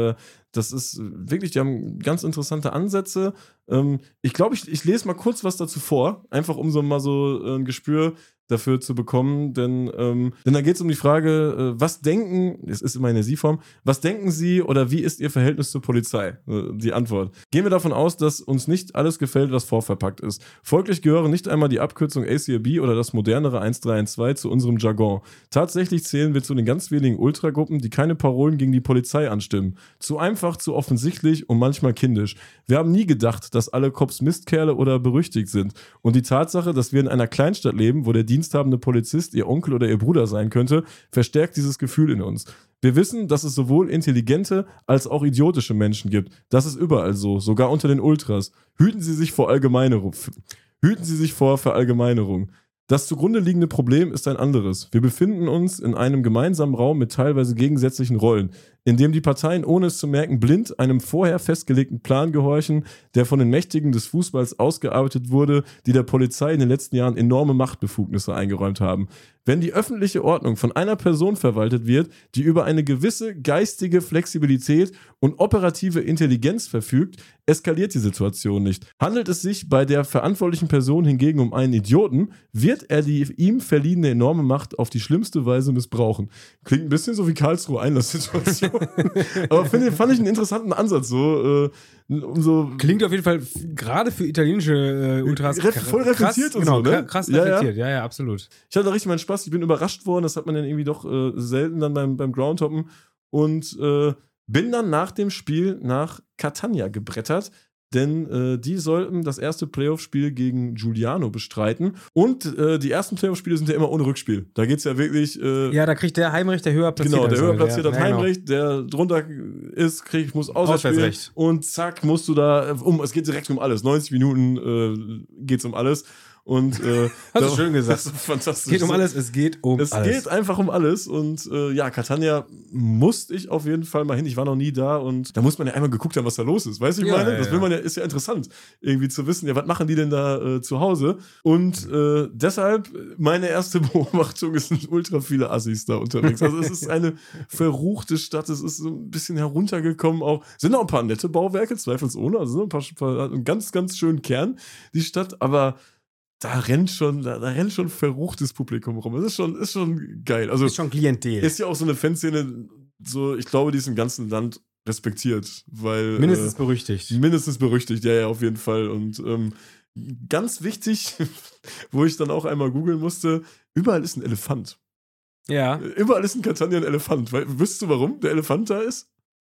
Das ist wirklich, die haben ganz interessante Ansätze. Ähm, ich glaube, ich, ich lese mal kurz was dazu vor, einfach um so mal so ein Gespür dafür zu bekommen, denn, ähm, denn da geht es um die Frage, äh, was denken, es ist immer in der Sie-Form, was denken Sie oder wie ist Ihr Verhältnis zur Polizei? Äh, die Antwort. Gehen wir davon aus, dass uns nicht alles gefällt, was vorverpackt ist. Folglich gehören nicht einmal die Abkürzung A C A B oder das modernere eins drei eins zwei zu unserem Jargon. Tatsächlich zählen wir zu den ganz wenigen Ultragruppen, die keine Parolen gegen die Polizei anstimmen. Zu einfach, zu offensichtlich und manchmal kindisch. Wir haben nie gedacht, dass alle Cops Mistkerle oder berüchtigt sind. Und die Tatsache, dass wir in einer Kleinstadt leben, wo der diensthabende Polizist ihr Onkel oder ihr Bruder sein könnte, verstärkt dieses Gefühl in uns. Wir wissen, dass es sowohl intelligente als auch idiotische Menschen gibt. Das ist überall so, sogar unter den Ultras. Hüten Sie sich vor Allgemeinerung. Hüten Sie sich vor Verallgemeinerung. Das zugrunde liegende Problem ist ein anderes. Wir befinden uns in einem gemeinsamen Raum mit teilweise gegensätzlichen Rollen, in dem die Parteien, ohne es zu merken, blind einem vorher festgelegten Plan gehorchen, der von den Mächtigen des Fußballs ausgearbeitet wurde, die der Polizei in den letzten Jahren enorme Machtbefugnisse eingeräumt haben. Wenn die öffentliche Ordnung von einer Person verwaltet wird, die über eine gewisse geistige Flexibilität und operative Intelligenz verfügt, eskaliert die Situation nicht. Handelt es sich bei der verantwortlichen Person hingegen um einen Idioten, wird er die ihm verliehene enorme Macht auf die schlimmste Weise missbrauchen. Klingt ein bisschen so wie Karlsruhe Einlasssituation. Aber find, fand ich einen interessanten Ansatz. So, äh, um so Klingt auf jeden Fall f- gerade für italienische äh, Ultras Ref- voll reflektiert krass, und genau, so, ne? kra- krass Ja, reflektiert. Ja, ja, ja, absolut. Ich hatte da richtig meinen Spaß. Ich bin überrascht worden. Das hat man dann irgendwie doch äh, selten dann beim, beim Groundhoppen. Und äh, bin dann nach dem Spiel nach Catania gebrettert. Denn äh, die sollten das erste Playoff-Spiel gegen Giuliano bestreiten. Und äh, die ersten Playoff-Spiele sind ja immer ohne Rückspiel. Da geht es ja wirklich. Äh, Ja, da kriegt der Heimrecht, der höher platziert Genau, der höher platziert hat ja, genau. Heimrecht, der drunter ist, krieg, muss Auswärtsspiel. Auswärtsrecht. Und zack, musst du da um. Es geht direkt um alles. neunzig Minuten äh, geht's um alles. Und äh, Hast du da- schön gesagt. Das ist fantastisch. Es geht um alles, es geht um Es alles. geht einfach um alles. Und äh, ja, Catania musste ich auf jeden Fall mal hin. Ich war noch nie da und da muss man ja einmal geguckt haben, was da los ist. Weißt du, ich Ja, meine? ja, Das ja. will man ja, ist ja interessant, irgendwie zu wissen, ja, was machen die denn da äh, zu Hause? Und äh, deshalb, meine erste Beobachtung, es sind ultra viele Assis da unterwegs. Also es ist eine verruchte Stadt, es ist so ein bisschen heruntergekommen auch. Sind auch ein paar nette Bauwerke, zweifelsohne. Also sind ein paar, paar einen ganz, ganz schönen Kern, die Stadt, aber da rennt schon, da, da rennt schon verruchtes Publikum rum. Das ist schon, ist schon geil. Also ist schon Klientel. ist ja auch so eine Fanszene, so, ich glaube, die ist im ganzen Land respektiert, weil Mindestens äh, berüchtigt. mindestens berüchtigt, ja, ja, auf jeden Fall. Und ähm, ganz wichtig, wo ich dann auch einmal googeln musste, überall ist ein Elefant. Ja. Überall ist in Catania ein Elefant. Weil, wüsstest du, warum der Elefant da ist?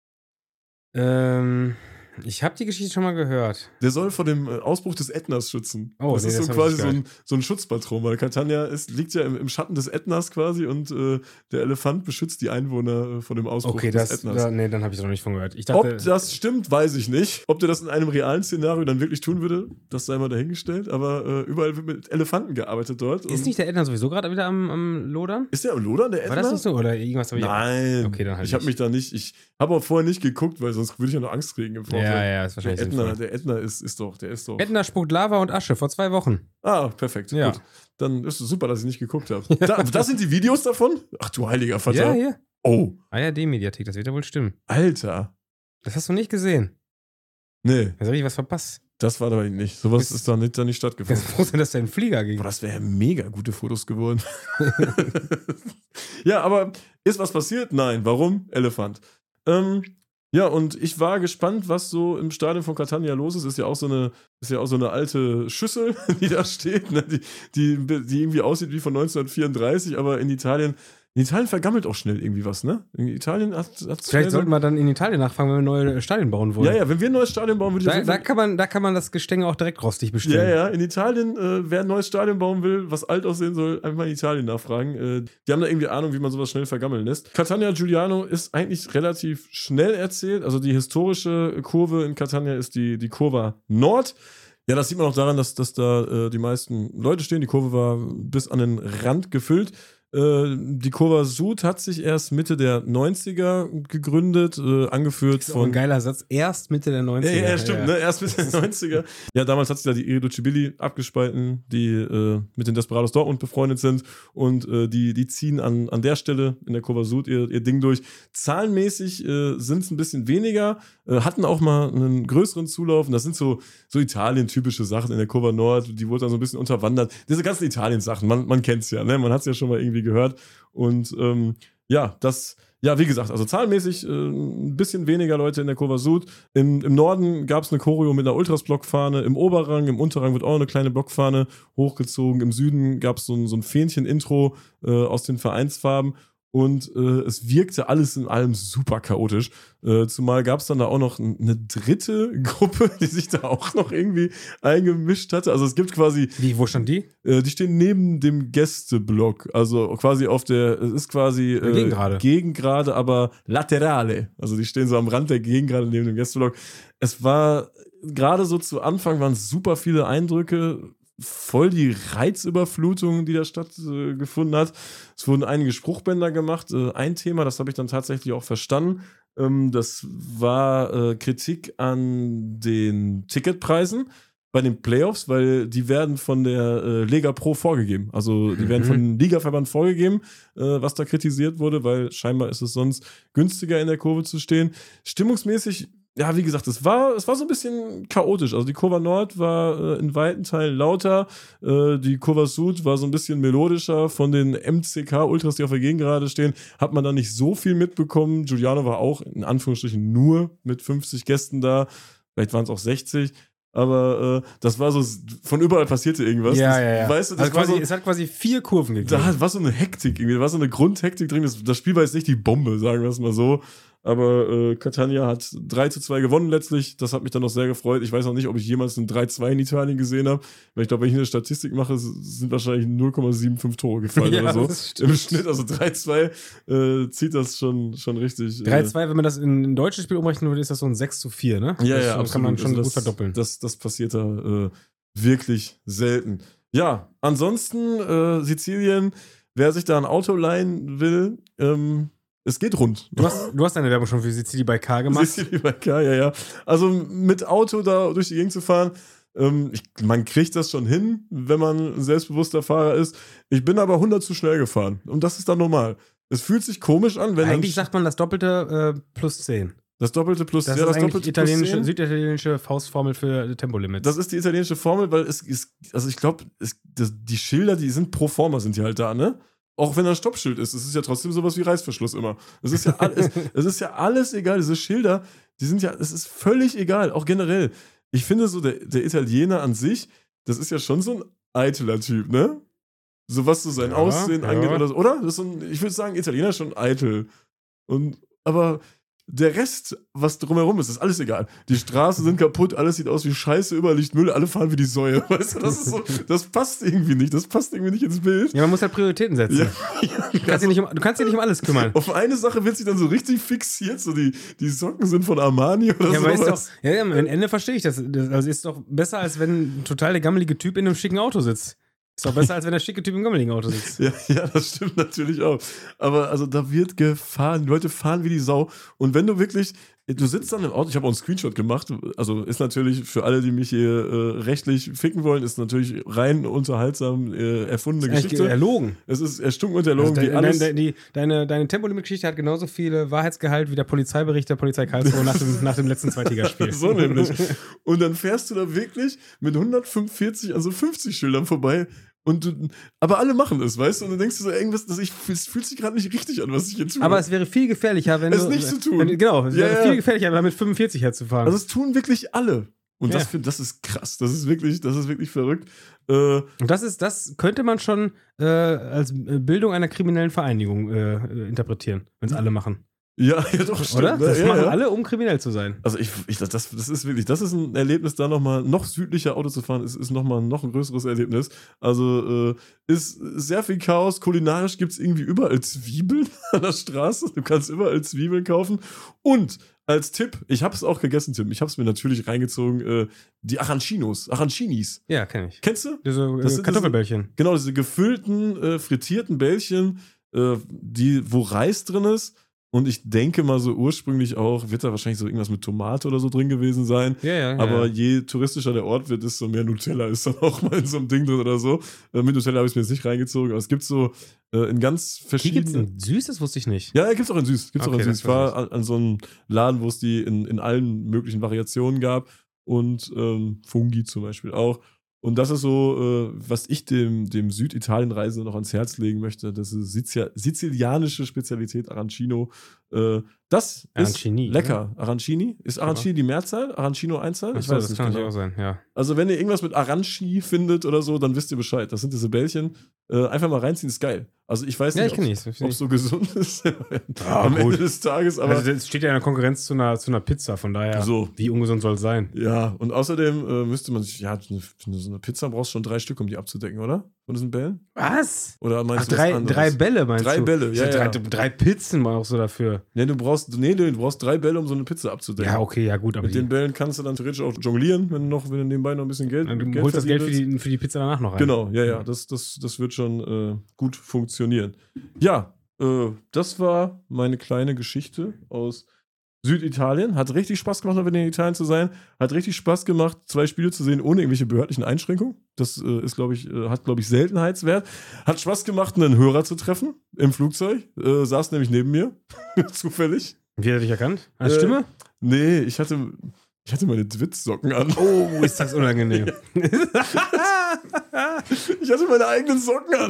Ähm, ich habe die Geschichte schon mal gehört. Der soll vor dem äh, Ausbruch des Ätnas schützen. Oh, das nee, ist das so hab ich quasi nicht so ein, so ein Schutzpatron, weil Catania ist, liegt ja im, im Schatten des Ätnas quasi und äh, der Elefant beschützt die Einwohner äh, vor dem Ausbruch Okay, des das, Ätnas. da, nee, dann habe ich es noch nicht von gehört. Ich dachte, Ob das stimmt, weiß ich nicht. Ob der das in einem realen Szenario dann wirklich tun würde, das sei mal dahingestellt. Aber äh, überall wird mit Elefanten gearbeitet dort. ist Und nicht der Ätna sowieso gerade wieder am, am Lodern? ist der am Lodern, der Ätna? War das nicht so? Oder irgendwas habe ich. Nein. Okay, dann halt ich habe nicht. mich da nicht, ich habe auch vorher nicht geguckt, weil sonst würde ich ja noch Angst kriegen im Vorfeld. Ja, ja, ist wahrscheinlich Der Ätna, sinnvoll. der Ätna ist, ist doch, der ist doch. Ätna spuckt Lava und Asche vor zwei Wochen. Ah, perfekt. Ja. Gut. Dann ist es super, dass ich nicht geguckt habe. Da, das sind die Videos davon? Ach du heiliger Vater. Ja, hier. Oh, A R D-Mediathek, das wird ja wohl stimmen. Alter. Das hast du nicht gesehen. Nee, Da habe ich was verpasst. das war dabei nicht. Sowas Bist- ist da nicht, da nicht Ich bin stattgefunden. froh sein, dass dein Flieger ging. Boah, das wäre ja mega gute Fotos geworden. Ja, aber ist was passiert? Nein. Warum? Elefant. Ähm, ja, und ich war gespannt, was so im Stadion von Catania los ist. Ist ja auch so eine, ist ja auch so eine alte Schüssel, die da steht, ne? die, die, die irgendwie aussieht wie von neunzehnhundertvierunddreißig, aber in Italien, in Italien vergammelt auch schnell irgendwie was, ne? In Italien hat es Vielleicht sollten wir dann in Italien nachfragen, wenn wir neue Stadien bauen wollen. Ja, ja, wenn wir ein neues Stadion bauen, würde ich auf Da, jeden da, Fall- kann man, da kann man das Gestänge auch direkt rostig Ja, bestellen. ja, in Italien, äh, wer ein neues Stadion bauen will, was alt aussehen soll, einfach mal in Italien nachfragen. Äh, die haben da irgendwie Ahnung, wie man sowas schnell vergammeln lässt. Catania Giuliano ist eigentlich relativ schnell erzählt. Also die historische Kurve in Catania ist die, die Kurva Nord. Ja, das sieht man auch daran, dass, dass da äh, die meisten Leute stehen. Die Kurve war bis an den Rand gefüllt. Äh, die Kurva Sud hat sich erst Mitte der neunziger gegründet, äh, angeführt Das ist von... auch ein geiler Satz. Erst Mitte der neunziger. Ja, ja, stimmt, ja. Ne? Erst Mitte der neunziger. Ja, damals hat sich da die Iriducibili abgespalten, die äh, mit den Desperados Dortmund befreundet sind und äh, die, die ziehen an, an der Stelle in der Kurva Sud ihr, ihr Ding durch. Zahlenmäßig äh, sind es ein bisschen weniger, äh, hatten auch mal einen größeren Zulauf und das sind so, so Italien-typische Sachen in der Kurva Nord, die wurde dann so ein bisschen unterwandert. Diese ganzen Italien-Sachen, man, man kennt es ja, ne? Man hat es ja schon mal irgendwie gehört und ähm, ja, das, ja, wie gesagt, also zahlenmäßig äh, ein bisschen weniger Leute in der Kurva Sud. Im, im Norden gab es eine Choreo mit einer Ultras-Blockfahne, im Oberrang, im Unterrang wird auch eine kleine Blockfahne hochgezogen, im Süden gab es so ein, so ein Fähnchen-Intro äh, aus den Vereinsfarben. Und äh, es wirkte alles in allem super chaotisch. Äh, zumal gab es dann da auch noch eine dritte Gruppe, die sich da auch noch irgendwie eingemischt hatte. Also es gibt quasi... Wie, wo stand die? Äh, die stehen neben dem Gästeblock. Also quasi auf der... Es ist quasi... Äh, Gegengrade. Gegengrade, aber laterale. Also die stehen so am Rand der Gegengrade neben dem Gästeblock. Es war... Gerade so zu Anfang waren super viele Eindrücke... voll die Reizüberflutung, die da stattgefunden äh, hat. Es wurden einige Spruchbänder gemacht. Äh, ein Thema, das habe ich dann tatsächlich auch verstanden, ähm, das war äh, Kritik an den Ticketpreisen bei den Playoffs, weil die werden von der äh, Lega Pro vorgegeben. Also die mhm. werden von dem Ligaverband vorgegeben, äh, was da kritisiert wurde, weil scheinbar ist es sonst günstiger in der Kurve zu stehen. Stimmungsmäßig, ja, wie gesagt, es war, es war so ein bisschen chaotisch. Also die Kurva Nord war äh, in weiten Teilen lauter, äh, die Kurva Sud war so ein bisschen melodischer. Von den M C K-Ultras, die auf der Gegengrade stehen, hat man da nicht so viel mitbekommen. Giuliano war auch in Anführungsstrichen nur mit fünfzig Gästen da. Vielleicht waren es auch sechzig. Aber äh, das war so, von überall passierte irgendwas. Ja, das, ja, ja. Weißt du, das also quasi, war so, es hat quasi vier Kurven gegeben. Da war so eine Hektik irgendwie, da war so eine Grundhektik drin. Das, das Spiel war jetzt nicht die Bombe, sagen wir es mal so. Aber äh, Catania hat drei zu zwei gewonnen letztlich. Das hat mich dann noch sehr gefreut. Ich weiß noch nicht, ob ich jemals ein drei zwei in Italien gesehen habe. Weil ich glaube, wenn ich eine Statistik mache, sind wahrscheinlich null Komma fünfundsiebzig Tore gefallen ja, oder so. Das stimmt. Im Schnitt, also drei zwei äh, zieht das schon, schon richtig. drei zwei, äh, wenn man das in ein deutsches Spiel umrechnen würde, ist das so ein sechs zu vier, ne? Ja, das ja, kann absolut. man schon also gut das, verdoppeln. Das, das passiert da äh, wirklich selten. Ja, ansonsten äh, Sizilien, wer sich da ein Auto leihen will, ähm, es geht rund. Du hast, du hast deine Werbung schon für Sizilien bei K gemacht. Sizilien bei K, ja, ja. Also mit Auto da durch die Gegend zu fahren, ähm, ich, man kriegt das schon hin, wenn man ein selbstbewusster Fahrer ist. Ich bin aber hundert zu schnell gefahren. Und das ist dann normal. Es fühlt sich komisch an, wenn Eigentlich dann, sagt man das Doppelte äh, plus zehn. Das Doppelte plus Das ja, ist das eigentlich Doppelte italienische, plus zehn. süditalienische Faustformel für Tempolimits. Das ist die italienische Formel, weil es ist, also ich glaube, die Schilder, die sind pro forma, sind die halt da, ne? Auch wenn da ein Stoppschild ist, es ist ja trotzdem sowas wie Reißverschluss immer. Es ist ja alles, es ist ja alles egal. Diese Schilder, die sind ja, es ist völlig egal, auch generell. Ich finde so, der, der Italiener an sich, das ist ja schon so ein eitler Typ, ne? So was so sein Ja, Aussehen ja. angeht oder so, oder? Das ist so ein, ich würde sagen, Italiener ist schon eitel. Und, aber der Rest, was drumherum ist, ist alles egal. Die Straßen sind kaputt, alles sieht aus wie Scheiße, überall liegt Müll, alle fahren wie die Säue. Weißt du, das ist so, das passt irgendwie nicht, das passt irgendwie nicht ins Bild. Ja, man muss halt Prioritäten setzen. Ja, Du kannst, dich nicht um, du kannst dich nicht um alles kümmern. Auf eine Sache wird sich dann so richtig fixiert, so die, die Socken sind von Armani oder Ja, so. weißt doch, ja, ja, am Ende verstehe ich das. Das also ist doch besser, als wenn ein total der gammelige Typ in einem schicken Auto sitzt. Ist doch besser, als wenn der schicke Typ im gammeligen Auto sitzt. Ja, ja, das stimmt natürlich auch. Aber also da wird gefahren, die Leute fahren wie die Sau. Und wenn du wirklich, du sitzt dann im Auto, ich habe auch einen Screenshot gemacht, also ist natürlich für alle, die mich hier äh, rechtlich ficken wollen, ist natürlich rein unterhaltsam äh, erfundene Das ist Geschichte. erlogen. Es ist erstunken und erlogen, Also wie de, alles. deine, die, deine, deine Tempolimit-Geschichte hat genauso viel Wahrheitsgehalt wie der Polizeibericht der Polizei Karlsruhe nach dem, nach dem letzten Zweitligaspiel. So nämlich. Und dann fährst du da wirklich mit hundertfünfundvierzig an so fünfzig Schildern vorbei. Und du, aber alle machen es, weißt du? Und dann denkst du so, irgendwas, das ich, es fühlt sich gerade nicht richtig an, was ich jetzt tue. Aber es wäre viel gefährlicher, wenn es du... nicht zu tun. Wenn, genau, es Ja, wäre ja. viel gefährlicher, damit fünfundvierzig herzufahren. Also es tun wirklich alle. Und Ja. das, find, das ist krass. Das ist wirklich, das ist wirklich verrückt. Äh, Und das ist, das könnte man schon äh, als Bildung einer kriminellen Vereinigung äh, interpretieren, wenn es alle machen. ja, ja, doch, stimmt. Oder? Ne? Das ja, machen ja. alle, um kriminell zu sein. Also ich, ich das, das ist wirklich, das ist ein Erlebnis, da nochmal noch südlicher Auto zu fahren, ist, ist nochmal noch ein größeres Erlebnis. Also äh, ist sehr viel Chaos. Kulinarisch gibt es irgendwie überall Zwiebeln an der Straße. Du kannst überall Zwiebeln kaufen. Und als Tipp, ich habe es auch gegessen, Tim. Ich habe es mir natürlich reingezogen. Äh, die Arancinos, Arancinis. Ja, kenn ich. Kennst du? Diese Das äh, sind Kartoffelbällchen. Diese, genau, diese gefüllten, äh, frittierten Bällchen, äh, die, wo Reis drin ist. Und ich denke mal so ursprünglich auch, wird da wahrscheinlich so irgendwas mit Tomate oder so drin gewesen sein. Ja, ja, ja. Aber ja. je touristischer der Ort wird, desto mehr Nutella ist dann auch mal in so einem Ding drin oder so. Äh, mit Nutella habe ich es mir jetzt nicht reingezogen. Aber es gibt so äh, in ganz Hier gibt's verschiedenen... ein Süßes, wusste ich nicht. Ja, gibt's auch in süß. Gibt's Okay, auch in das süß. Ich war weiß an, an so einem Laden, wo es die in, in allen möglichen Variationen gab. Und ähm, Fungi zum Beispiel auch. Und das ist so, äh, was ich dem, dem Süditalien-Reisenden noch ans Herz legen möchte. Das ist Sizia- sizilianische Spezialität Arancino. Äh, das Arancini, ist lecker. Ne? Arancini? Ist Arancini die Mehrzahl? Arancino Einzahl? Achso, das kann natürlich auch sein, ja. Also wenn ihr irgendwas mit Aranci findet oder so, dann wisst ihr Bescheid. Das sind diese Bällchen. Äh, einfach mal reinziehen, ist geil. Also ich weiß Ja, nicht, ich kenn die, ob es so gesund ist Ah, am gut. Ende des Tages. Aber Also das steht ja in der Konkurrenz zu einer, zu einer Pizza, von daher, So. wie ungesund soll es sein? ja, und außerdem äh, müsste man sich, ja, eine, so eine Pizza brauchst du schon drei Stück, um die abzudecken, oder? Von diesen Bällen? Was? Oder Ach, meinst du drei, was anderes? drei Bälle meinst Drei du? Bälle, ja, drei, ja. drei Pizzen brauchst du dafür. Nee, du brauchst, nee, du brauchst drei Bälle, um so eine Pizza abzudecken. Ja, okay, ja gut, aber Mit die, den Bällen kannst du dann theoretisch auch jonglieren, wenn du, noch, wenn du nebenbei noch ein bisschen Geld, du Geld holst das Geld für verdienen die, für die Pizza danach noch rein. Genau, ja, ja, das, das, das wird schon äh, gut funktionieren. Ja, äh, das war meine kleine Geschichte aus Süditalien. Hat richtig Spaß gemacht, noch wieder in Italien zu sein. Hat richtig Spaß gemacht, zwei Spiele zu sehen, ohne irgendwelche behördlichen Einschränkungen. Das äh, ist, glaube ich, äh, hat, glaube ich, Seltenheitswert. Hat Spaß gemacht, einen Hörer zu treffen im Flugzeug. Äh, saß nämlich neben mir, zufällig. Wie hat er dich erkannt? Als Äh, Stimme? Nee, ich hatte, ich hatte meine Twitz-Socken an. Oh, ist das unangenehm. Ich hatte meine eigenen Socken an.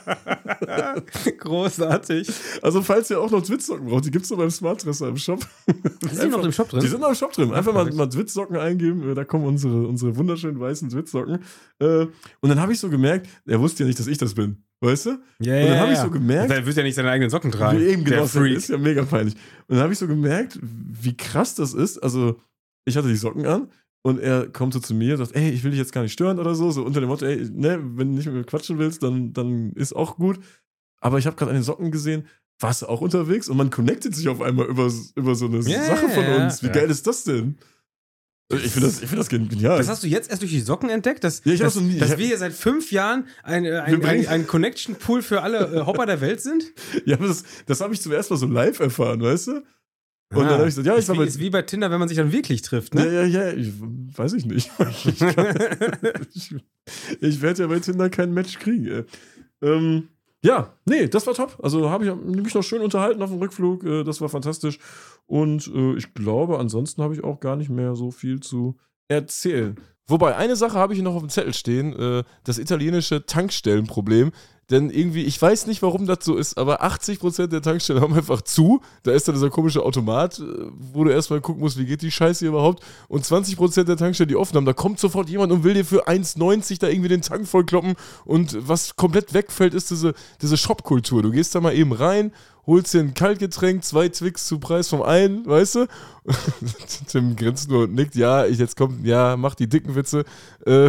Großartig. Also, falls ihr auch noch Twitz-Socken braucht, die gibt es noch beim Smartdresser im Shop. Sind die noch im Shop drin? Die sind noch im Shop drin. Einfach mal, perfekt. mal Twitz-Socken eingeben. äh, Da kommen unsere, unsere wunderschönen weißen Twitz-Socken. Äh, Und dann habe ich so gemerkt, er wusste ja nicht, dass ich das bin. Weißt du? Ja, Und dann ja, habe ich ja. so gemerkt, Er wird ja nicht seine eigenen Socken tragen. wie eben genau, Der das Freak. ist ja mega peinlich. Und dann habe ich so gemerkt, wie krass das ist. Also, ich hatte die Socken an und er kommt so zu mir und sagt, ey, ich will dich jetzt gar nicht stören oder so. So unter dem Motto, ey, ne, wenn du nicht mit mir quatschen willst, dann, dann ist auch gut. Aber ich habe gerade an den Socken gesehen, warst du auch unterwegs? Und man connectet sich auf einmal über, über so eine Ja, Sache von ja, uns. Wie ja. geil ist das denn? Ich finde das, ich find das genial. Das hast du jetzt erst durch die Socken entdeckt, dass, Ja, ich hab dass, das noch nie- dass ich hab- wir hier seit fünf Jahren ein, äh, Wir ein, ein, bringen- ein Connection-Pool für alle äh, Hopper der Welt sind? Ja, aber das, das habe ich zum ersten Mal so live erfahren, weißt du? Und Ah, dann habe ich gesagt, ja, ich ist, war wie, bei. ist wie bei Tinder, wenn man sich dann wirklich trifft, Ja, ne? ja, ja, ich, weiß ich nicht. Ich, kann- ich, ich werde ja bei Tinder kein Match kriegen. Ey. Ähm, ja, nee, das war top. Also habe ich mich noch schön unterhalten auf dem Rückflug. Äh, das war fantastisch. Und äh, ich glaube, ansonsten habe ich auch gar nicht mehr so viel zu erzählen. Wobei, eine Sache habe ich noch auf dem Zettel stehen, äh, das italienische Tankstellenproblem. Denn irgendwie, ich weiß nicht, warum das so ist, aber achtzig Prozent der Tankstellen haben einfach zu. Da ist dann dieser komische Automat, äh, wo du erstmal gucken musst, wie geht die Scheiße hier überhaupt. Und zwanzig Prozent der Tankstellen, die offen haben, da kommt sofort jemand und will dir für eins neunzig da irgendwie den Tank vollkloppen. Und was komplett wegfällt, ist diese, diese Shop-Kultur. Du gehst da mal eben rein, holst dir ein Kaltgetränk, zwei Twix zu Preis vom einen, weißt du? Tim grinst nur und nickt, ja, ich jetzt kommt, ja, mach die dicken Witze. Äh,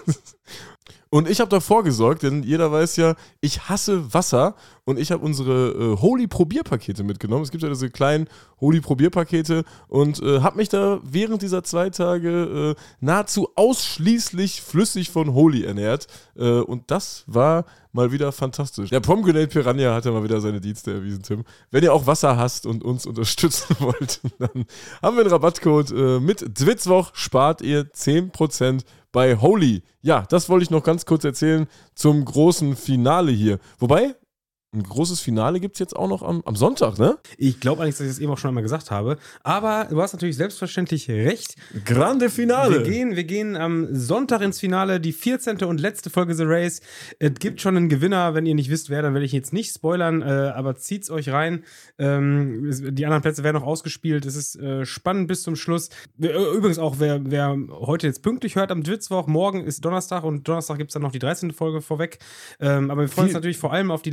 Und ich habe davor gesorgt, denn jeder weiß ja, ich hasse Wasser und ich habe unsere äh, Holy-Probierpakete mitgenommen. Es gibt ja diese kleinen Holy-Probierpakete und äh, habe mich da während dieser zwei Tage äh, nahezu ausschließlich flüssig von Holy ernährt. Äh, und das war mal wieder fantastisch. Der Pomegranate Piranha hat ja mal wieder seine Dienste erwiesen, Tim. Wenn ihr auch Wasser hasst und uns unterstützen wollt, dann haben wir einen Rabattcode. Äh, mit Dwitzwoch spart ihr zehn Prozent bei Holy. Ja, das wollte ich noch ganz kurz erzählen zum großen Finale hier. Wobei, ein großes Finale gibt es jetzt auch noch am, am Sonntag, ne? Ich glaube eigentlich, dass ich das eben auch schon einmal gesagt habe. Aber du hast natürlich selbstverständlich recht. Grande Finale. Wir gehen, wir gehen am Sonntag ins Finale, die vierzehnte und letzte Folge The Race. Es gibt schon einen Gewinner, wenn ihr nicht wisst, wer, dann werde ich jetzt nicht spoilern, äh, aber zieht's euch rein. Ähm, es, die anderen Plätze werden noch ausgespielt. Es ist äh, spannend bis zum Schluss. Äh, übrigens auch, wer, wer heute jetzt pünktlich hört am Dwitzwoch, morgen ist Donnerstag und Donnerstag gibt es dann noch die dreizehnte Folge vorweg. Ähm, aber wir freuen uns Viel- natürlich vor allem auf die letzte am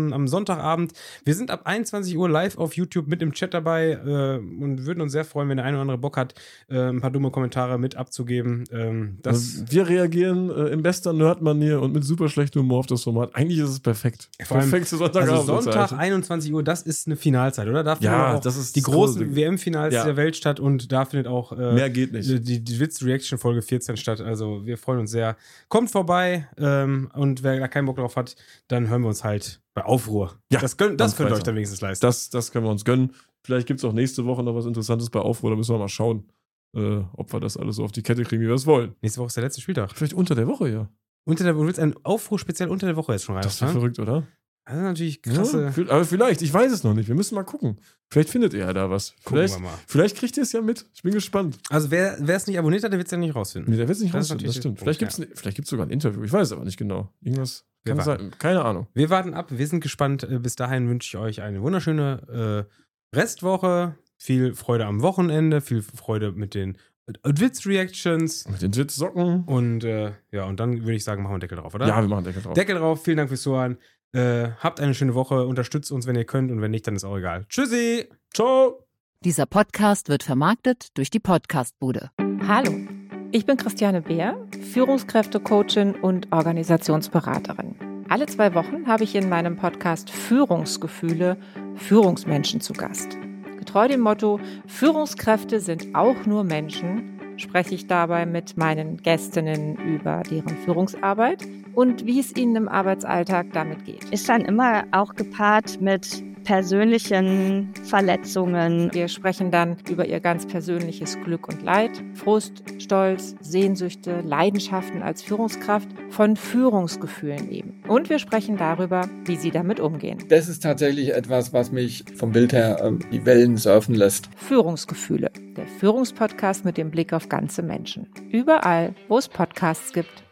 am, am Sonntagabend. Wir sind ab einundzwanzig Uhr live auf YouTube mit im Chat dabei äh, und würden uns sehr freuen, wenn der eine oder andere Bock hat, äh, ein paar dumme Kommentare mit abzugeben. Ähm, das also wir reagieren äh, in bester Nerd-Manier und mit super schlechtem Humor auf das Format. Eigentlich ist es perfekt. Vor allem, Perfekt zu Sonntagabend. Also Sonntag, einundzwanzig Uhr, das ist eine Finalzeit, oder? Da finden Ja, auch das ist die das großen große- W M-Finals Ja. der Welt statt und da findet auch äh, Mehr geht nicht. die, die Witz-Reaction-Folge vierzehn statt. Also wir freuen uns sehr. Kommt vorbei ähm, und wer da keinen Bock drauf hat, dann hören wir uns halt bei Aufruhr. Ja, das könnt, das am könnt ihr euch Freitag. dann wenigstens leisten. Das, das können wir uns gönnen. Vielleicht gibt es auch nächste Woche noch was Interessantes bei Aufruhr. Da müssen wir mal schauen, äh, ob wir das alles so auf die Kette kriegen, wie wir es wollen. Nächste Woche ist der letzte Spieltag. Vielleicht unter der Woche, ja. Unter der, du willst einen Aufruhr speziell unter der Woche jetzt schon rein. Das wäre verrückt, oder? Das ist natürlich krasse. Ja, vi- aber vielleicht, ich weiß es noch nicht. Wir müssen mal gucken. Vielleicht findet ihr ja da was. Gucken Vielleicht, wir mal. vielleicht kriegt ihr es ja mit. Ich bin gespannt. Also wer es nicht abonniert hat, der wird es ja nicht rausfinden. Nee, der wird es nicht Das ist rausfinden, das natürlich stimmt. der Vielleicht Punkt, gibt es vielleicht gibt's sogar ein Interview. Ich weiß es aber nicht genau. Irgendwas Wir kann warten. sein. Keine Ahnung. Wir warten ab, wir sind gespannt. Äh, Bis dahin wünsche ich euch eine wunderschöne äh, Restwoche. Viel Freude am Wochenende, viel Freude mit den Witz-Reactions. Mit den Sitzsocken. Und äh, ja, und dann würde ich sagen, machen wir einen Deckel drauf, oder? Ja, wir machen Deckel drauf. Deckel drauf, vielen Dank fürs Zuhören. Äh, habt eine schöne Woche, unterstützt uns, wenn ihr könnt und wenn nicht, dann ist auch egal. Tschüssi! Ciao! Dieser Podcast wird vermarktet durch die Podcastbude. Hallo, ich bin Christiane Beer, Führungskräftecoachin und Organisationsberaterin. Alle zwei Wochen habe ich in meinem Podcast Führungsgefühle Führungsmenschen zu Gast. Getreu dem Motto, Führungskräfte sind auch nur Menschen, spreche ich dabei mit meinen Gästinnen über deren Führungsarbeit und wie es ihnen im Arbeitsalltag damit geht. Ist dann immer auch gepaart mit persönlichen Verletzungen. Wir sprechen dann über ihr ganz persönliches Glück und Leid, Frust, Stolz, Sehnsüchte, Leidenschaften als Führungskraft, von Führungsgefühlen eben. Und wir sprechen darüber, wie sie damit umgehen. Das ist tatsächlich etwas, was mich vom Bild her ähm, die Wellen surfen lässt. Führungsgefühle, der Führungspodcast mit dem Blick auf ganze Menschen. Überall, wo es Podcasts gibt.